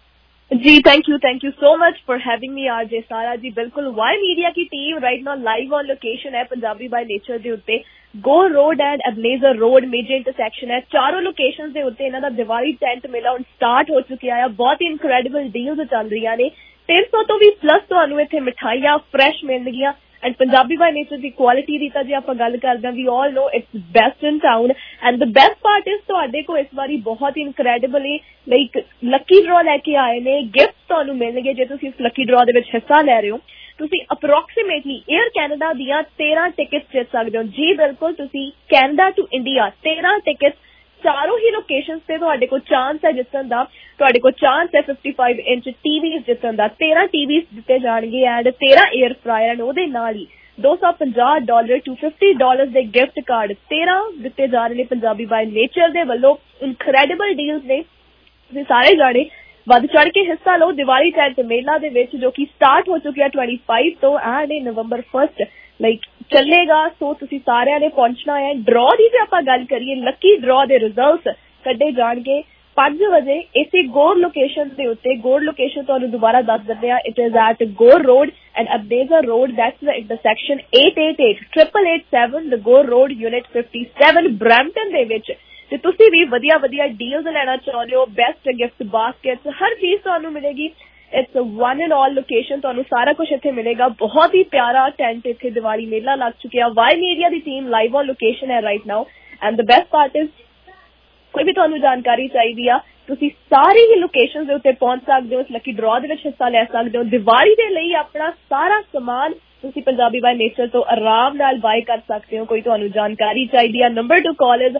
जी। Thank you so much for having me RJ Sara ji. बिल्कुल वाई मीडिया की team right now live on location है पंजाबी बाय नेचर दे उत्ते Gore Road and Ebenezer Road major intersection है। चारों लोकेशन दे उत्ते इन्हां दा दिवाली टेंट मेला हुण स्टार्ट हो चुकिया है। बहुत ही इनक्रेडिबल डील्स चल रही ने। 300 तो भी प्लस तुहानूं इत्थे मिठाइयां फ्रैश मिलणगियां एंड पंजाबी बाय नेचर की क्वालिटी दी तां जे आपां गल करदे we all know it's best in town and the best part is तुहाडे को इस बारी बहुत ही इनक्रेडिबली लाइक लकी ड्रॉ लैके आए ने। गिफ्ट तुहानूं मिलणगे जे तुसीं इस लकी ड्रॉ दे विच हिस्सा लै रहे हो। तुसीं अप्रोक्सीमेटली एयर कैनेडा दियां 13 टिकट्स जित सकदे हो। जी बिल्कुल, तुसीं कैनेडा टू इंडिया 13 टिकट्स चारों ही लोकेशंस पे तुहाडे को चांस है जितन दा। तुहाडे को चांस है 55 इंच टीवी जितन दा। 13 टीवी दिते जाणगे एंड 13 एयर फ्रायर एंड ओदे नाल ही $250 to $50 ਦੇ ਗਿਫਟ ਕਾਰਡ 13 ਦਿੱਤੇ ਜਾ ਰਹੇ ਨੇ ਪੰਜਾਬੀ ਬਾਈ ਨੇਚਰ ਦੇ ਵੱਲੋਂ। ਇਨਕ੍ਰੈਡੀਬਲ ਡੀਲਸ ਨੇ, ਤੁਸੀਂ ਸਾਰੇ ਜਾਣੇ ਵੱਧ ਚੜ ਕੇ ਹਿੱਸਾ ਲਓ ਦੀਵਾਲੀ ਟੈਂਟ ਮੇਲਾ ਦੇ ਵਿੱਚ, ਜੋ ਕਿ ਸਟਾਰਟ ਹੋ ਚੁੱਕਿਆ 25 ਤੋਂ ਐਂਡ ਇਹ November 1 ਚੱਲੇਗਾ। ਸੋ ਤੁਸੀਂ ਸਾਰਿਆਂ ਨੇ ਪਹੁੰਚਣਾ ਹੈ। ਡਰਾ ਦੀ ਜੇ ਆਪਾਂ ਗੱਲ ਕਰੀਏ, ਲੱਕੀ ਡਰਾ ਦੇ ਰਿਜ਼ਲਟਸ ਕੱਢੇ ਜਾਣਗੇ 5 ਵਜੇ ਇਸੇ ਗੋਰ ਲੋਕੇਸ਼ਨ ਦੇ ਉੱਤੇ। ਗੋਰ ਲੋਕੇਸ਼ਨ ਤੁਹਾਨੂੰ ਦੁਬਾਰਾ ਦੱਸ ਦਿੰਦੇ ਆ, it is at Gore Road and Ebenezer Road, that's the intersection 888-887 the Gore Road unit 57 Brampton ਦੇ ਵਿੱਚ। ਤੇ ਤੁਸੀਂ ਵੀ ਵਧੀਆ ਡੀਲਸ ਲੈਣਾ ਚਾਹੁੰਦੇ ਹੋ, ਬੈਸਟ ਗਿਫਟ ਬਾਸਕੇਟਸ, ਹਰ ਚੀਜ਼ ਤੁਹਾਨੂੰ ਮਿਲੇਗੀ। It's one and all location, ਤੁਹਾਨੂੰ ਸਾਰਾ ਕੁਝ ਇੱਥੇ ਮਿਲੇਗਾ। ਬਹੁਤ ਹੀ ਪਿਆਰਾ ਟੈਂਟ ਇੱਥੇ ਦੀਵਾਲੀ ਮੇਲਾ ਲੱਗ ਚੁੱਕਿਆ। ਵਾਈ ਮੀਡੀਆ ਦੀ ਟੀਮ ਲਾਈਵ ਔਨ ਲੋਕੇਸ਼ਨ ਹੈ right now and the best part is ਕੋਈ ਵੀ ਤੁਹਾਨੂੰ ਜਾਣਕਾਰੀ ਚਾਹੀਦੀ ਆ, ਤੁਸੀਂ ਸਾਰੀ ਹੀ ਲੋਕੇਸ਼ਨ ਦੇ ਉੱਤੇ ਪਹੁੰਚ ਸਕਦੇ ਹੋ, ਇਸ ਲੱਕੀ ਡਰਾ ਦੇ ਵਿੱਚ ਹਿੱਸਾ ਲੈ ਸਕਦੇ ਹੋ। ਦੀਵਾਲੀ ਦੇ ਲਈ ਆਪਣਾ ਸਾਰਾ ਸਮਾਨ ਤੁਸੀਂ ਪੰਜਾਬੀ ਬਾਈ ਨੇਚਰ ਤੋਂ ਆਰਾਮ ਨਾਲ ਬਾਏ ਕਰ ਸਕਦੇ ਹੋ। ਕੋਈ ਤੁਹਾਨੂੰ ਜਾਣਕਾਰੀ ਚਾਹੀਦੀ ਆ, ਨੰਬਰ ਟੂ ਕਾਲ ਇਜ਼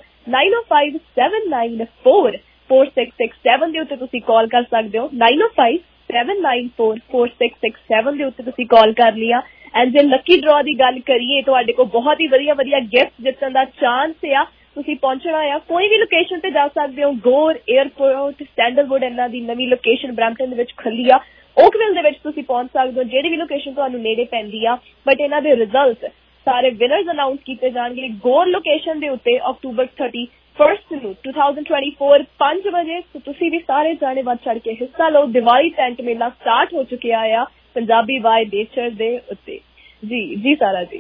9057944667 ਦੇ ਉੱਤੇ ਤੁਸੀਂ ਕਾਲ ਕਰ ਸਕਦੇ ਹੋ। 9057944667 ਦੇ ਉੱਤੇ ਤੁਸੀਂ ਕਾਲ ਕਰ ਲਿਆ। ਐਂਡ ਜੇ ਲੱਕੀ ਡਰਾ ਦੀ ਗੱਲ ਕਰੀਏ, ਤੁਹਾਡੇ ਕੋਲ ਬਹੁਤ ਹੀ ਵਧੀਆ ਗਿਫਟ ਜਿੱਤਣ ਦਾ ਚਾਂਸ ਆ। ਤੁਸੀਂ ਪਹੁੰਚਣਾ ਆ, ਕੋਈ ਵੀ ਲੋਕੇਸ਼ਨ ਤੇ ਜਾ ਸਕਦੇ ਹੋ। ਗੋਰ, 에ਅਰਪੋਰਟ, ਸੈਂਡਲਵੁੱਡ ਇਹਨਾਂ ਦੀ ਨਵੀਂ ਲੋਕੇਸ਼ਨ ਬਰੈਂਪਟਨ ਦੇ ਵਿੱਚ ਖੁੱਲੀ ਆ। ਓਕਵਿਲ ਦੇ ਵਿੱਚ ਤੁਸੀਂ ਪਹੁੰਚ ਸਕਦੇ ਹੋ, ਜਿਹੜੀ ਵੀ ਲੋਕੇਸ਼ਨ ਤੁਹਾਨੂੰ ਨੇੜੇ ਪੈਂਦੀ ਆ। ਬਟ ਇਹਨਾਂ ਦੇ ਰਿਜ਼ਲਟਸ ਸਾਰੇ ਵਿਨਰਸ ਅਨਾਉਂਸ ਕੀਤੇ ਜਾਣਗੇ ਗੋਰ ਲੋਕੇਸ਼ਨ ਦੇ ਉੱਤੇ October 31 ਨੂੰ 2024 5 ਵਜੇ। ਤੁਸੀਂ ਵੀ ਸਾਰੇ ਜਾਣੇ ਵੱਧ ਚੜ ਕੇ ਹਿੱਸਾ ਲਓ। ਦੀਵਾਲੀ ਟੈਂਟ ਮੇਲਾ ਸਟਾਰਟ ਹੋ ਚੁੱਕਿਆ ਆ ਪੰਜਾਬੀ ਬਾਈ ਨੇਚਰ ਦੇ ਉੱਤੇ। जी सारा जी,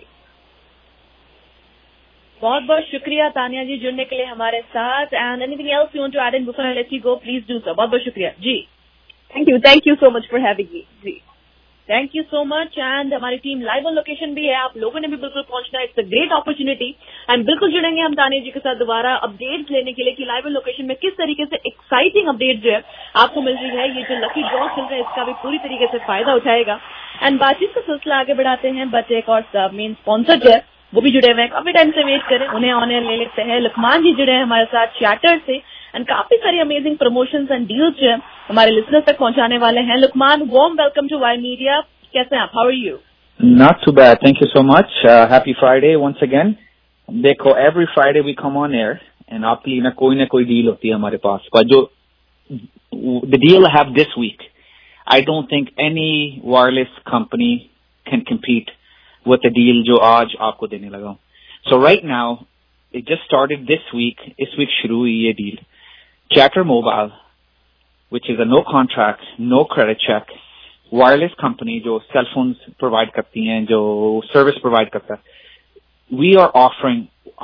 बहुत बहुत शुक्रिया तानिया जी जुड़ने के लिए हमारे साथ। And anything else you want to add in before I let you go, please do so. बहुत बहुत शुक्रिया जी। Thank you so much for having me जी। Thank you so much. And हमारी टीम लाइव ऑन लोकेशन भी है, आप लोगों ने भी बिल्कुल पहुंचना है। It's a great opportunity and बिल्कुल जुड़ेंगे हम तानिया जी के साथ दोबारा अपडेट्स लेने के लिए कि लाइव ऑन लोकेशन में किस तरीके से एक्साइटिंग अपडेट जो है आपको मिल रही है। ये जो लकी ड्रॉ चल रहा है इसका भी पूरी तरीके से फायदा उठाएगा। एंड बातचीत का सिलसिला आगे बढ़ाते हैं, बट एक और मेन स्पॉन्सर जो है वो भी जुड़े हुए हैं, काफी टाइम से वेट करें, उन्हें ऑन एयर ले लेते हैं। लुकमान जी जुड़े हैं हमारे साथ चैटर से एंड काफी सारी अमेजिंग प्रमोशंस एंड डील्स जो है हमारे लिसनर्स तक पहुंचाने वाले हैं। Luqman, warm welcome to Y Media. कैसे हैं आप? How are you? Not too bad, thank you so much. Happy Friday once again. देखो, every Friday we come on air and आपके लिए ना कोई डील होती है हमारे पास। पर जो the deal I have this week, I don't think any wireless company can compete with the deal जो आज आपको देने लगा हूँ. So right now, it just started this week. इस week शुरू हुई ये deal. Chatter Mobile, which is a no contract, no credit check, wireless company जो cell phones provide करती हैं, जो service provide करता है. We are offering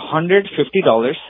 $150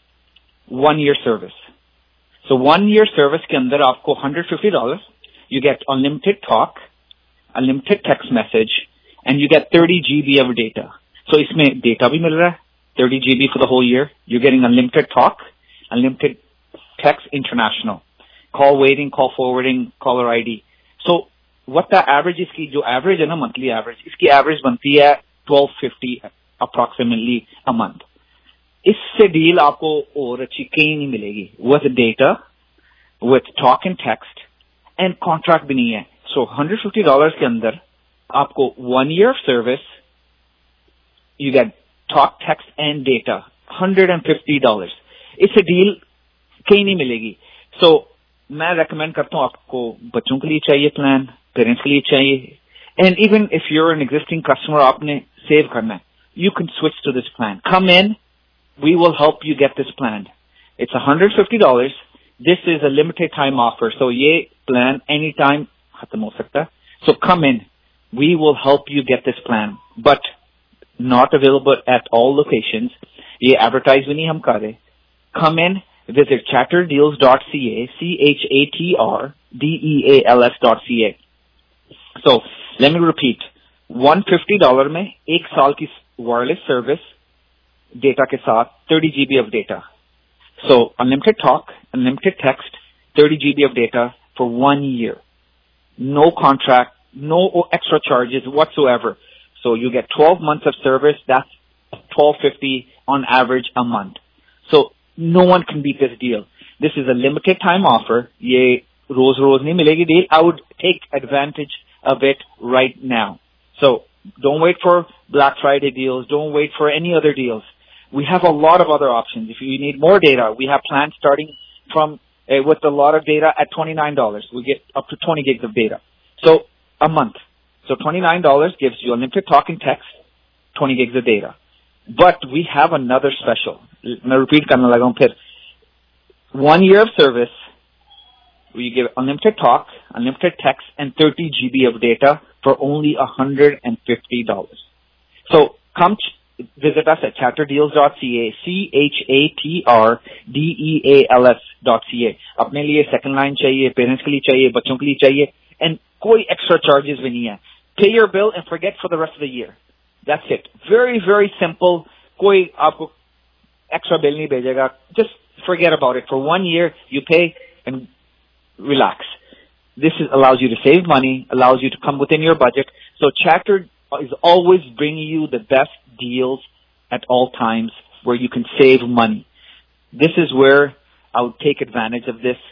1 year service. So 1 year service के अंदर आपको $150, you get unlimited talk, unlimited text message, and you get 30 GB of data. So इसमें data भी मिल रहा है, 30 GB for the whole year. You're getting unlimited talk, unlimited text international, call waiting, call forwarding, caller ID. So what the average इसकी जो average है ना, monthly average, इसकी average बनती है $1250 approximately a month. इससे डील आपको और अच्छी कहीं नहीं मिलेगी, with data, with talk and text, and contract भी नहीं है. So $150 के अंदर आपको 1 year service, you get talk, text and data, $150. इससे डील कहीं नहीं मिलेगी. So मैं recommend करता हूँ, आपको बच्चों के लिए चाहिए प्लान, पेरेंट्स के लिए चाहिए, and even if you're an existing customer, आपने सेव करना है, you can switch to this plan. Come in, we will help you get this plan. It's $150. This is a limited time offer, so ये plan anytime खत्म हो सकता है. So come in, we will help you get this plan, but not available at all locations. ये advertise भी नहीं हम कर रहे. Come in, visit chatterdeals.ca, chatterdeals.ca. So let me repeat, $150 में 1 साल की wireless service, data के साथ 30 GB of data. So unlimited talk, unlimited text, 30 GB of data for 1 year. No contract, no extra charges whatsoever. So you get 12 months of service. That's $1250 on average a month. So no one can beat this deal. This is a limited time offer. ये रोज नहीं मिलेगी deal. I would take advantage of it right now. So Don't wait for Black Friday deals. Don't wait for any other deals. We have a lot of other options. If you need more data, we have plans starting from with a lot of data at $29. We get up to 20 gigs of data. So a month. So $29 gives you unlimited talk and text, 20 gigs of data. But we have another special. मैं repeat करने लगा हूँ फिर. 1 year of service. We give unlimited talk, unlimited text, and 30 GB of data for only $150. So come visit us at chatterdeals.ca, chatterdeals.ca. अपने लिए second line चाहिए, parents के लिए चाहिए, बच्चों के लिए चाहिए, and कोई extra charges भी नहीं है. Pay your bill and forget for the rest of the year. That's it. Very, very simple. कोई आपको extra bill नहीं भेजेगा. Just forget about it. For 1 year, you pay and relax. This allows you to save money, allows you to come within your budget. So Chatter is always bringing you the best deals at all times where you can save money. This is where I would take advantage of this.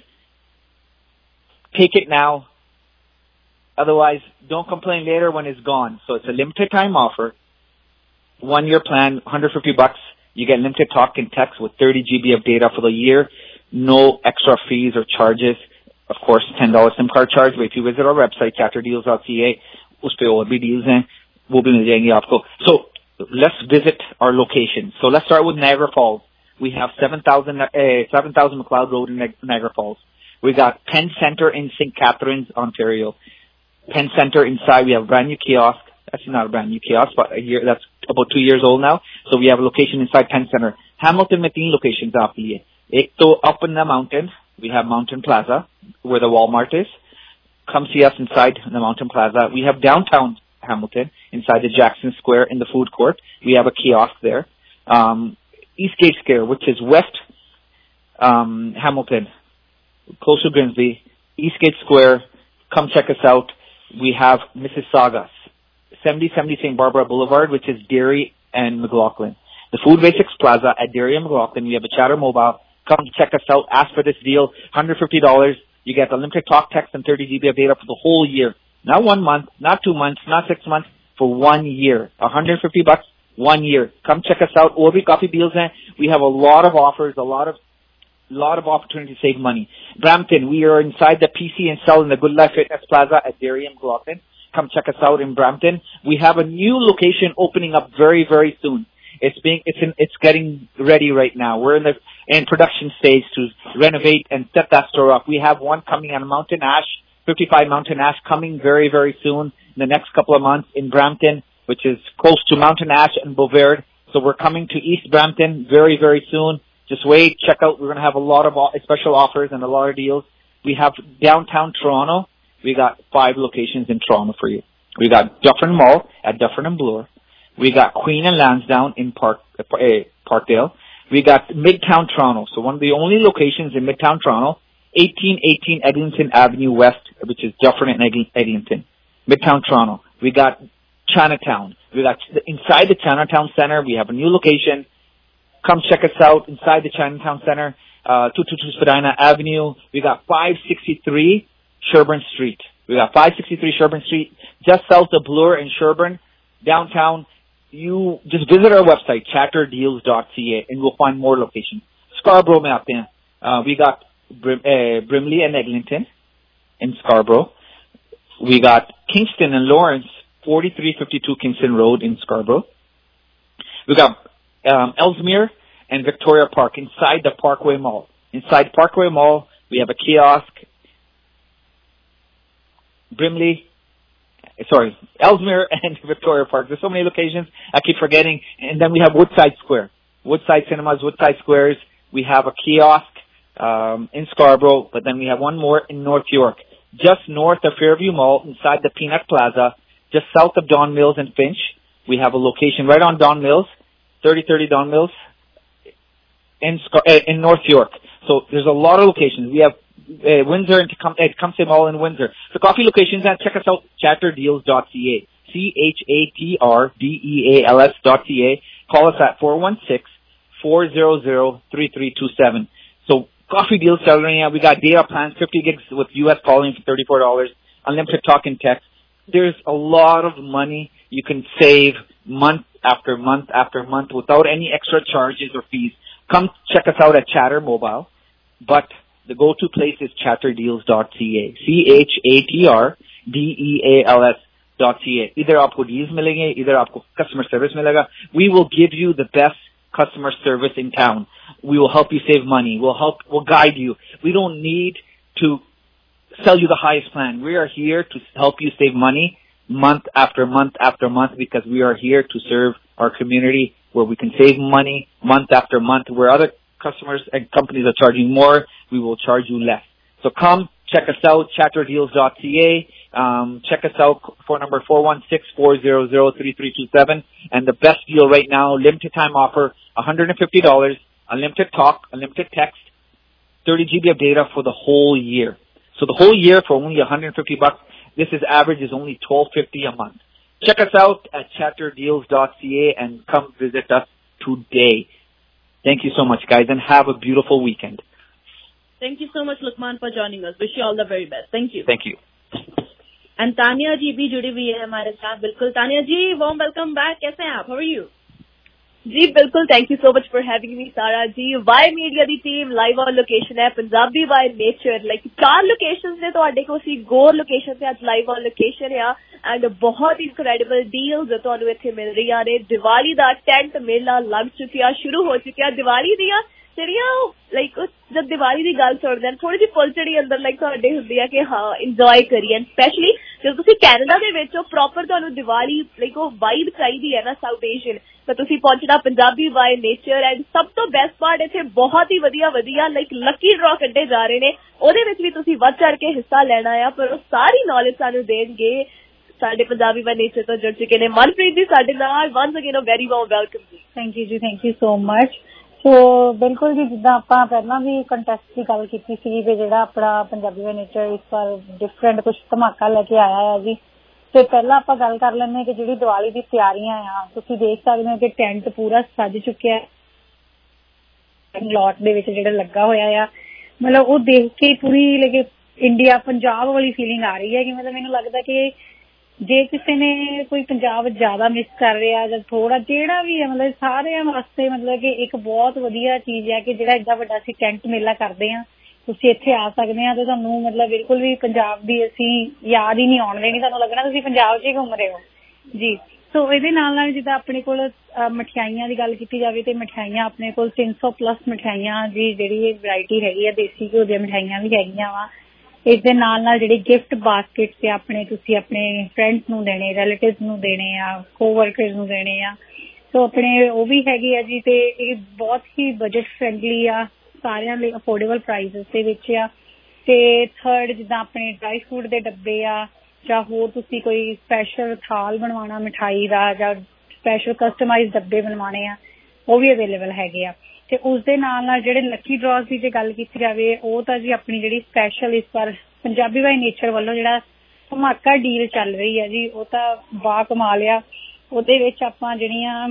Take it now. Otherwise, don't complain later when it's gone. So it's a limited time offer. 1 year plan, $150. You get limited talk and text with 30 GB of data for the year. No extra fees or charges. Of course, $10 SIM card charge. But if you visit our website, chatterdeals.ca, उस पे और भी deals हैं, वो भी मिल जाएंगे आपको. So let's visit our location. So let's start with Niagara Falls. We have 7,000 McLeod Road in Niagara Falls. We got Penn Center in St. Catharines, Ontario. Penn Center inside, we have a brand new kiosk. Actually not a brand new kiosk, but that's about 2 years old now. So we have a location inside Penn Center. Hamilton में 3 locations आपके लिए. एक तो up in the mountain, we have Mountain Plaza, where the Walmart is. Come see us inside the Mountain Plaza. We have downtown Hamilton, inside the Jackson Square in the food court. We have a kiosk there. Eastgate Square, which is West Hamilton, close to Grimsby. Eastgate Square, come check us out. We have Mississauga, 7070 St. Barbara Boulevard, which is Derry and McLaughlin. The Food Basics Plaza at Derry and McLaughlin. We have a Chatter Mobile. Come check us out. Ask for this deal. $150. You get unlimited talk, text, and 30 GB of data for the whole year. Not 1 month, not 2 months, not 6 months, for 1 year. $150, 1 year. Come check us out. Or भी काफी deals हैं. We have a lot of offers, a lot of opportunity to save money. Brampton, we are inside the PC and Cell in the Good Life Fitness Plaza at Derry and McLaughlin. Come check us out in Brampton. We have a new location opening up very, very soon. It's getting ready right now. We're in production stage to renovate and set that store up. We have one coming on Mountain Ash, 55 Mountain Ash, coming very, very soon in the next couple of months in Brampton, which is close to Mountain Ash and Beauvais. So we're coming to East Brampton very, very soon. Just wait, check out. We're going to have a lot of special offers and a lot of deals. We have downtown Toronto. We got 5 locations in Toronto for you. We got Dufferin Mall at Dufferin and Bloor. We got Queen and Lansdowne in Parkdale. We got Midtown Toronto. So one of the only locations in Midtown Toronto, 1818 Eglinton Avenue West, which is Dufferin and Eglinton. Midtown Toronto. We got Chinatown. We got inside the Chinatown Center. We have a new location. Come check us out inside the Chinatown Center, 222 Spadina Avenue. We got 563 Sherbourne Street. We got 563 Sherbourne Street, just south of Bloor and Sherbourne, downtown. You just visit our website, chatterdeals.ca, and we'll find more locations. Scarborough में आते हैं. We got Brimley and Eglinton in Scarborough. We got Kingston and Lawrence, 4352 Kingston Road in Scarborough. We got Ellesmere and Victoria Park inside the Parkway Mall. Inside Parkway Mall, we have a kiosk. Ellesmere and Victoria Park. There's so many locations, I keep forgetting. And then we have Woodside Square. Woodside Cinemas, Woodside Squares. We have a kiosk in Scarborough, but then we have one more in North York. Just north of Fairview Mall, inside the Peanut Plaza, just south of Don Mills and Finch. We have a location right on Don Mills, 3030 Don Mills, in North York. So there's a lot of locations. We have Windsor and Tecumseh Mall in Windsor. The coffee locations, check us out, chatterdeals.ca. chatterdeals.ca. Call us at 416-400-3327. So coffee deals चल रहे हैं. We got data plans, 50 gigs with US calling for $34, unlimited talk and text. There's a lot of money You can save month after month after month without any extra charges or fees. Come check us out at Chatter Mobile, but the go-to place is chatterdeals.ca. CHATRDEALS.ca. Either aapko deals milenge, either aapko customer service milega. We will give you the best customer service in town. We will help you save money. We'll guide you. We don't need to sell you the highest plan. We are here to help you save money month after month after month, because we are here to serve our community where we can save money month after month. Where other customers and companies are charging more, we will charge you less. So come check us out, chatterdeals.ca. Check us out, phone number 416-400-3327. And the best deal right now, limited time offer, $150, unlimited talk, unlimited text, 30 GB of data for the whole year. So the whole year for only $150. This average is only $12.50 a month. Check us out at chatterdeals.ca and come visit us today. Thank you so much, guys, and have a beautiful weekend. Thank you so much, Luqman, for joining us. Wish you all the very best. Thank you. Thank you. And Tanya ji भी जुड़ी हुई है हमारे साथ. बिल्कुल तानिया जी, warm welcome back. कैसे हैं आप? How are you? जी बिल्कुल, thank you so much for having me Sara ji. Y Media ਦੀ ਟੀਮ ਲਾਈਵ ਔਨ ਲੋਕੇਸ਼ਨ ਹੈ Punjabi By Nature. Like 4 locations ਨੇ ਤੁਹਾਡੇ ਕੋਲ. ਸੀ ਗੋਰ ਲੋਕੇਸ਼ਨ ਤੇ ਅੱਜ ਲਾਈਵ ਔਨ ਲੋਕੇਸ਼ਨ ਆ ਐਂਡ ਬਹੁਤ ਇਨਕ੍ਰੈਡੀਬਲ ਡੀਲਸ ਤੁਹਾਨੂੰ ਇੱਥੇ ਮਿਲ ਰਹੀਆਂ ਨੇ. ਦੀਵਾਲੀ ਦਾ ਟੈਂਟ ਮੇਲਾ ਲੱਗ ਚੁੱਕਿਆ, ਸ਼ੁਰੂ ਹੋ ਚੁੱਕਿਆ. ਦੀਵਾਲੀ ਦੀਆਂ ਜਿਹੜੀਆਂ ਲਾਈਕ ਜਦ ਦੀਵਾਲੀ ਦੀ ਗੱਲ ਸੁਣਦੇ ਹਨ ਥੋੜੀ ਜਿਹੀ ਫੁੱਲਚੜੀ ਅੰਦਰ ਲਾਈਕ ਤੁਹਾਡੇ ਹੁੰਦੀ ਆ ਕਿ ਹਾਂ ਇੰਜੋਏ ਕਰੀਏ. ਸਪੈਸ਼ਲੀ ਜਦੋਂ ਤੁਸੀਂ ਕੈਨੇਡਾ ਦੇ ਵਿੱਚ ਹੋ, ਪ੍ਰੋਪਰ ਤੁਹਾਨੂੰ ਦੀਵਾਲੀ ਲਾਈਕ ਉਹ ਵਾਈਬ ਚਾਹੀਦੀ ਹੈ ਨਾ ਸਾਊਥ ਏਸ਼ੀਅਨ, ਤਾਂ ਤੁਸੀਂ ਪਹੁੰਚਣਾ ਪੰਜਾਬੀ ਬਾਏ ਨੇਚਰ. ਐਂਡ ਸਭ ਤੋਂ ਬੈਸਟ ਪਾਰਟ ਇੱਥੇ ਬਹੁਤ ਹੀ ਵਧੀਆ ਲਾਈਕ ਲੱਕੀ ਡਰਾ ਕੱਢੇ ਜਾ ਰਹੇ ਨੇ. ਉਹਦੇ ਵਿੱਚ ਵੀ ਤੁਸੀਂ ਵੱਧ ਚੜ ਕੇ ਹਿੱਸਾ ਲੈਣਾ ਆ, ਪਰ ਉਹ ਸਾਰੀ ਨੌਲੇਜ ਸਾਨੂੰ ਦੇਣਗੇ ਸਾਡੇ ਪੰਜਾਬੀ ਬਾਏ ਨੇਚਰ ਤੋਂ ਜੁੜ ਚੁੱਕੇ ਨੇ ਮਨਪ੍ਰੀਤ ਜੀ ਸਾਡੇ ਨਾਲ. Once again very warm welcome ਜੀ. ਥੈਂਕ ਯੂ ਜੀ, thank you so much. So ਬਿਲਕੁਲ ਜੀ, ਜਿੱਦਾਂ ਆਪਾਂ ਪਹਿਲਾਂ ਵੀ ਕੰਟੈਸਟ ਦੀ ਗੱਲ ਕੀਤੀ ਸੀ ਵੀ ਜਿਹੜਾ ਆਪਣਾ ਪੰਜਾਬੀ ਬਾਏ ਨੇਚਰ ਇਸ ਵਾਰ ਡਿਫਰੈਂਟ ਕੁਛ ਧਮਾਕਾ ਲੈ ਕੇ ਆਇਆ ਹੈ ਜੀ. ਤੇ ਪਹਿਲਾਂ ਆਪਾਂ ਗੱਲ ਕਰ ਲੈਂਦੇ ਕਿ ਜਿਹੜੀ ਦੀਵਾਲੀ ਦੀ ਤਿਆਰੀਆਂ ਆ, ਤੁਸੀਂ ਦੇਖ ਸਕਦੇ ਹੋ ਕਿ ਟੈਂਟ ਪੂਰਾ ਸੱਜ ਚੁੱਕਿਆ ਹੈ ਲੋਟ ਦੇ ਵਿੱਚ ਜਿਹੜਾ ਲੱਗਾ ਹੋਇਆ ਆ. ਮਤਲਬ ਉਹ ਦੇਖ ਕੇ ਪੂਰੀ ਲਾਈਕ ਇੰਡੀਆ ਪੰਜਾਬ ਵਾਲੀ ਫੀਲਿੰਗ ਆ ਰਹੀ ਹੈ ਕਿ ਮਤਲਬ ਮੈਨੂੰ ਲੱਗਦਾ ਕਿ ਜੇ ਕਿਸੇ ਨੇ ਕੋਈ ਪੰਜਾਬ ਜ਼ਿਆਦਾ ਮਿਸ ਕਰ ਰਿਹਾ ਜਾਂ ਥੋੜਾ ਜਿਹੜਾ ਵੀ ਹੈ ਮਤਲਬ ਸਾਰਿਆਂ ਵਾਸਤੇ ਮਤਲਬ ਕਿ ਇੱਕ ਬਹੁਤ ਵਧੀਆ ਚੀਜ਼ ਹੈ ਕਿ ਜਿਹੜਾ ਏਡਾ ਵੱਡਾ ਅਸੀਂ ਟੈਂਟ ਮੇਲਾ ਕਰਦੇ ਹਾਂ. ਤੁਸੀਂ ਇੱਥੇ ਆ ਸਕਦੇ ਆ ਤੇ ਤੁਹਾਨੂੰ ਮਤਲਬ ਬਿਲਕੁਲ ਵੀ ਪੰਜਾਬ ਦੀ ਅਸੀਂ ਯਾਦ ਹੀ ਨਹੀਂ ਆਉਣ ਦੇਣੀ. ਤੁਹਾਨੂੰ ਲੱਗਣਾ ਤੁਸੀਂ ਪੰਜਾਬ 'ਚ ਹੀ ਘੁੰਮ ਰਹੇ ਹੋ ਜੀ. ਸੋ ਇਹਦੇ ਨਾਲ ਜਿੱਦਾਂ ਆਪਣੇ ਕੋਲ ਮਠਿਆਈਆਂ ਦੀ ਗੱਲ ਕੀਤੀ ਜਾਵੇ ਤੇ ਮਠਿਆਈਆਂ ਆਪਣੇ ਕੋਲ 300+ ਮਠਿਆਈਆਂ ਦੀ ਜਿਹੜੀ ਵੈਰਾਈਟੀ ਹੈਗੀ ਆ, ਦੇਸੀ ਘਿਓ ਦੀਆਂ ਮਠਿਆਈਆਂ ਵੀ ਹੈਗੀਆਂ ਵਾ. ਇਸ ਦੇ ਨਾਲ ਜਿਹੜੇ ਗਿਫਟ ਬਾਸਕਟ ਤੇ ਆਪਣੇ ਤੁਸੀਂ ਆਪਣੇ ਫਰੈਂਡਸ ਨੂੰ ਦੇਣੇ, ਰਿਲੇਟਿਵਸ ਨੂੰ ਦੇਣੇ ਆ, ਕੋਵਰਕਰਸ ਨੂੰ ਦੇਣੇ ਆ. ਸੋ ਆਪਣੇ ਉਹ ਵੀ ਹੈਗੇ ਆ ਜੀ. ਤੇ ਇਹ ਬਹੁਤ ਹੀ ਬਜਟ ਫਰੈਂਡਲੀ ਆ, ਸਾਰਿਆਂ ਲਈ ਅਫੋਰਡੇਬਲ ਪ੍ਰਾਈਸਿਸ ਦੇ ਵਿੱਚ ਆ. ਤੇ ਥਰਡ ਜਿੱਦਾਂ ਆਪਣੇ ਡਰਾਈ ਫਰੂਟ ਦੇ ਡੱਬੇ ਆ ਜਾਂ ਹੋਰ ਤੁਸੀਂ ਕੋਈ ਸਪੈਸ਼ਲ ਥਾਲ ਬਣਵਾਉਣਾ ਮਿਠਾਈ ਦਾ ਜਾਂ ਸਪੈਸ਼ਲ ਕਸਟਮਾਈਜ਼ ਡੱਬੇ ਬਣਵਾਉਣੇ ਆ, ਉਹ ਵੀ ਅਵੇਲੇਬਲ ਹੈਗੇ ਆ. ਤੇ ਉਸਦੇ ਨਾਲ ਜਿਹੜੇ ਲੱਕੀ ਡਰਾਜ਼ ਦੀ ਜੇ ਗੱਲ ਕੀਤੀ ਜਾਵੇ ਉਹ ਤਾਂ ਜੀ ਆਪਣੀ ਜਿਹੜੀ ਸਪੈਸ਼ਲ ਇਸ ਵਾਰ ਪੰਜਾਬੀ ਬਾਏ ਨੇਚਰ ਵੱਲੋਂ ਜਿਹੜਾ ਧਮਾਕਾ ਡੀਲ ਚੱਲ ਰਹੀ ਹੈ ਜੀ, ਉਹ ਤਾਂ ਬਾ ਕਮਾਲ ਆ. ਉਹਦੇ ਵਿੱਚ ਆਪਾਂ ਜਿਹੜੀਆਂ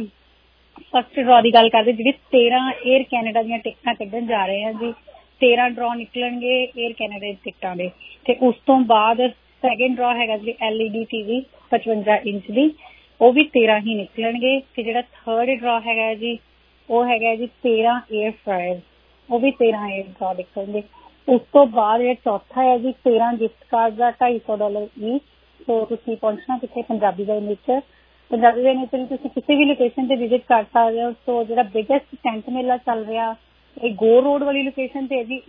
ਫਸਟ ਡਰਾ ਦੀ ਗੱਲ ਕਰਦੇ, ਜਿਹੜੀ 13 에ਅਰ ਕੈਨੇਡਾ ਦੀਆਂ ਟਿਕਟਾਂ ਕੱਢਣ ਜਾ ਰਹੇ ਆ ਜੀ. 13 ਡਰਾ ਨਿਕਲਣਗੇ 에ਅਰ ਕੈਨੇਡਾ ਦੀ ਟਿਕਟਾਂ ਦੇ. ਤੇ ਉਸ ਤੋਂ ਬਾਅਦ ਸੈਕਿੰਡ ਡਰਾ ਹੈਗਾ ਜੀ LED TV 55 ਇੰਚ ਦੀ, ਉਹ ਵੀ 13 ਹੀ ਨਿਕਲਣਗੇ. ਤੇ ਜਿਹੜਾ ਥਰਡ ਡਰਾ ਹੈਗਾ ਜੀ ਉਹ ਹੈਗਾ ਜੀ 13 에ਅਰ ਫਰਾਇਰ, ਉਹ ਵੀ 13 에ਅਰ ਡਰਾ ਨਿਕਲਣਗੇ. ਉਸ ਤੋਂ ਬਾਅਦ ਜਿਹੜਾ ਚੌਥਾ ਹੈ ਜੀ 13 ਗਿਫਟ ਕਾਰਡ ਦਾ $250 ਈਚ. ਸੋ ਤੁਸੀਂ ਪਹੁੰਚਣਾ ਕਿੱਥੇ? Punjabi By Nature. Punjabi By Nature ਤੁਸੀਂ ਕਿਸੇ ਵੀ ਲੋਕੇਸ਼ਨ ਤੇ ਵਿਜ਼ਿਟ ਕਰ ਸਕਦੇ ਹੋ. ਸੋ ਜਿਹੜਾ ਬਿਗੇਸਟ ਟੈਂਟ ਮੇਲਾ ਚੱਲ ਰਿਹਾ ਇਹ ਗੋ ਰੋਡ ਵਾਲੀ ਲੋਕੇਸ਼ਨ ਤੇ ਹੈ ਜੀ,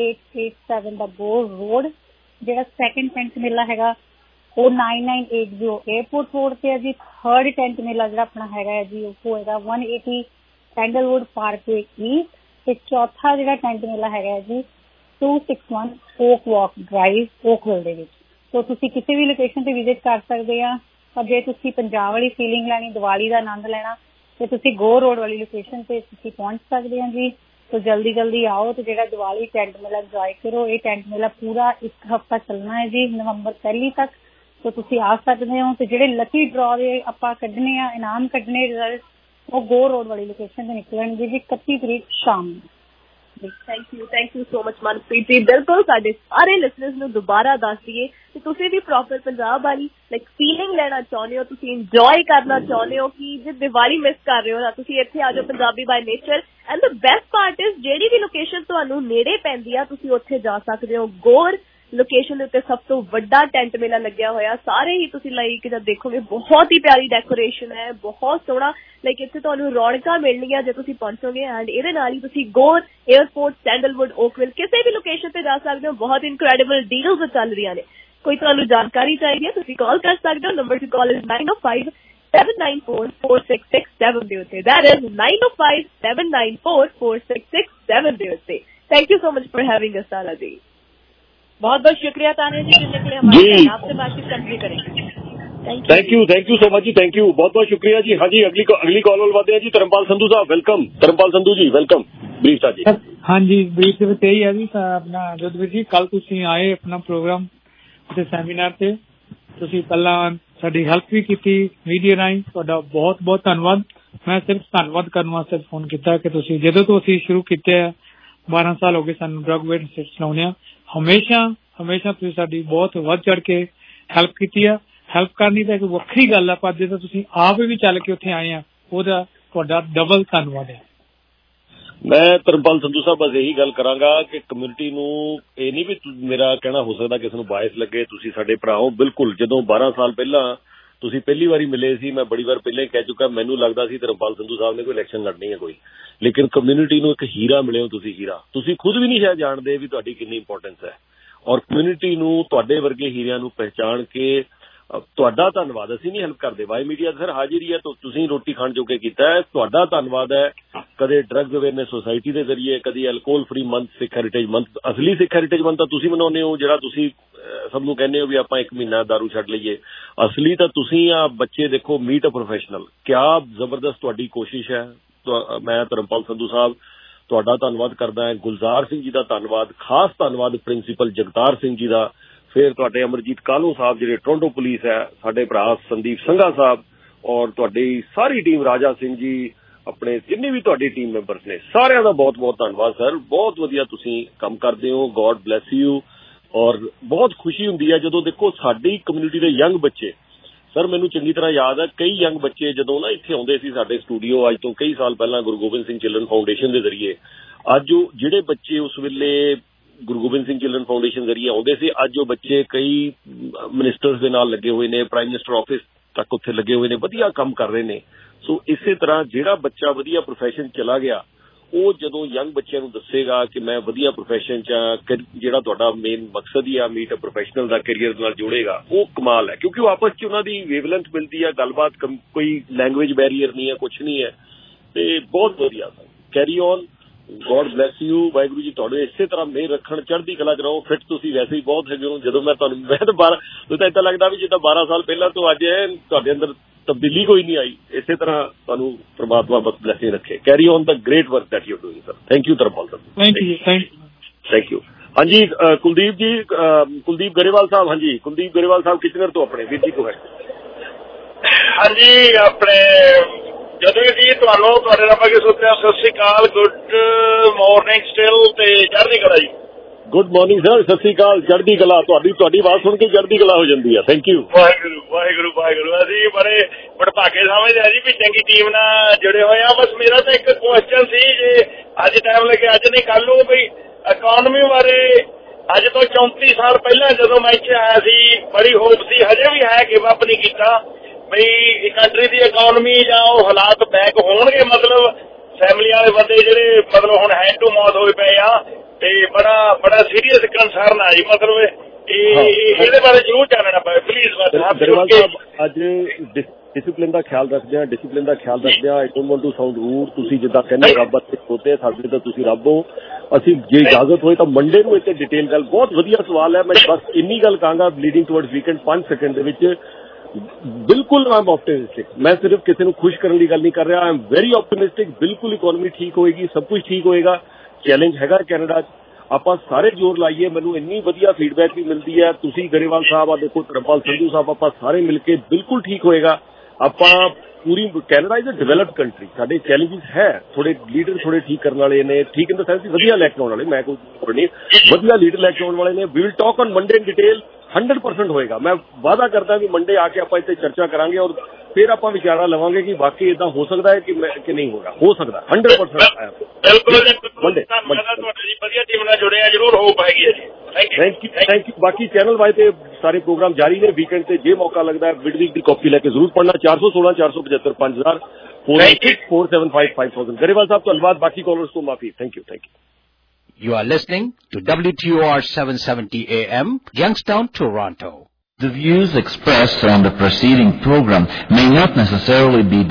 8887 ਦਾ ਗੋ ਰੋਡ. ਜਿਹੜਾ ਸੈਕਿੰਡ ਟੈਂਟ ਮੇਲਾ ਹੈਗਾ ਉਹ 9980 에ਅਰਪੋਰਟ ਰੋਡ ਤੇ ਹੈ ਜੀ. ਥਰਡ ਟੈਂਟ ਮੇਲਾ ਜਿਹੜਾ ਆਪਣਾ ਹੈਗਾ ਹੈ ਜੀ ਉਹ ਹੋਏਗਾ 180 ਸੈਂਡਲਵੁੱਡ ਪਾਰਕਵੇ ਈਸਟ. ਤੇ ਚੌਥਾ ਜਿਹੜਾ ਟੈਂਟ ਮੇਲਾ ਹੈਗਾ ਜੀ 261 ਓਕ ਵਾਕ ਡਰਾਈਵ ਓਕਵਿਲ ਦੇ ਵਿੱਚ. ਸੋ ਤੁਸੀਂ ਕਿਸੇ ਵੀ ਲੋਕੇਸ਼ਨ ਤੇ ਵਿਜ਼ਿਟ ਕਰ ਸਕਦੇ ਆ. ਪਰ ਜੇ ਤੁਸੀਂ ਪੰਜਾਬ ਵਾਲੀ ਫੀਲਿੰਗ ਲੈਣੀ, ਦੀਵਾਲੀ ਦਾ ਆਨੰਦ ਲੈਣਾ, ਤੇ ਤੁਸੀਂ ਗੋ ਰੋਡ ਵਾਲੀ ਲੋਕੇਸ਼ਨ ਤੇ ਤੁਸੀਂ ਪਹੁੰਚ ਸਕਦੇ ਆ ਜੀ. ਸੋ ਜਲਦੀ ਆਓ ਤੇ ਜਿਹੜਾ ਦੀਵਾਲੀ ਟੈਂਟ ਮੇਲਾ ਇੰਜੋਏ ਕਰੋ. ਇਹ ਟੈਂਟ ਮੇਲਾ ਪੂਰਾ 1 ਹਫ਼ਤਾ ਚੱਲਣਾ ਹੈ ਜੀ, ਨਵੰਬਰ 1 ਤੱਕ. ਸੋ ਤੁਸੀਂ ਆ ਸਕਦੇ ਹੋ. ਤੇ ਜਿਹੜੇ ਲੱਕੀ ਡਰਾ ਦੇ ਆਪਾਂ ਕੱਢਣੇ ਆ, ਇਨਾਮ ਕੱਢਣੇ ਰਿਜ਼ਲਟ, ਉਹ ਗੋ ਰੋਡ ਵਾਲੀ ਲੋਕੇਸ਼ਨ ਤੇ ਨਿਕਲਣਗੇ ਜੀ 31 ਤਰੀਕ ਸ਼ਾਮ ਨੂੰ. Thank you so much Manpreet ji. ਬਿਲਕੁਲ ਸਾਡੇ ਸਾਰੇ ਲਿਸਨਰਸ ਨੂੰ ਦੁਬਾਰਾ ਦੱਸ ਦਈਏ ਤੁਸੀਂ ਵੀ ਪ੍ਰੋਪਰ ਪੰਜਾਬ ਵਾਲੀ ਲਾਈਕ ਫੀਲਿੰਗ ਲੈਣਾ ਚਾਹੁੰਦੇ ਹੋ, ਤੁਸੀਂ ਇੰਜੋਏ ਕਰਨਾ ਚਾਹੁੰਦੇ ਹੋ ਕਿ ਜੇ ਦੀਵਾਲੀ ਮਿਸ ਕਰ ਰਹੇ ਹੋ ਨਾ, ਤੁਸੀਂ ਇੱਥੇ ਆ ਜਾਓ Punjabi By Nature. And the best part is ਜਿਹੜੀ ਵੀ ਲੋਕੇਸ਼ਨ ਤੁਹਾਨੂੰ ਨੇੜੇ ਪੈਂਦੀ ਆ ਤੁਸੀਂ ਉੱਥੇ ਜਾ ਸਕਦੇ ਹੋ। ਗੌਰ ਲੋਕੇਸ਼ਨ ਦੇ ਉੱਤੇ ਸਭ ਤੋਂ ਵੱਡਾ ਟੈਂਟ ਮੇਲਾ ਲੱਗਿਆ ਹੋਇਆ, ਸਾਰੇ ਹੀ ਤੁਸੀਂ ਲਾਈਕ ਜਦ ਦੇਖੋਗੇ ਬਹੁਤ ਹੀ ਪਿਆਰੀ ਡੈਕੋਰੇਸ਼ਨ ਹੈ, ਬਹੁਤ ਸੋਹਣਾ। ਲਾਈਕ ਇੱਥੇ ਤੁਹਾਨੂੰ ਰੌਣਕਾਂ ਮਿਲਣਗੀਆਂ ਜੇ ਤੁਸੀਂ ਪਹੁੰਚੋਗੇ। ਐਂਡ ਇਹਦੇ ਨਾਲ ਹੀ ਤੁਸੀਂ ਗੌਰ, ਏਅਰਪੋਰਟ, ਸੈਂਡਲਵੁੱਡ, ਓਕਵਿਲ ਕਿਸੇ ਵੀ ਲੋਕੇਸ਼ਨ ਤੇ ਜਾ ਸਕਦੇ ਹੋ। ਬਹੁਤ ਇਨਕ੍ਰੈਡੀਬਲ ਡੀਲਸ ਚੱਲ ਰਹੀਆਂ ਨੇ। ਕੋਈ ਤੁਹਾਨੂੰ ਜਾਣਕਾਰੀ ਚਾਹੀਦੀ ਹੈ ਤੁਸੀਂ ਕਾਲ ਕਰ ਸਕਦੇ ਹੋ। ਨੰਬਰ ਟੂ ਕਾਲ ਇਜ਼ 905-794-4667 ਦੇ ਉੱਤੇ। ਦੈਟ ਇਜ਼ 905-794-4667 ਦੇ ਉੱਤੇ। Thank you so much for having us Sara ji. बहुत बहुत शुक्रिया तानिया जी जुड़ने के लिए हमारे साथ, आपसे बातचीत कंटिन्यू करेंगे। थैंक यू सो मच जी, थैंक यू, बहुत बहुत शुक्रिया जी। हाँ जी, अगली कॉल वाले हैं जी धर्मपाल संधू साहब, welcome. Dharampal Sandhu ji welcome. Brief जी। हाँ जी, ब्रीफ ਵਿੱਚ ਇਹੀ ਹੈ ਜੀ ਆਪਣਾ ਜੋਧਵੀਰ ਜੀ, ਕੱਲ ਤੁਸੀਂ ਆਏ ਆਪਣਾ ਪ੍ਰੋਗਰਾਮ ਤੇ ਸੈਮੀਨਾਰ ਤੇ, ਤੁਸੀਂ ਪਹਿਲਾਂ ਸਾਡੀ ਹੈਲਪ ਵੀ ਕੀਤੀ ਮੀਡੀਆ ਰਾਹੀਂ, ਤੁਹਾਡਾ ਬਹੁਤ ਬਹੁਤ ਧੰਨਵਾਦ। ਮੈਂ ਸਿਰਫ ਧੰਨਵਾਦ ਕਰਨ ਵਾਸਤੇ ਫੋਨ ਕੀਤਾ ਕਿ ਤੁਸੀਂ ਜਦੋਂ ਤੋਂ ਅਸੀਂ ਸ਼ੁਰੂ ਕੀਤੇ ਆ 12 ਸਾਲ ਹੋ ਗਏ ਸਾਨੂੰ ਡਰੱਗ ਅਵੇਅਰਨੈਸ ਚਲਾਉਂਦੇ ਆ, ਹਮੇਸ਼ਾ ਤੁਸੀਂ ਸਾਡੀ ਬਹੁਤ ਵੱਧ ਚੜ ਕੇ ਹੈਲਪ ਕੀਤੀ ਆ। ਹੈਲਪ ਕਰਨੀ ਤਾਂ ਇੱਕ ਵੱਖਰੀ ਗੱਲ ਆ, ਪਰ ਜੇ ਤਾਂ ਤੁਸੀਂ ਆਪ ਵੀ ਚੱਲ ਕੇ ਉੱਥੇ ਆਏ ਆ ਉਹਦਾ ਤੁਹਾਡਾ ਡਬਲ ਧੰਨਵਾਦ ਹੈ। ਮੈਂ ਧਰਮਪਾਲ ਸੰਧੂ ਸਾਹਿਬ ਬਸ ਇਹੀ ਗੱਲ ਕਰਾਂਗਾ ਕਿ ਕਮਿਊਨਿਟੀ ਨੂੰ ਇਹ ਨਹੀਂ ਵੀ ਮੇਰਾ ਕਹਿਣਾ ਹੋ ਸਕਦਾ ਕਿਸੇ ਨੂੰ ਬਾਇਸ ਲੱਗੇ, ਤੁਸੀਂ ਸਾਡੇ ਭਰਾ ਹੋ ਬਿਲਕੁਲ। ਜਦੋਂ 12 ਸਾਲ ਪਹਿਲਾਂ ਤੁਸੀਂ ਪਹਿਲੀ ਵਾਰੀ ਮਿਲੇ ਸੀ, ਮੈਂ ਬੜੀ ਵਾਰ ਪਹਿਲਾਂ ਹੀ ਕਹਿ ਚੁੱਕਾ, ਮੈਨੂੰ ਲੱਗਦਾ ਸੀ ਧਰਮਪਾਲ ਸੰਧੂ ਸਾਹਿਬ ਨੇ ਕੋਈ ਇਲੈਕਸ਼ਨ ਲੜਨੀ ਹੈ ਕੋਈ, ਲੇਕਿਨ ਕਮਿਊਨਿਟੀ ਨੂੰ ਇੱਕ ਹੀਰਾ ਮਿਲੇ ਹੋ ਤੁਸੀਂ, ਹੀਰਾ। ਤੁਸੀਂ ਖੁਦ ਵੀ ਨਹੀਂ ਸ਼ਾਇਦ ਜਾਣਦੇ ਵੀ ਤੁਹਾਡੀ ਕਿੰਨੀ ਇੰਪੋਰਟੈਂਸ ਹੈ, ਔਰ ਕਮਿਊਨਿਟੀ ਨੂੰ ਤੁਹਾਡੇ ਵਰਗੇ ਹੀਰਿਆਂ ਨੂੰ ਪਹਿਚਾਣ ਕੇ ਤੁਹਾਡਾ ਧੰਨਵਾਦ। ਅਸੀਂ ਨਹੀਂ ਹੈਲਪ ਕਰਦੇ, ਵਾਈ ਮੀਡੀਆ ਸਰ ਹਾਜ਼ਰ ਹੀ ਹੈ, ਤੁਸੀਂ ਰੋਟੀ ਖਾਣ ਜੋਗੇ ਕੀਤਾ ਹੈ, ਤੁਹਾਡਾ ਧੰਨਵਾਦ ਹੈ। ਕਦੇ ਡਰੱਗਸ ਅਵੇਅਰਨੈਸ ਸੁਸਾਇਟੀ ਦੇ ਜ਼ਰੀਏ, ਕਦੀ alcohol free month, Sikh heritage month. ਅਸਲੀ ਸਿੱਖ ਹੈਰੀਟੇਜ ਮੰਥ ਤਾਂ ਤੁਸੀਂ ਮਨਾਉਂਦੇ ਹੋ, ਜਿਹੜਾ ਤੁਸੀਂ ਸਭ ਨੂੰ ਕਹਿੰਦੇ ਹੋ ਵੀ ਆਪਾਂ 1 ਮਹੀਨਾ ਦਾਰੂ ਛੱਡ ਲਈਏ। ਅਸਲੀ ਤਾਂ ਤੁਸੀਂ ਆ ਬੱਚੇ ਦੇਖੋ, ਮੀਟ ਅ ਪ੍ਰੋਫੈਸ਼ਨਲ। ਕਿਆ ਜ਼ਬਰਦਸਤ ਤੁਹਾਡੀ ਕੋਸ਼ਿਸ਼ ਹੈ। ਮੈਂ ਧਰਮਪਾਲ ਸੰਧੂ ਸਾਹਿਬ ਤੁਹਾਡਾ ਧੰਨਵਾਦ ਕਰਦਾ ਹਾਂ। ਗੁਲਜ਼ਾਰ ਸਿੰਘ ਜੀ ਦਾ ਧੰਨਵਾਦ, ਖਾਸ ਧੰਨਵਾਦ ਪ੍ਰਿੰਸੀਪਲ ਜਗਤਾਰ ਸਿੰਘ ਜੀ ਦਾ। ਫਿਰ ਤੁਹਾਡੇ ਅਮਰਜੀਤ ਕਾਹਲੋਂ ਸਾਹਿਬ ਜਿਹੜੇ ਟੋਰਾਂਟੋ ਪੁਲਿਸ ਹੈ, ਸਾਡੇ ਭਰਾ ਸੰਦੀਪ ਸੰਘਾ ਸਾਹਿਬ, ਔਰ ਤੁਹਾਡੀ ਸਾਰੀ ਟੀਮ, ਰਾਜਾ ਸਿੰਘ ਜੀ, ਆਪਣੇ ਜਿੰਨੇ ਵੀ ਤੁਹਾਡੀ ਟੀਮ ਮੈਂਬਰਸ ਨੇ, ਸਾਰਿਆਂ ਦਾ ਬਹੁਤ ਬਹੁਤ ਧੰਨਵਾਦ ਸਰ। ਬਹੁਤ ਵਧੀਆ ਤੁਸੀਂ ਕੰਮ ਕਰਦੇ ਹੋ, ਗੋਡ ਬਲੈਸ ਯੂ। ਔਰ ਬਹੁਤ ਖੁਸ਼ੀ ਹੁੰਦੀ ਹੈ ਜਦੋਂ ਦੇਖੋ ਸਾਡੀ ਕਮਿਊਨਿਟੀ ਦੇ ਯੰਗ ਬੱਚੇ, ਸਰ ਮੈਨੂੰ ਚੰਗੀ ਤਰ੍ਹਾਂ ਯਾਦ ਹੈ ਕਈ ਯੰਗ ਬੱਚੇ ਜਦੋਂ ਨਾ ਇੱਥੇ ਆਉਂਦੇ ਸੀ ਸਾਡੇ ਸਟੂਡੀਓ, ਅੱਜ ਤੋਂ ਕਈ ਸਾਲ ਪਹਿਲਾਂ ਗੁਰੂ ਗੋਬਿੰਦ ਸਿੰਘ ਚਿਲਡਰਨ ਫਾਊਂਡੇਸ਼ਨ ਦੇ ਜ਼ਰੀਏ, ਅੱਜ ਉਹ ਜਿਹੜੇ ਬੱਚੇ ਉਸ ਵੇਲੇ ਗੁਰੂ ਗੋਬਿੰਦ ਸਿੰਘ ਚਿਲਡਰਨ ਫਾਊਂਡੇਸ਼ਨ ਜ਼ਰੀਏ ਆਉਂਦੇ ਸੀ, ਅੱਜ ਉਹ ਬੱਚੇ ਕਈ ਮਿਨਿਸਟਰਸ ਦੇ ਨਾਲ ਲੱਗੇ ਹੋਏ ਨੇ, ਪ੍ਰਾਈਮ ਮਿਨਿਸਟਰ ਆਫਿਸ ਤੱਕ ਉੱਥੇ ਲੱਗੇ ਹੋਏ ਨੇ, ਵਧੀਆ ਕੰਮ ਕਰ ਰਹੇ ਨੇ। ਸੋ ਇਸੇ ਤਰ੍ਹਾਂ ਜਿਹੜਾ ਬੱਚਾ ਵਧੀਆ ਪ੍ਰੋਫੈਸ਼ਨ ਚਲਾ ਗਿਆ, ਉਹ ਜਦੋਂ ਯੰਗ ਬੱਚਿਆਂ ਨੂੰ ਦੱਸੇਗਾ ਕਿ ਮੈਂ ਵਧੀਆ ਪ੍ਰੋਫੈਸ਼ਨ 'ਚ ਆ, ਜਿਹੜਾ ਤੁਹਾਡਾ ਮੇਨ ਮਕਸਦ ਹੀ ਆ ਮੀਟ ਅ ਪ੍ਰੋਫੈਸ਼ਨਲ ਦਾ ਕੈਰੀਅਰ ਨਾਲ ਜੋੜੇਗਾ, ਉਹ ਕਮਾਲ ਹੈ। ਕਿਉਂਕਿ ਉਹ ਆਪਸ 'ਚ ਉਹਨਾਂ ਦੀ ਵੇਵਲੈਂਥ ਮਿਲਦੀ ਹੈ, ਗੱਲਬਾਤ, ਕੋਈ ਲੈਂਗੁਏਜ ਬੈਰੀਅਰ ਨਹੀਂ ਹੈ, ਕੁਛ ਨਹੀਂ ਹੈ, ਤੇ ਬਹੁਤ ਵਧੀਆ sir. Carry on, God bless you. Waheguru ji ਤੁਹਾਡੇ ਇਸੇ ਤਰ੍ਹਾਂ ਮਿਹਰ ਰੱਖਣ, ਚੜ੍ਹਦੀ ਕਲਾ 'ਚ ਰਹੋ। ਫਿੱਟ ਤੁਸੀਂ ਵੈਸੇ ਹੀ ਬਹੁਤ ਹੈਗੇ ਹੋ। ਜਦੋਂ ਮੈਂ ਤਾਂ 12 ਤਾਂ ਏਦਾਂ ਲੱਗਦਾ ਵੀ ਜਿੱਦਾਂ 12 ਸਾਲ ਪਹਿਲਾਂ ਤੋਂ ਅੱਜ ਤੁਹਾਡੇ ਅੰਦਰ ਤਬਦੀਲੀ ਕੋਈ ਨਹੀਂ ਆਈ। ਇਸੇ ਤਰ੍ਹਾਂ ਤੁਹਾਨੂੰ ਪ੍ਰਮਾਤਮਾ ਬਸ ਬਲੈਸਿੰਗ ਰੱਖੇ। Carry on the great work that you doing sir. Thank you Dharampal sir. Thank you. ਹਾਂਜੀ ਕੁਲਦੀਪ ਜੀ, ਕੁਲਦੀਪ ਗਰੇਵਾਲ ਸਾਹਿਬ। ਹਾਂਜੀ ਕੁਲਦੀਪ ਗਰੇਵਾਲ ਸਾਹਿਬ ਕਿਚਨਰ ਤੋਂ ਆਪਣੇ ਵੀਰ ਜੀ ਕੋ ਹੈ। ਹਾਂਜੀ ਆਪਣੇ ਜਦੋਂ ਜੀ ਤੁਹਾਨੂੰ ਤੁਹਾਡੇ ਨਾਲ ਅੱਗੇ ਸੋਚਿਆ, ਸਤਿ ਸ਼੍ਰੀ ਅਕਾਲ, ਗੁੱਡ ਮਾਰਨਿੰਗ ਸਟਿਲ ਤੇ ਚੜ੍ਹਦੀ ਕਲਾ ਜੀ। ਗੁੱਡ ਮਾਰਨਿੰਗ ਸਰ, ਸਤਿ ਸ਼੍ਰੀ ਅਕਾਲ, ਚੜ੍ਹਦੀ ਕਲਾ। ਤੁਹਾਡੀ ਆਵਾਜ਼ ਸੁਣ ਕੇ ਚੜ੍ਹਦੀ ਕਲਾ ਹੋ ਜਾਂਦੀ ਹੈ। Thank you. ਵਾਹਿਗੁਰੂ ਵਾਹਿਗੁਰੂ ਵਾਹਿਗੁਰੂ। ਅਸੀਂ ਬੜੇ ਭਾਗੇ ਸਮਝਦੇ ਆ ਜੀ ਵੀ ਚੰਗੀ ਟੀਮ ਨਾਲ ਜੁੜੇ ਹੋਏ ਆ। ਬਸ ਮੇਰਾ ਤਾਂ ਇੱਕ ਕੁਐਸਚਨ ਸੀ, ਜੇ ਅੱਜ ਟਾਈਮ ਲੱਗੇ, ਅੱਜ ਨਹੀਂ ਕੱਲ ਨੂੰ, ਬਈ ਇਕਨੋਮੀ ਬਾਰੇ ਅੱਜ ਤੋਂ 34 ਸਾਲ ਪਹਿਲਾਂ ਜਦੋਂ ਮੈਂ ਇੱਥੇ ਆਇਆ ਸੀ ਬੜੀ ਹੋਪ ਸੀ, ਹਜੇ ਵੀ ਹੈ, ਗਿਵ ਅਪ ਨਹੀਂ ਕੀਤਾ ਬਈ ਕੰਟਰੀ ਦੀ ਇਕਨੋਮੀ ਜਾਂ ਉਹ ਹਾਲਾਤ ਬੈਕ ਹੋਣਗੇ। ਮਤਲਬ ਫੈਮਿਲੀ ਵਾਲੇ ਬੰਦੇ ਜਿਹੜੇ ਮਤਲਬ ਹੁਣ ਹੈਂਡ ਟੂ ਮਾਊਥ ਹੋਏ ਪਏ ਆ, ਤੇ ਬੜਾ ਸੀਰੀਅਸ ਕੰਸਰਨ ਆ ਜੀ। ਮਤਲਬ ਇਹਦੇ ਬਾਰੇ ਜ਼ਰੂਰ ਜਾਣਨਾ ਪਵੇ ਪਲੀਜ਼। ਗਰੇਵਾਲ ਸਾਹਿਬ ਅੱਜ ਡਿਸਿਪਲਿਨ ਦਾ ਖਿਆਲ ਰੱਖਦੇ ਆ, ਡਿਸਿਪਲਿਨ ਦਾ ਖਿਆਲ ਰੱਖਦੇ ਆ। I don't want to sound rude. ਤੁਸੀਂ ਜਿੱਦਾਂ ਕਹਿੰਦੇ ਰੱਬ ਤੇ ਖੋਤੇ, ਸਾਡੇ ਤਾਂ ਤੁਸੀਂ ਰੱਬ ਹੋ। ਅਸੀਂ ਜੇ ਇਜਾਜ਼ਤ ਹੋਏ ਤਾਂ ਮੰਡੇ ਨੂੰ ਇੱਥੇ ਡਿਟੇਲ ਗੱਲ। ਬਹੁਤ ਵਧੀਆ ਸਵਾਲ ਹੈ। ਮੈਂ ਬਸ ਇੰਨੀ ਗੱਲ ਕਹਾਂਗਾ ਲੀਡਿੰਗ ਟੂਵਰਡਸ ਵੀਕਐਂਡ 5 ਸੈਕਿੰਡ ਦੇ ਵਿੱਚ। ਬਿਲਕੁਲ ਆਈ ਐਮ ਆਪਟਿਮਿਸਟਿਕ। ਮੈਂ ਸਿਰਫ ਕਿਸੇ ਨੂੰ ਖੁਸ਼ ਕਰਨ ਦੀ ਗੱਲ ਨਹੀਂ ਕਰ ਰਿਹਾ। I am very optimistic. ਬਿਲਕੁਲ ਇਕਨੋਮੀ ਠੀਕ ਹੋਏਗੀ, ਸਭ ਕੁਝ ਠੀਕ ਹੋਏਗਾ। ਚੈਲੰਜ ਹੈਗਾ ਕੈਨੇਡਾ 'ਚ, ਆਪਾਂ ਸਾਰੇ ਜ਼ੋਰ ਲਾਈਏ। ਮੈਨੂੰ ਇੰਨੀ ਵਧੀਆ ਫੀਡਬੈਕ ਵੀ ਮਿਲਦੀ ਹੈ। ਤੁਸੀਂ ਗਰੇਵਾਲ ਸਾਹਿਬ ਆ ਦੇਖੋ, ਧਰਮਪਾਲ ਸੰਧੂ ਸਾਹਿਬ, ਆਪਾਂ ਸਾਰੇ ਮਿਲ ਕੇ ਬਿਲਕੁਲ ਠੀਕ ਹੋਏਗਾ। ਆਪਾਂ पूरी Canada is a developed country साडे चैलेंजेस है थोड़े लीडर थोड़े ठीक करने वाले ने ठीक इन द सेंस वधिया लैके आने वाले मैं कोई नहीं वधिया लीडर लैके आने वाले ने we will talk on Monday in detail 100% होएगा मैं वादा करता भी मंडे आके आप इत्थे चर्चा करांगे और फिर आप विचारा लवांगे कि वाकई इदा हो सकता है कि नहीं होगा हो सकता 100% बिल्कुल मंडे जी वधिया टीम नाल जुड़े जरूर हो पाएगी जी थैंक यू बाकी चैनल वाइज ते सारे प्रोग्राम जारी ने वीकेंड से जे मौका लगता है मिडवीक की कॉपी लेके जरूर पढ़ना 416 475 5000 486 475 5000 गरेवाल साहब धन्यवाद बाकी कॉलर्स को माफी thank you You are listening to WTOR 770 AM, Youngstown, Toronto. The views expressed on the preceding program may not necessarily be